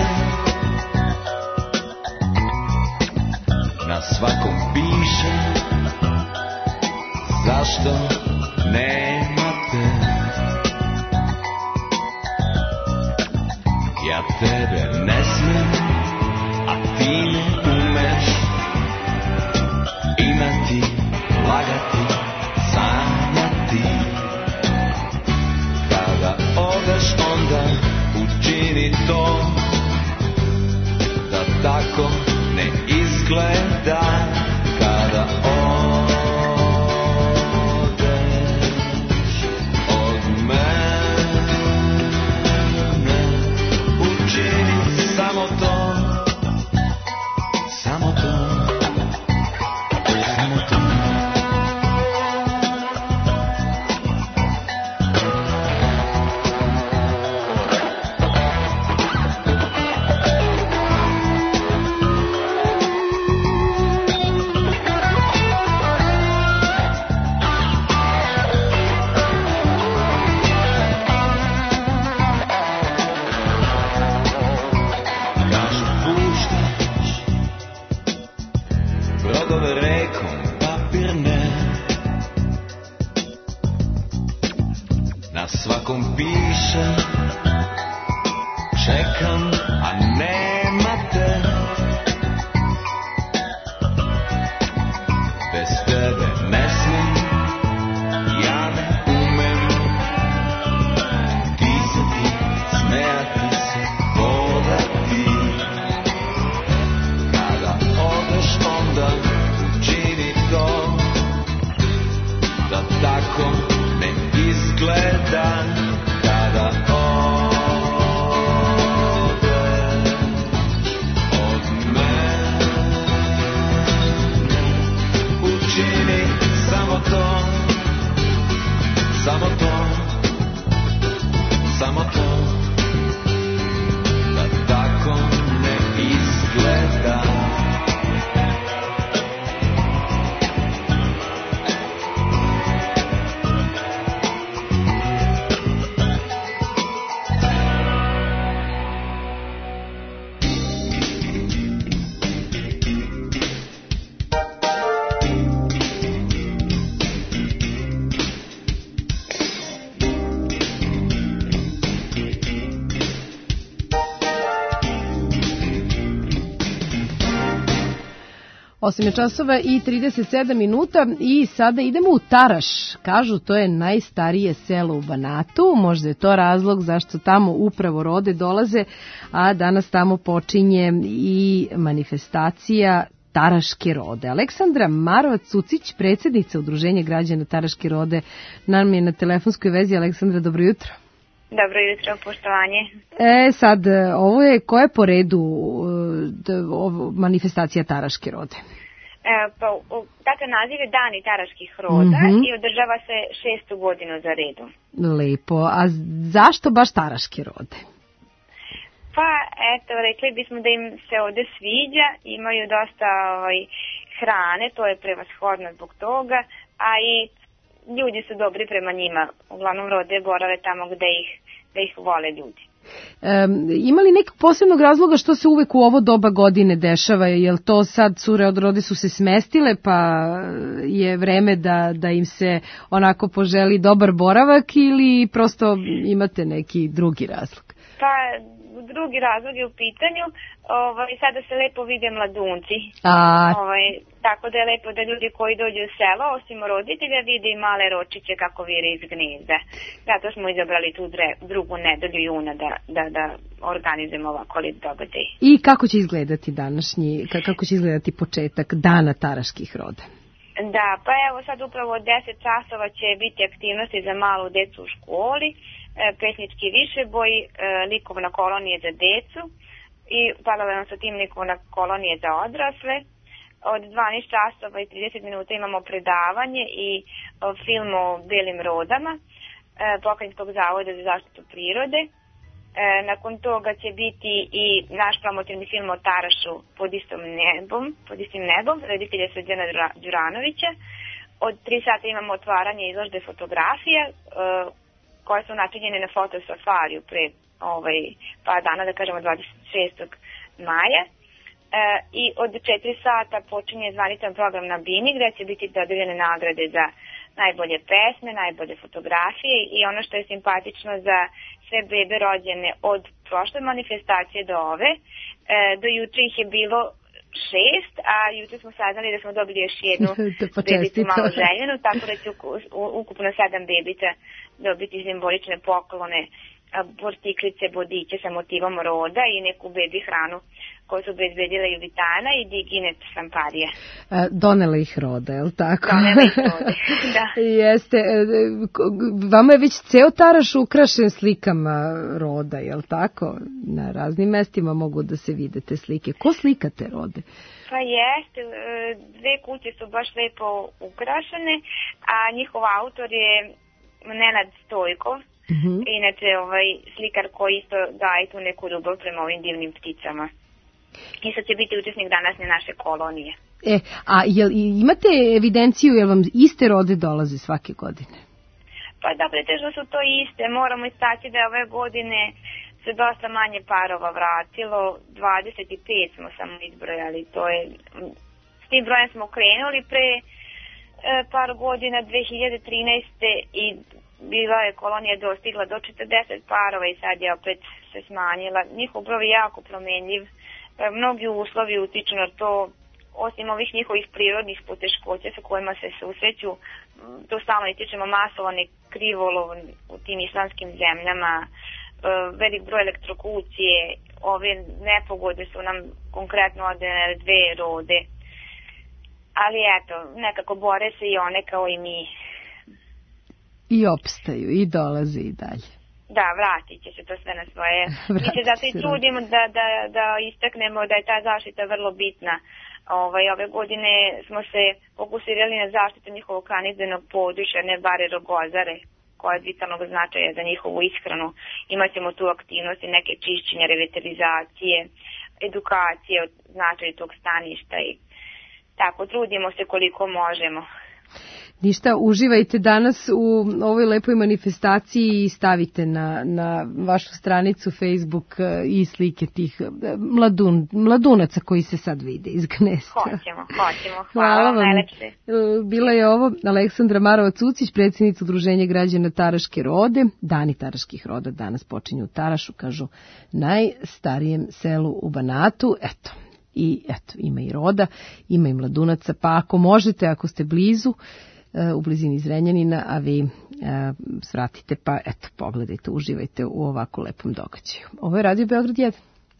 na svakom piše zašto nema te. Ja tebe ne smem, a ti ne umeš imati, lagati, sanjati. Kada odeš onda učini to da tako ne izgleda. Kada odeš od mene, učini samo to, samo to, samo to. Kada odeš osam časova i trideset sedam minuta i sada idemo u Taraš. Kažu to je najstarije selo u Banatu, možda je to razlog zašto tamo upravo rode dolaze, a danas tamo počinje i manifestacija Taraške rode. Aleksandra Marovac-Cucić, predsjednica Udruženja građana Taraške rode, nam je na telefonskoj vezi. Aleksandra, dobro jutro. Dobro jutro, poštovanje. E, sad, ovo je, ko je po redu ovo, manifestacija Taraške rode? E, pa, dakle, naziv je Dani Taraških roda mm-hmm. i održava se šestu godinu za redom. Lepo, a zašto baš Taraške rode? Pa, eto, rekli bismo da im se ovde sviđa, imaju dosta ovaj, hrane, to je prevashodno zbog toga, a i ljudi su dobri prema njima, uglavnom rode borave tamo gde ih, gde ih vole ljudi. Um, ima li nekog posebnog razloga što se uvek u ovo doba godine dešava? Jel to sad cure od rode su se smestile pa je vreme da, da im se onako poželi dobar boravak ili prosto imate neki drugi razlog? Pa drugi razlog je u pitanju, ovaj, sada se lepo vide mladunci, A... ovaj, tako da je lepo da ljudi koji dođu u selo, osim roditelja, vide i male ročiće kako vire iz gnezda. Zato smo izabrali tu dre, drugu nedelju juna da, da, da organizujemo ovako lep događaj. I kako će izgledati današnji, kako će izgledati početak Dana Taraških roda? Da, pa evo sad upravo od deset časova će biti aktivnosti za malu decu u školi, pesnički višeboj, likovna kolonija za decu i paralelno sa tim likovna kolonija za odrasle. Od dvanaest časova i trideset minuta imamo predavanje i film o belim rodama Pokrajinskog zavoda za zaštitu prirode. Nakon toga će biti i naš promotivni film o Tarašu pod istom nebom, pod istim nebom, reditelja Srđana Đuranovića. Od tri sata imamo otvaranje izložbe fotografija koje su načinjene na fotosafariju pre ovaj, pa dana, da kažemo dvadeset šestog maja. E, I od četiri sata počinje zvaničan program na Bini gde će biti dodeljene nagrade za najbolje pesme, najbolje fotografije i ono što je simpatično za sve bebe rođene od prošle manifestacije do ove. E, do juče ih je bilo šest, a juče smo saznali da smo dobili još jednu bebicu malo željenu, tako da će ukupno sedam bebica dobiti simbolične poklone, bortiklice, bodiće sa motivom roda i neku bebi hranu koju su obezbedila Juvitana i Diginet šamparija. Donela ih roda, je li tako? Donela ih roda, da. Jeste. Vama je već ceo Taraš ukrašen slikama roda, je li tako? Na raznim mestima mogu da se vide te slike. Ko slika te rode? Pa jeste, dve kuće su baš lepo ukrašene, a njihov autor je Nenad Stojkov, mm-hmm. inače ovaj slikar koji isto daje tu neku ljubav prema ovim divnim pticama. I sad će biti učesnik današnje naše kolonije. E, a jel imate evidenciju, jel vam iste rode dolaze svake godine? Pa da, pretežno su to iste. Moramo istaći da ove godine se dosta manje parova vratilo, dvadeset pet smo samo izbrojali. To je, s tim brojem smo krenuli pre e, par godina, dve hiljade trinaeste. i bila je kolonija dostigla do četrdeset parova i sad je opet se smanjila. Njihov broj je jako promenljiv. Mnogi uslovi utiču na to, osim ovih njihovih prirodnih poteškoća sa kojima se susreću, to stalno ističemo masovani krivolov u tim islamskim zemljama, velik broj elektrokucije, ove nepogode su nam konkretno odnele dve rode, ali eto, nekako bore se i one kao i mi. I opstaju, i dolaze i dalje. Da, vratit će se to sve na svoje. Mi se zato i trudimo da, da, da istaknemo da je ta zaštita vrlo bitna. Ovaj, ove godine smo se fokusirali na zaštitu njihovog kanizbenog područja, ne bare rogozare, koja je vitalnog značaja za njihovu ishranu. Imaćemo tu aktivnosti, neke čišćenja, revitalizacije, edukacije o značaju tog staništa i tako trudimo se koliko možemo. Ništa, uživajte danas u ovoj lepoj manifestaciji i stavite na, na vašu stranicu Facebook i slike tih mladun, mladunaca koji se sad vide iz gnezda. Hoćemo, hoćemo. Hvala, Hvala vam. Najlepše. Bila je ovo Aleksandra Marovac-Cucić, predsjednica Udruženja građana Taraške rode. Dani Taraških roda danas počinju u Tarašu, kažu najstarijem selu u Banatu. Eto, i eto, ima i roda, ima i mladunaca, pa ako možete, ako ste blizu, u blizini Zrenjanina, a vi svratite, pa eto, pogledajte, uživajte u ovako lepom događaju. Ovo je Radio Beograd jedan.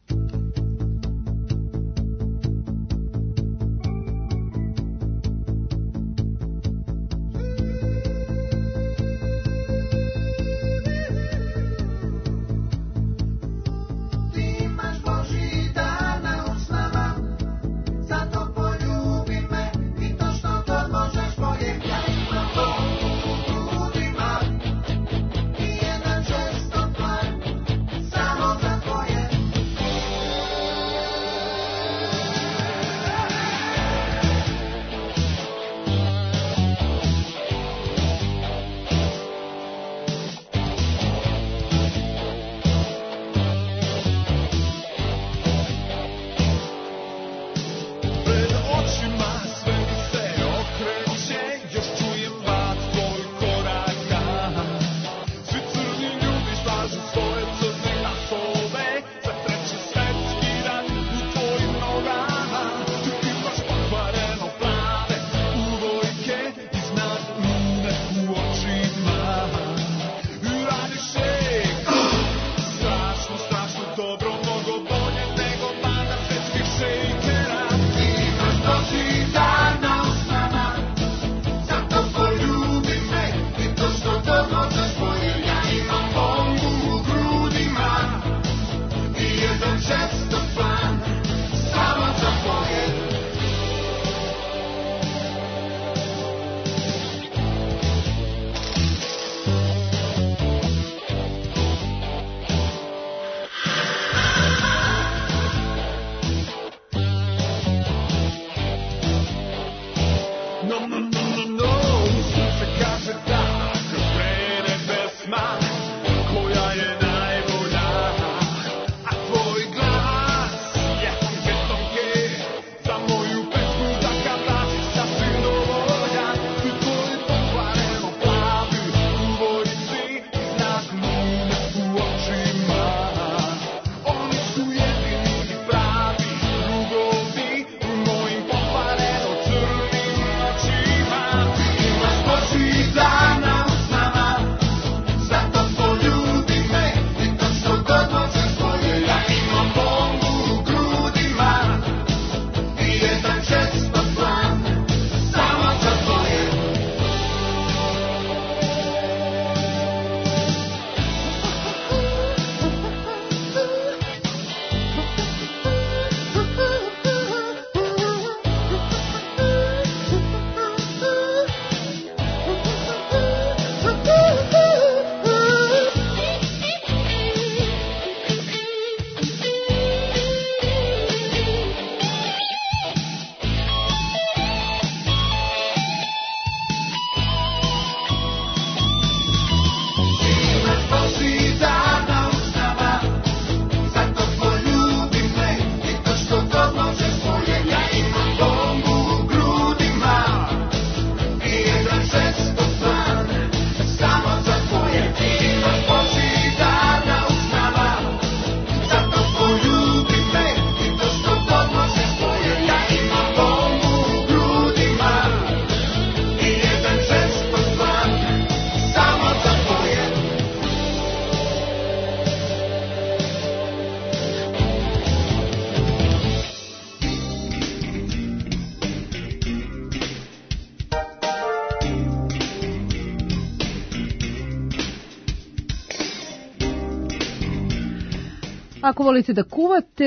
Ako volite da kuvate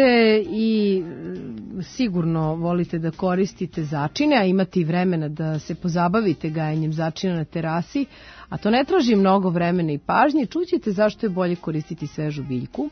i sigurno volite da koristite začine, a imate i vremena da se pozabavite gajenjem začina na terasi, a to ne traži mnogo vremena i pažnje, čućete zašto je bolje koristiti svežu biljku,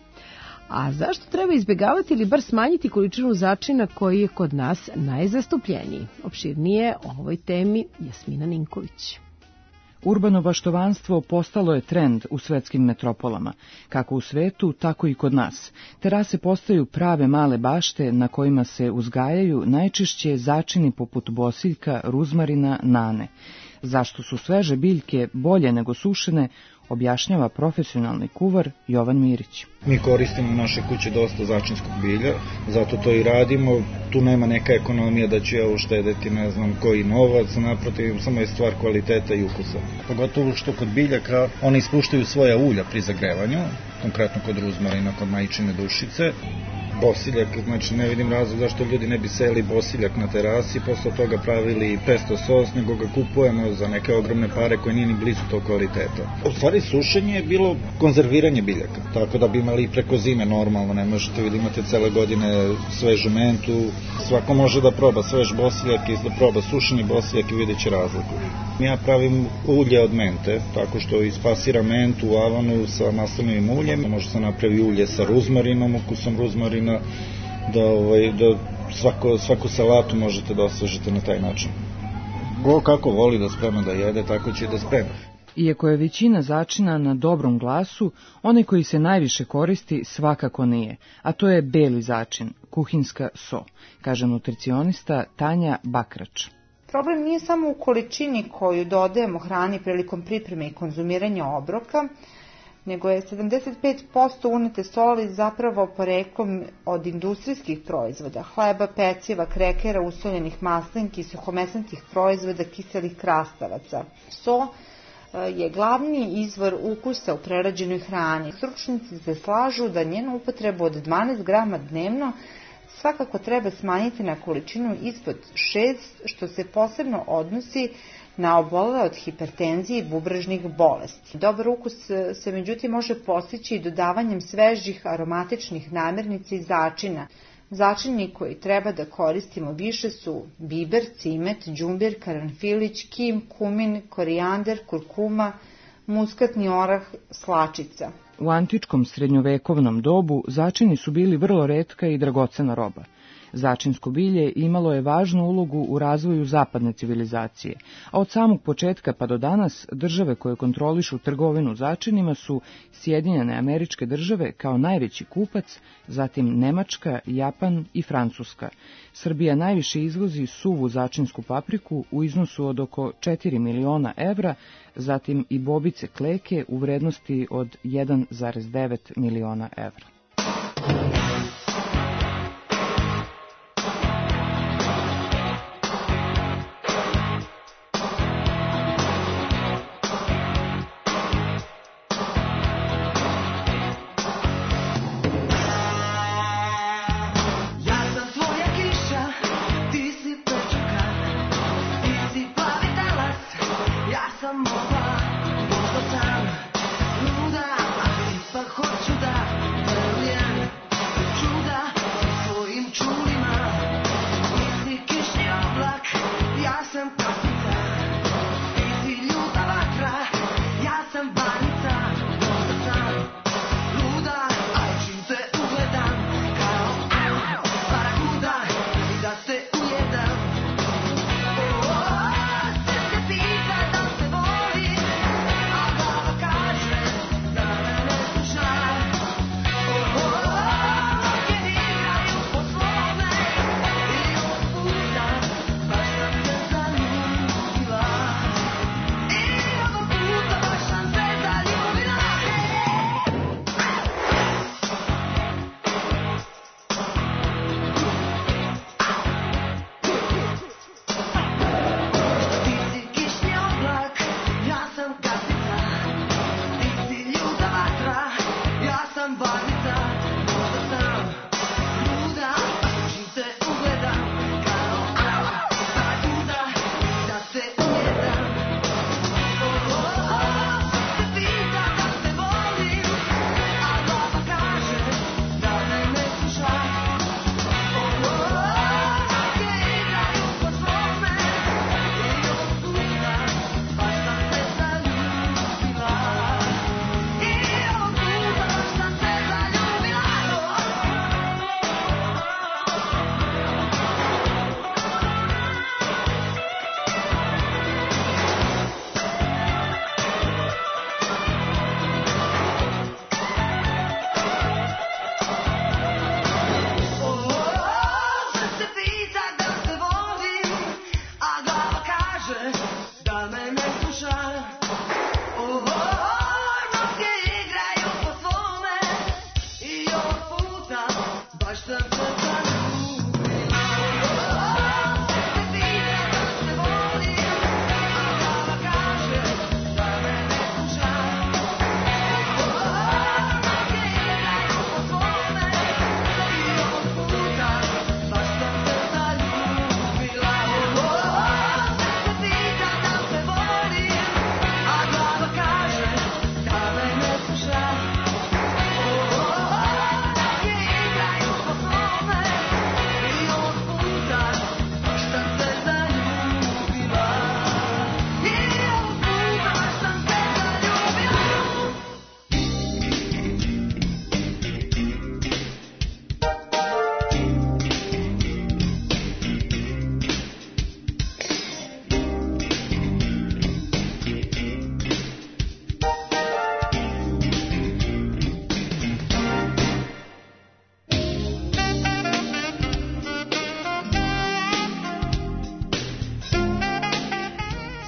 a zašto treba izbjegavati ili bar smanjiti količinu začina koji je kod nas najzastupljeniji. Opširnije o ovoj temi Jasmina Ninković. Urbano baštovanstvo postalo je trend u svetskim metropolama, kako u svetu, tako i kod nas. Terase postaju prave male bašte na kojima se uzgajaju najčešće začini poput bosiljka, ruzmarina, nane. Zašto su sveže biljke bolje nego sušene, objašnjava profesionalni kuvar Jovan Mirić. Mi koristimo u našoj kući dosta začinskog bilja, zato to i radimo. Tu nema neka ekonomija da će ovo štedeti, ne znam, koji novac, naprotiv, samo je stvar kvaliteta i ukusa. Pogotovo što kod biljaka oni ispuštaju svoja ulja pri zagrevanju, konkretno kod ruzmarina, kod majčine dušice. Bosiljak, znači ne vidim razlog zašto ljudi ne bi seli bosiljak na terasi, posle toga pravili pesto sos, nego ga kupujemo za neke ogromne pare koje nije ni blizu tog kvaliteta. U stvari sušenje je bilo konzerviranje biljaka, tako da bi imali i preko zime normalno, ne možete vi da imate cele godine svežu mentu, svako može da proba svež bosiljak i da proba sušeni bosiljak i vidjet će razliku. Ja pravim ulje od mente, tako što ispasira mentu u avanu sa maslinovim uljem, može se napravi ulje sa ruzmarinom, ukusom ruzmarina, da, ovaj, da svako, svaku salatu možete da osvežite na taj način. Ko kako voli da sprema da jede, tako će da sprema. Iako je većina začina na dobrom glasu, onaj koji se najviše koristi svakako nije, a to je beli začin, kuhinska so, kaže nutricionista Tanja Bakrač. Problem nije samo u količini koju dodajemo hrani prilikom pripreme i konzumiranja obroka, nego je sedamdeset pet posto unete soli zapravo poreklom od industrijskih proizvoda, hleba, peciva, krekera, usoljenih maslinki, suhomesnatih proizvoda, kiselih krastavaca. So je glavni izvor ukusa u prerađenoj hrani. Stručnjaci se slažu da njenu upotrebu od dvanaest grama dnevno svakako treba smanjiti na količinu ispod šest, što se posebno odnosi na obolele od hipertenzije i bubrežnih bolesti. Dobar ukus se međutim može postići dodavanjem svežih aromatičnih namirnica i začina. Začini koji treba da koristimo više su biber, cimet, đumbir, karanfilić, kim, kumin, korijander, kurkuma, muskatni orah, slačica. U antičkom srednjovekovnom dobu začini su bili vrlo retka i dragocena roba. Začinsko bilje imalo je važnu ulogu u razvoju zapadne civilizacije, a od samog početka pa do danas države koje kontrolišu trgovinu začinima su Sjedinjene Američke Države kao najveći kupac, zatim Nemačka, Japan i Francuska. Srbija najviše izvozi suvu začinsku papriku u iznosu od oko četiri miliona evra, zatim i bobice kleke u vrednosti od jedan zarez devet miliona evra. Možda sam luda, ali ipak hoću da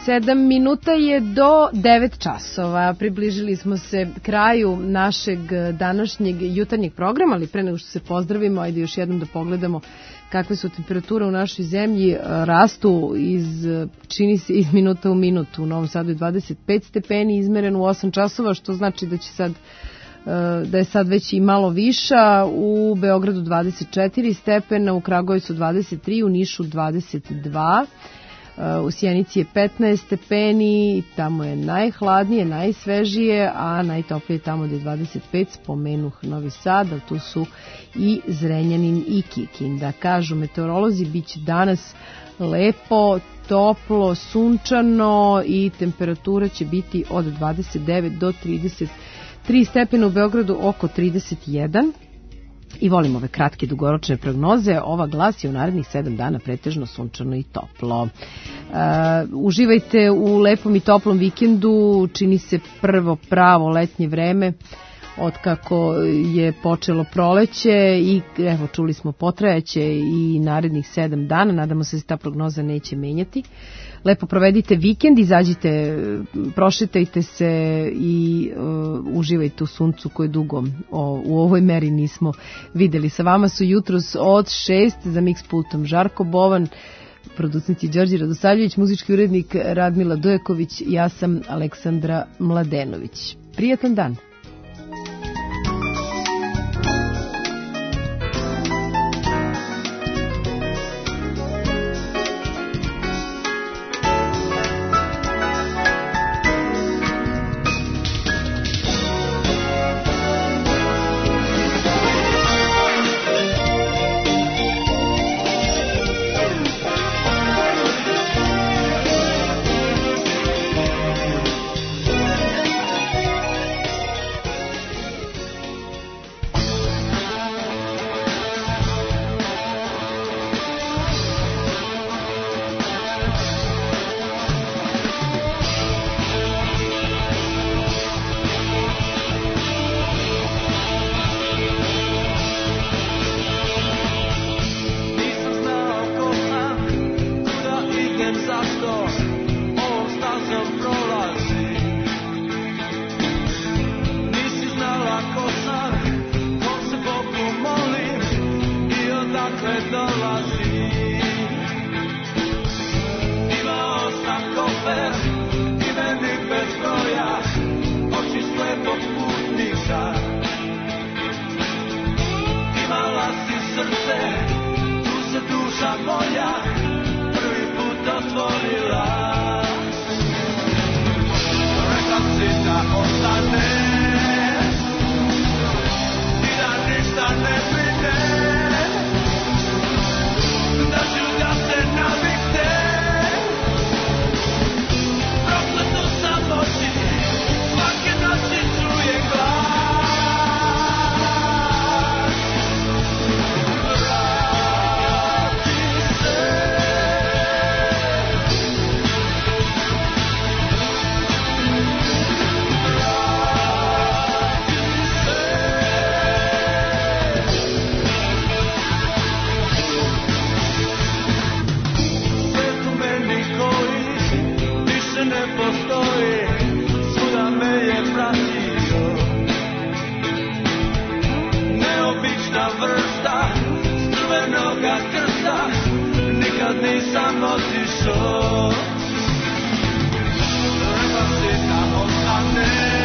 Sedam minuta je do devet časova. Približili smo se kraju našeg današnjeg jutarnjeg programa, ali pre nego što se pozdravimo, ajde još jednom da pogledamo kakve su temperature u našoj zemlji. Rastu iz, čini se, iz minuta u minutu. U Novom Sadu je dvadeset pet stepeni, izmeren u osam časova, što znači da će sad da je sad već i malo viša. U Beogradu dvadeset četiri stepena, u Kragujevcu dvadeset tri, u Nišu dvadeset dva. U Sjenici je petnaest stepeni, tamo je najhladnije, najsvežije, a najtoplije tamo gde je dvadeset pet, spomenuh Novi Sad, a tu su i Zrenjanin i Kikinda. Kažu meteorolozi, bit će danas lepo, toplo, sunčano i temperatura će biti od dvadeset devet do trideset tri stepena, u Beogradu oko trideset jedan. I volimo ove kratke dugoročne prognoze. Ova glasi u narednih sedam dana pretežno sunčano i toplo. Uh, uživajte u lepom i toplom vikendu. Čini se prvo pravo letnje vreme od kako je počelo proleće i evo čuli smo potrajaće i narednih sedam dana. Nadamo se da se ta prognoza neće menjati. Lepo provedite vikend, izađite, prošetajte se i uh, uživajte u suncu koje dugo o, u ovoj meri nismo videli. Sa vama su jutros od šest za Mix pultom Žarko Bovan, producenti Đorđe Radosavljević, muzički urednik Radmila Dojaković, ja sam Aleksandra Mladenović. Prijatan dan! Otišao, treba se da ostane.